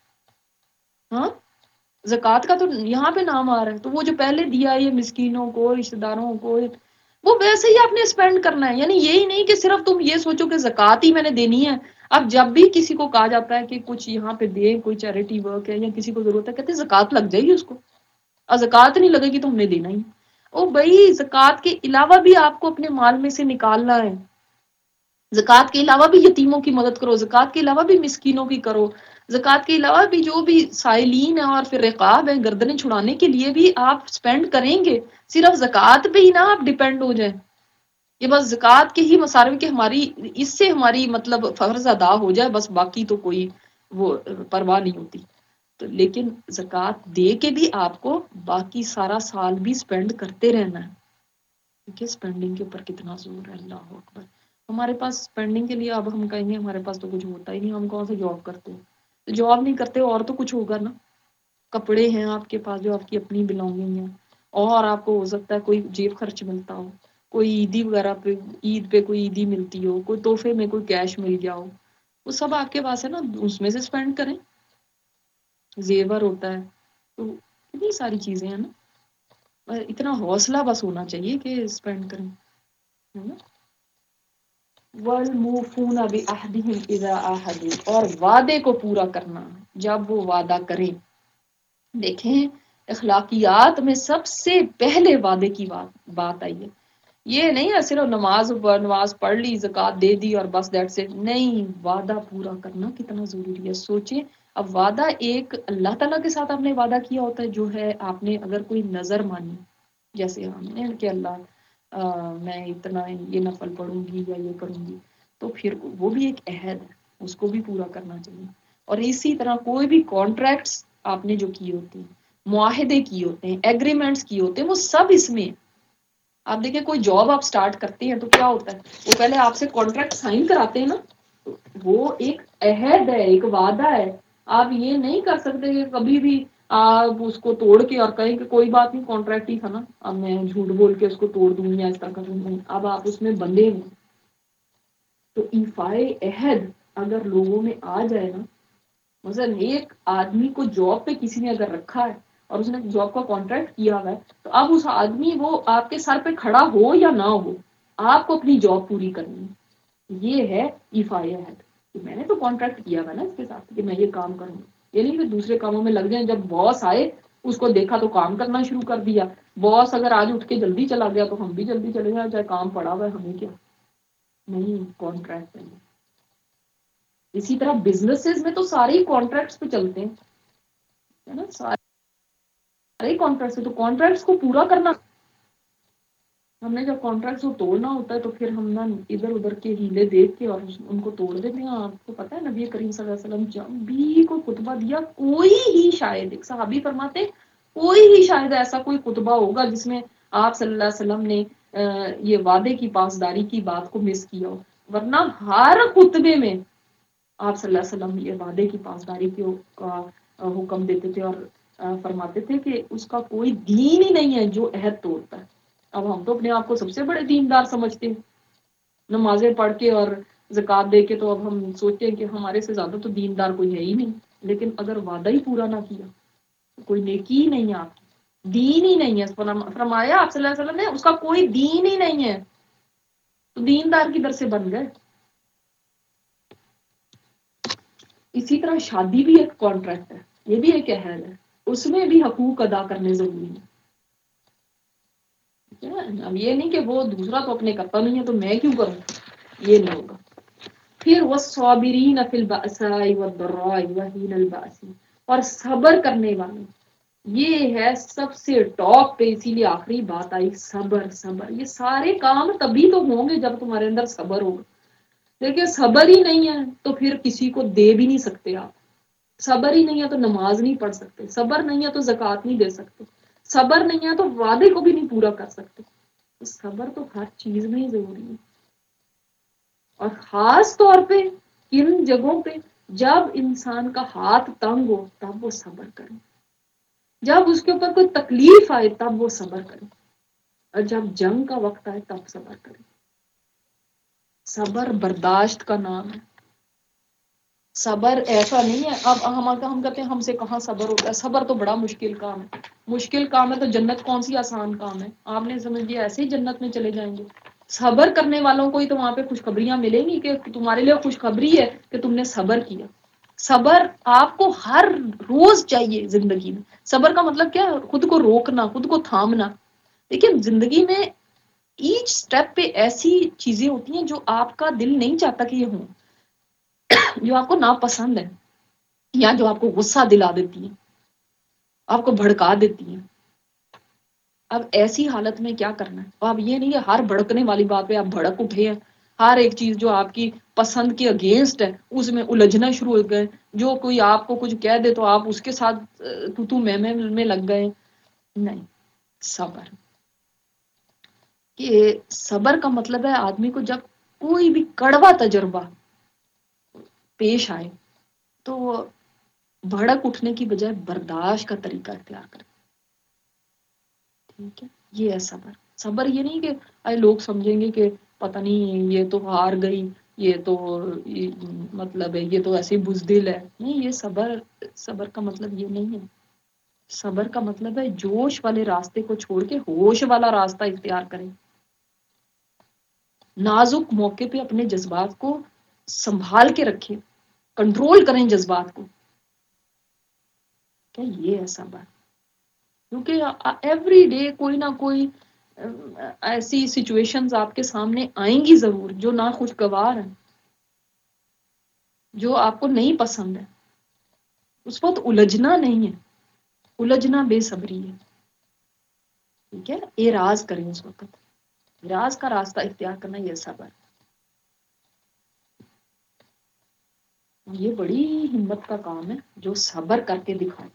ہاں زکوٰۃ کا تو یہاں پہ نام آ رہا ہے، تو وہ جو پہلے دیا یہ مسکینوں کو، رشتہ داروں کو، وہ ویسے ہی آپ نے اسپینڈ کرنا ہے. یعنی یہی نہیں کہ صرف تم یہ سوچو کہ زکوٰۃ ہی میں نے دینی ہے. اب جب بھی کسی کو کہا جاتا ہے کہ کچھ یہاں پہ دے، کوئی چیریٹی ورک ہے یا کسی کو ضرورت ہے، کہتے ہیں زکوٰۃ لگ جائے گی اس کو، اور زکوٰۃ نہیں لگے گی تو ہم نے دینا ہی. او بھائی زکوٰۃ کے علاوہ بھی آپ کو اپنے مال میں سے نکالنا ہے. زکوٰۃ کے علاوہ بھی یتیموں کی مدد کرو، زکوٰۃ کے علاوہ بھی مسکینوں کی کرو، زکوٰۃ کے علاوہ بھی جو بھی سائلین ہیں اور پھر رقاب ہیں گردنیں چھڑانے کے لیے بھی آپ سپینڈ کریں گے. صرف زکوٰۃ پہ ہی نہ آپ ڈیپینڈ ہو جائیں کہ بس زکوٰۃ کے ہی مصارف کے ہماری اس سے ہماری مطلب فرض ادا ہو جائے بس، باقی تو کوئی وہ پرواہ نہیں ہوتی. تو لیکن زکوٰۃ دے کے بھی آپ کو باقی سارا سال بھی اسپینڈ کرتے رہنا ہے. دیکھیے اسپینڈنگ کے اوپر کتنا زور ہے. اللہ اکبر. ہمارے پاس اسپینڈنگ کے لیے اب ہم کہیں گے ہمارے پاس تو کچھ ہوتا ہی نہیں, ہم کون سے جاب کرتے ہیں. جاب نہیں کرتے اور تو کچھ ہوگا نا. کپڑے ہیں آپ کے پاس جو آپ کی اپنی بلونگنگ ہے, اور آپ کو ہو سکتا ہے کوئی جیب خرچ ملتا ہو, کوئی عیدی وغیرہ پہ عید پہ کوئی عیدی ملتی ہو, کوئی تحفے میں کوئی کیش مل گیا ہو, وہ سب آپ کے پاس ہے نا, اس میں سے اسپینڈ کریں. زیور ہوتا ہے, تو کتنی ساری چیزیں ہیں نا. اتنا حوصلہ بس ہونا چاہیے کہ اسپینڈ کریں. وَالْمُوفُونَ بِعَهْدِهِمْ إِذَا عَاهَدُوا, اور وعدے کو پورا کرنا جب وہ وعدہ کریں. دیکھیں اخلاقیات میں سب سے پہلے وعدے کی بات آئی ہے. یہ نہیں ہے صرف نماز پڑھ لی, زکوٰۃ دے دی اور بس دیٹس اٹ. نہیں, وعدہ پورا کرنا کتنا ضروری ہے. سوچیں اب وعدہ ایک اللہ تعالیٰ کے ساتھ آپ نے وعدہ کیا ہوتا ہے, جو ہے آپ نے اگر کوئی نظر مانی, جیسے ہم نے کہ اللہ میں اتنا یہ نفل پڑھوں گی یا یہ کروں گی, تو پھر وہ بھی ایک عہد ہے, اس کو بھی پورا کرنا چاہیے. اور اسی طرح کوئی بھی کانٹریکٹس آپ نے جو کیے ہوتے ہیں, معاہدے کیے ہوتے ہیں, ایگریمنٹس کیے ہوتے ہیں, وہ سب اس میں. آپ دیکھیں کوئی جاب آپ سٹارٹ کرتے ہیں تو کیا ہوتا ہے, وہ پہلے آپ سے کانٹریکٹ سائن کراتے ہیں نا, وہ ایک عہد ہے, ایک وعدہ ہے. آپ یہ نہیں کر سکتے کہ کبھی بھی آپ اس کو توڑ کے اور کہیں کہ کوئی بات نہیں کانٹریکٹ ہی تھا نا, اب میں جھوٹ بول کے اس کو توڑ دوں یا اس طرح کا دوں. اب آپ اس میں بندے ہیں. تو ایفائے عہد اگر لوگوں میں آ جائے نا, مثلا ایک آدمی کو جاب پہ کسی نے اگر رکھا ہے اور اس نے جاب کا کانٹریکٹ کیا ہوا ہے, تو اب اس آدمی وہ آپ کے سر پہ کھڑا ہو یا نہ ہو, آپ کو اپنی جاب پوری کرنی ہے. یہ ہے ایفائے عہد, کہ میں نے تو کانٹریکٹ کیا ہوا نا اس کے ساتھ کہ میں یہ کام کروں گا. یہ نہیں کہ دوسرے کاموں میں لگ جائیں. جب باس آئے اس کو دیکھا تو کام کرنا شروع کر دیا. باس اگر آج اٹھ کے جلدی چلا گیا تو ہم بھی جلدی چلے جائیں, چاہے کام پڑا ہوا ہے ہمیں کیا. نہیں, کانٹریکٹ ہے. اسی طرح بزنسز میں تو سارے ہی کانٹریکٹس پہ چلتے ہیں, ہے نا, سارے کانٹریکٹس. تو کانٹریکٹس کو پورا کرنا, ہم نے جب کانٹریکٹس کو توڑنا ہوتا ہے تو پھر ہم نا ادھر ادھر کے ہیلے دیکھ کے اور ان کو توڑ دیتے ہیں. آپ کو پتا ہے نبی کریم صلی اللہ علیہ وسلم جب بھی کوئی خطبہ دیا, کوئی ہی شاید, ایک صحابی فرماتے کوئی ہی شاید ایسا کوئی خطبہ ہوگا جس میں آپ صلی اللہ علیہ وسلم نے یہ وعدے کی پاسداری کی بات کو مس کیا ہو, ورنہ ہر خطبے میں آپ صلی اللہ علیہ وسلم یہ وعدے کی پاسداری کا حکم دیتے تھے, اور فرماتے تھے کہ اس کا کوئی دین ہی نہیں ہے جو عہد توڑتا ہے. اب ہم تو اپنے آپ کو سب سے بڑے دیندار سمجھتے ہیں, نمازیں پڑھ کے اور زکوٰۃ دے کے, تو اب ہم سوچتے ہیں کہ ہمارے سے زیادہ تو دیندار کوئی ہے ہی نہیں. لیکن اگر وعدہ ہی پورا نہ کیا تو کوئی نیکی ہی نہیں ہے آپ کی, دین ہی نہیں ہے. فرمایا آپ صلی اللہ علیہ وسلم نے اس کا کوئی دین ہی نہیں ہے, تو دیندار کی در سے بن گئے. اسی طرح شادی بھی ایک کانٹریکٹ ہے, یہ بھی ایک عہد ہے, اس میں بھی حقوق ادا کرنے ضروری ہیں. اب یہ نہیں کہ وہ دوسرا تو اپنے کرتا نہیں ہے تو میں کیوں کروں, یہ نہیں ہوگا. پھر وَالصَّابِرِينَ فِي الْبَأْسَاءِ وَالضَّرَّاءِ وَحِينَ الْبَأْسِ, اور صبر کرنے والے, یہ ہے سب سے ٹاپ پہ. اسی لیے آخری بات آئی صبر. صبر, یہ سارے کام تبھی تو ہوں گے جب تمہارے اندر صبر ہوگا. دیکھیے صبر ہی نہیں ہے تو پھر کسی کو دے بھی نہیں سکتے آپ. صبر ہی نہیں ہے تو نماز نہیں پڑھ سکتے, صبر نہیں ہے تو زکوٰۃ نہیں دے سکتے, صبر نہیں ہے تو وعدے کو بھی نہیں پورا کر سکتے. صبر تو ہر چیز میں ہی ضروری ہے. اور خاص طور پہ کن جگہوں پہ, جب انسان کا ہاتھ تنگ ہو تب وہ صبر کرے, جب اس کے اوپر کوئی تکلیف آئے تب وہ صبر کرے, اور جب جنگ کا وقت آئے تب صبر کرے. صبر برداشت کا نام ہے. صبر ایسا نہیں ہے اب ہم کہتے ہیں ہم سے کہاں صبر ہوتا ہے. صبر تو بڑا مشکل کام ہے. مشکل کام ہے تو جنت کون سی آسان کام ہے. آپ نے سمجھ لیا ایسے ہی جنت میں چلے جائیں گے. صبر کرنے والوں کو ہی تو وہاں پہ خوشخبریاں ملیں گی کہ تمہارے لیے خوشخبری ہے کہ تم نے صبر کیا. صبر آپ کو ہر روز چاہیے زندگی میں. صبر کا مطلب کیا ہے, خود کو روکنا, خود کو تھامنا. دیکھیں زندگی میں ایچ سٹیپ پہ ایسی چیزیں ہوتی ہیں جو آپ کا دل نہیں چاہتا کہ یہ ہوں, جو آپ کو ناپسند ہے, یا جو آپ کو غصہ دلا دیتی ہیں, آپ کو بھڑکا دیتی ہیں. اب ایسی حالت میں کیا کرنا ہے. اب یہ نہیں ہے ہر بھڑکنے والی بات پہ آپ بھڑک اٹھے ہیں, ہر ایک چیز جو آپ کی پسند کے اگینسٹ ہے اس میں الجھنا شروع ہو گئے، جو کوئی آپ کو کچھ کہہ دے تو آپ اس کے ساتھ تو میں لگ گئے. نہیں، صبر. کہ صبر کا مطلب ہے آدمی کو جب کوئی بھی کڑوا تجربہ پیش آئے تو وہ بھڑک اٹھنے کی بجائے برداشت کا طریقہ اختیار کرے. ٹھیک ہے، یہ ہے صبر. صبر یہ نہیں کہ لوگ سمجھیں گے کہ پتہ نہیں یہ تو ہار گئی، یہ تو مطلب ہے یہ تو ایسے بزدل ہے. نہیں، یہ صبر کا مطلب یہ نہیں ہے. صبر کا مطلب ہے جوش والے راستے کو چھوڑ کے ہوش والا راستہ اختیار کریں. نازک موقع پہ اپنے جذبات کو سنبھال کے رکھیں، کنٹرول کریں جذبات کو. کیا یہ ہے صبر؟ کیونکہ ایوری ڈے کوئی نہ کوئی ایسی سچویشنز آپ کے سامنے آئیں گی ضرور جو نہ خوشگوار ہیں، جو آپ کو نہیں پسند ہے. اس وقت الجھنا نہیں ہے، الجھنا بے صبری ہے. ٹھیک ہے، اعراض کریں اس وقت، اعراض کا راستہ اختیار کرنا یہ صبر. یہ بڑی ہمت کا کام ہے جو صبر کر کے دکھائے.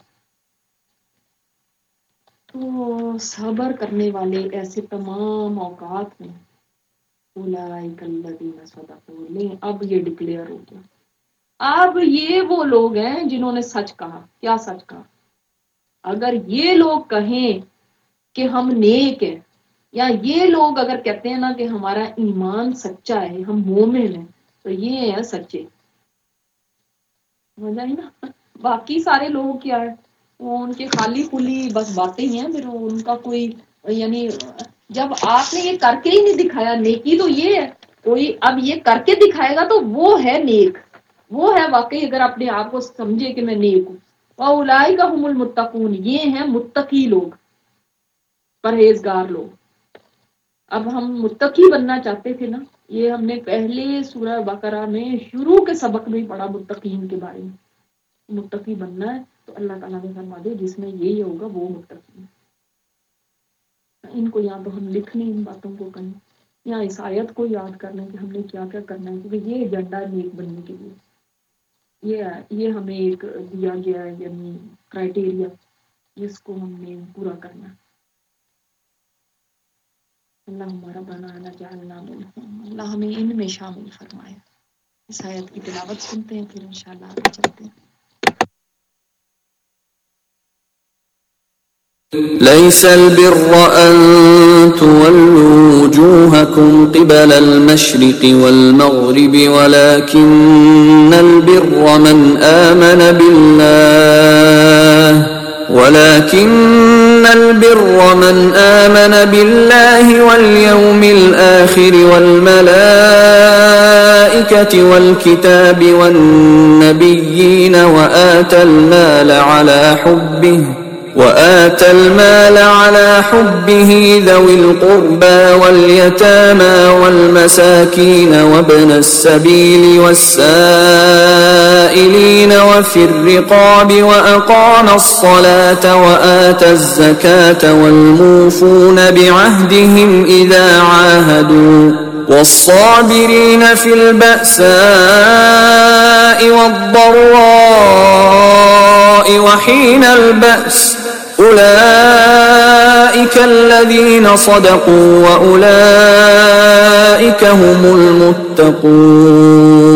تو صبر کرنے والے ایسے تمام اوقات میں اولئک الذین صدقوا. نہیں، اب یہ ڈکلیئر ہو گیا، اب یہ وہ لوگ ہیں جنہوں نے سچ کہا. کیا سچ کہا؟ اگر یہ لوگ کہیں کہ ہم نیک ہیں، یا یہ لوگ اگر کہتے ہیں نا کہ ہمارا ایمان سچا ہے، ہم مومن ہیں، تو یہ ہیں سچے. سمجھ آئی نا؟ باقی سارے لوگ کیا ہے، وہ ان کے خالی خلی بس باتیں ہی ہیں، پھر ان کا کوئی یعنی جب آپ نے یہ کر کے ہی نہیں دکھایا. نیکی تو یہ ہے، کوئی اب یہ کر کے دکھائے گا تو وہ ہے نیک، وہ ہے واقعی اگر اپنے آپ کو سمجھے کہ میں نیک ہوں. وَأُولَٰئِکَ هُمُ الْمُتَّقُونَ. یہ ہیں متقی لوگ، پرہیزگار لوگ. اب ہم متقی بننا چاہتے تھے نا، یہ ہم نے پہلے سورہ بقرہ میں شروع کے سبق میں پڑھا متقین کے بارے میں. متقی بننا ہے تو اللہ تعالیٰ نے فرما دیا جس میں یہی ہوگا وہ متقی ہے. ان کو یا تو ہم لکھ لیں ان باتوں کو کریں، یا اس آیت کو یاد کر لیں کہ ہم نے کیا کیا کرنا ہے، کیونکہ یہ ایجنڈا ہے نیک بننے کے لیے. یہ ہمیں ایک دیا گیا ہے، یعنی کرائٹیریا جس کو ہم نے پورا کرنا ہے. اللہ ہمارا بنانا جعلنا منہم. اللہ ہمیں ان میں شامل فرمائے. اس آیت کی تلاوت سنتے ہیں پھر انشاءاللہ آگے چلتے ہیں. ليس البر أن تولوا وجوهكم قبل المشرق والمغرب ولكن البر من آمن بالله واليوم الآخر والملائكة والكتاب والنبيين وآتى المال على حبه ذوي القربى واليتامى والمساكين وابن السبيل والسائلين وفي الرقاب وأقام الصلاة وآتى الزكاة والموفون بعهدهم إذا عاهدوا والصابرين في البأساء والضراء وحين البأس أولئك الذين صدقوا وأولئك هم المتقون.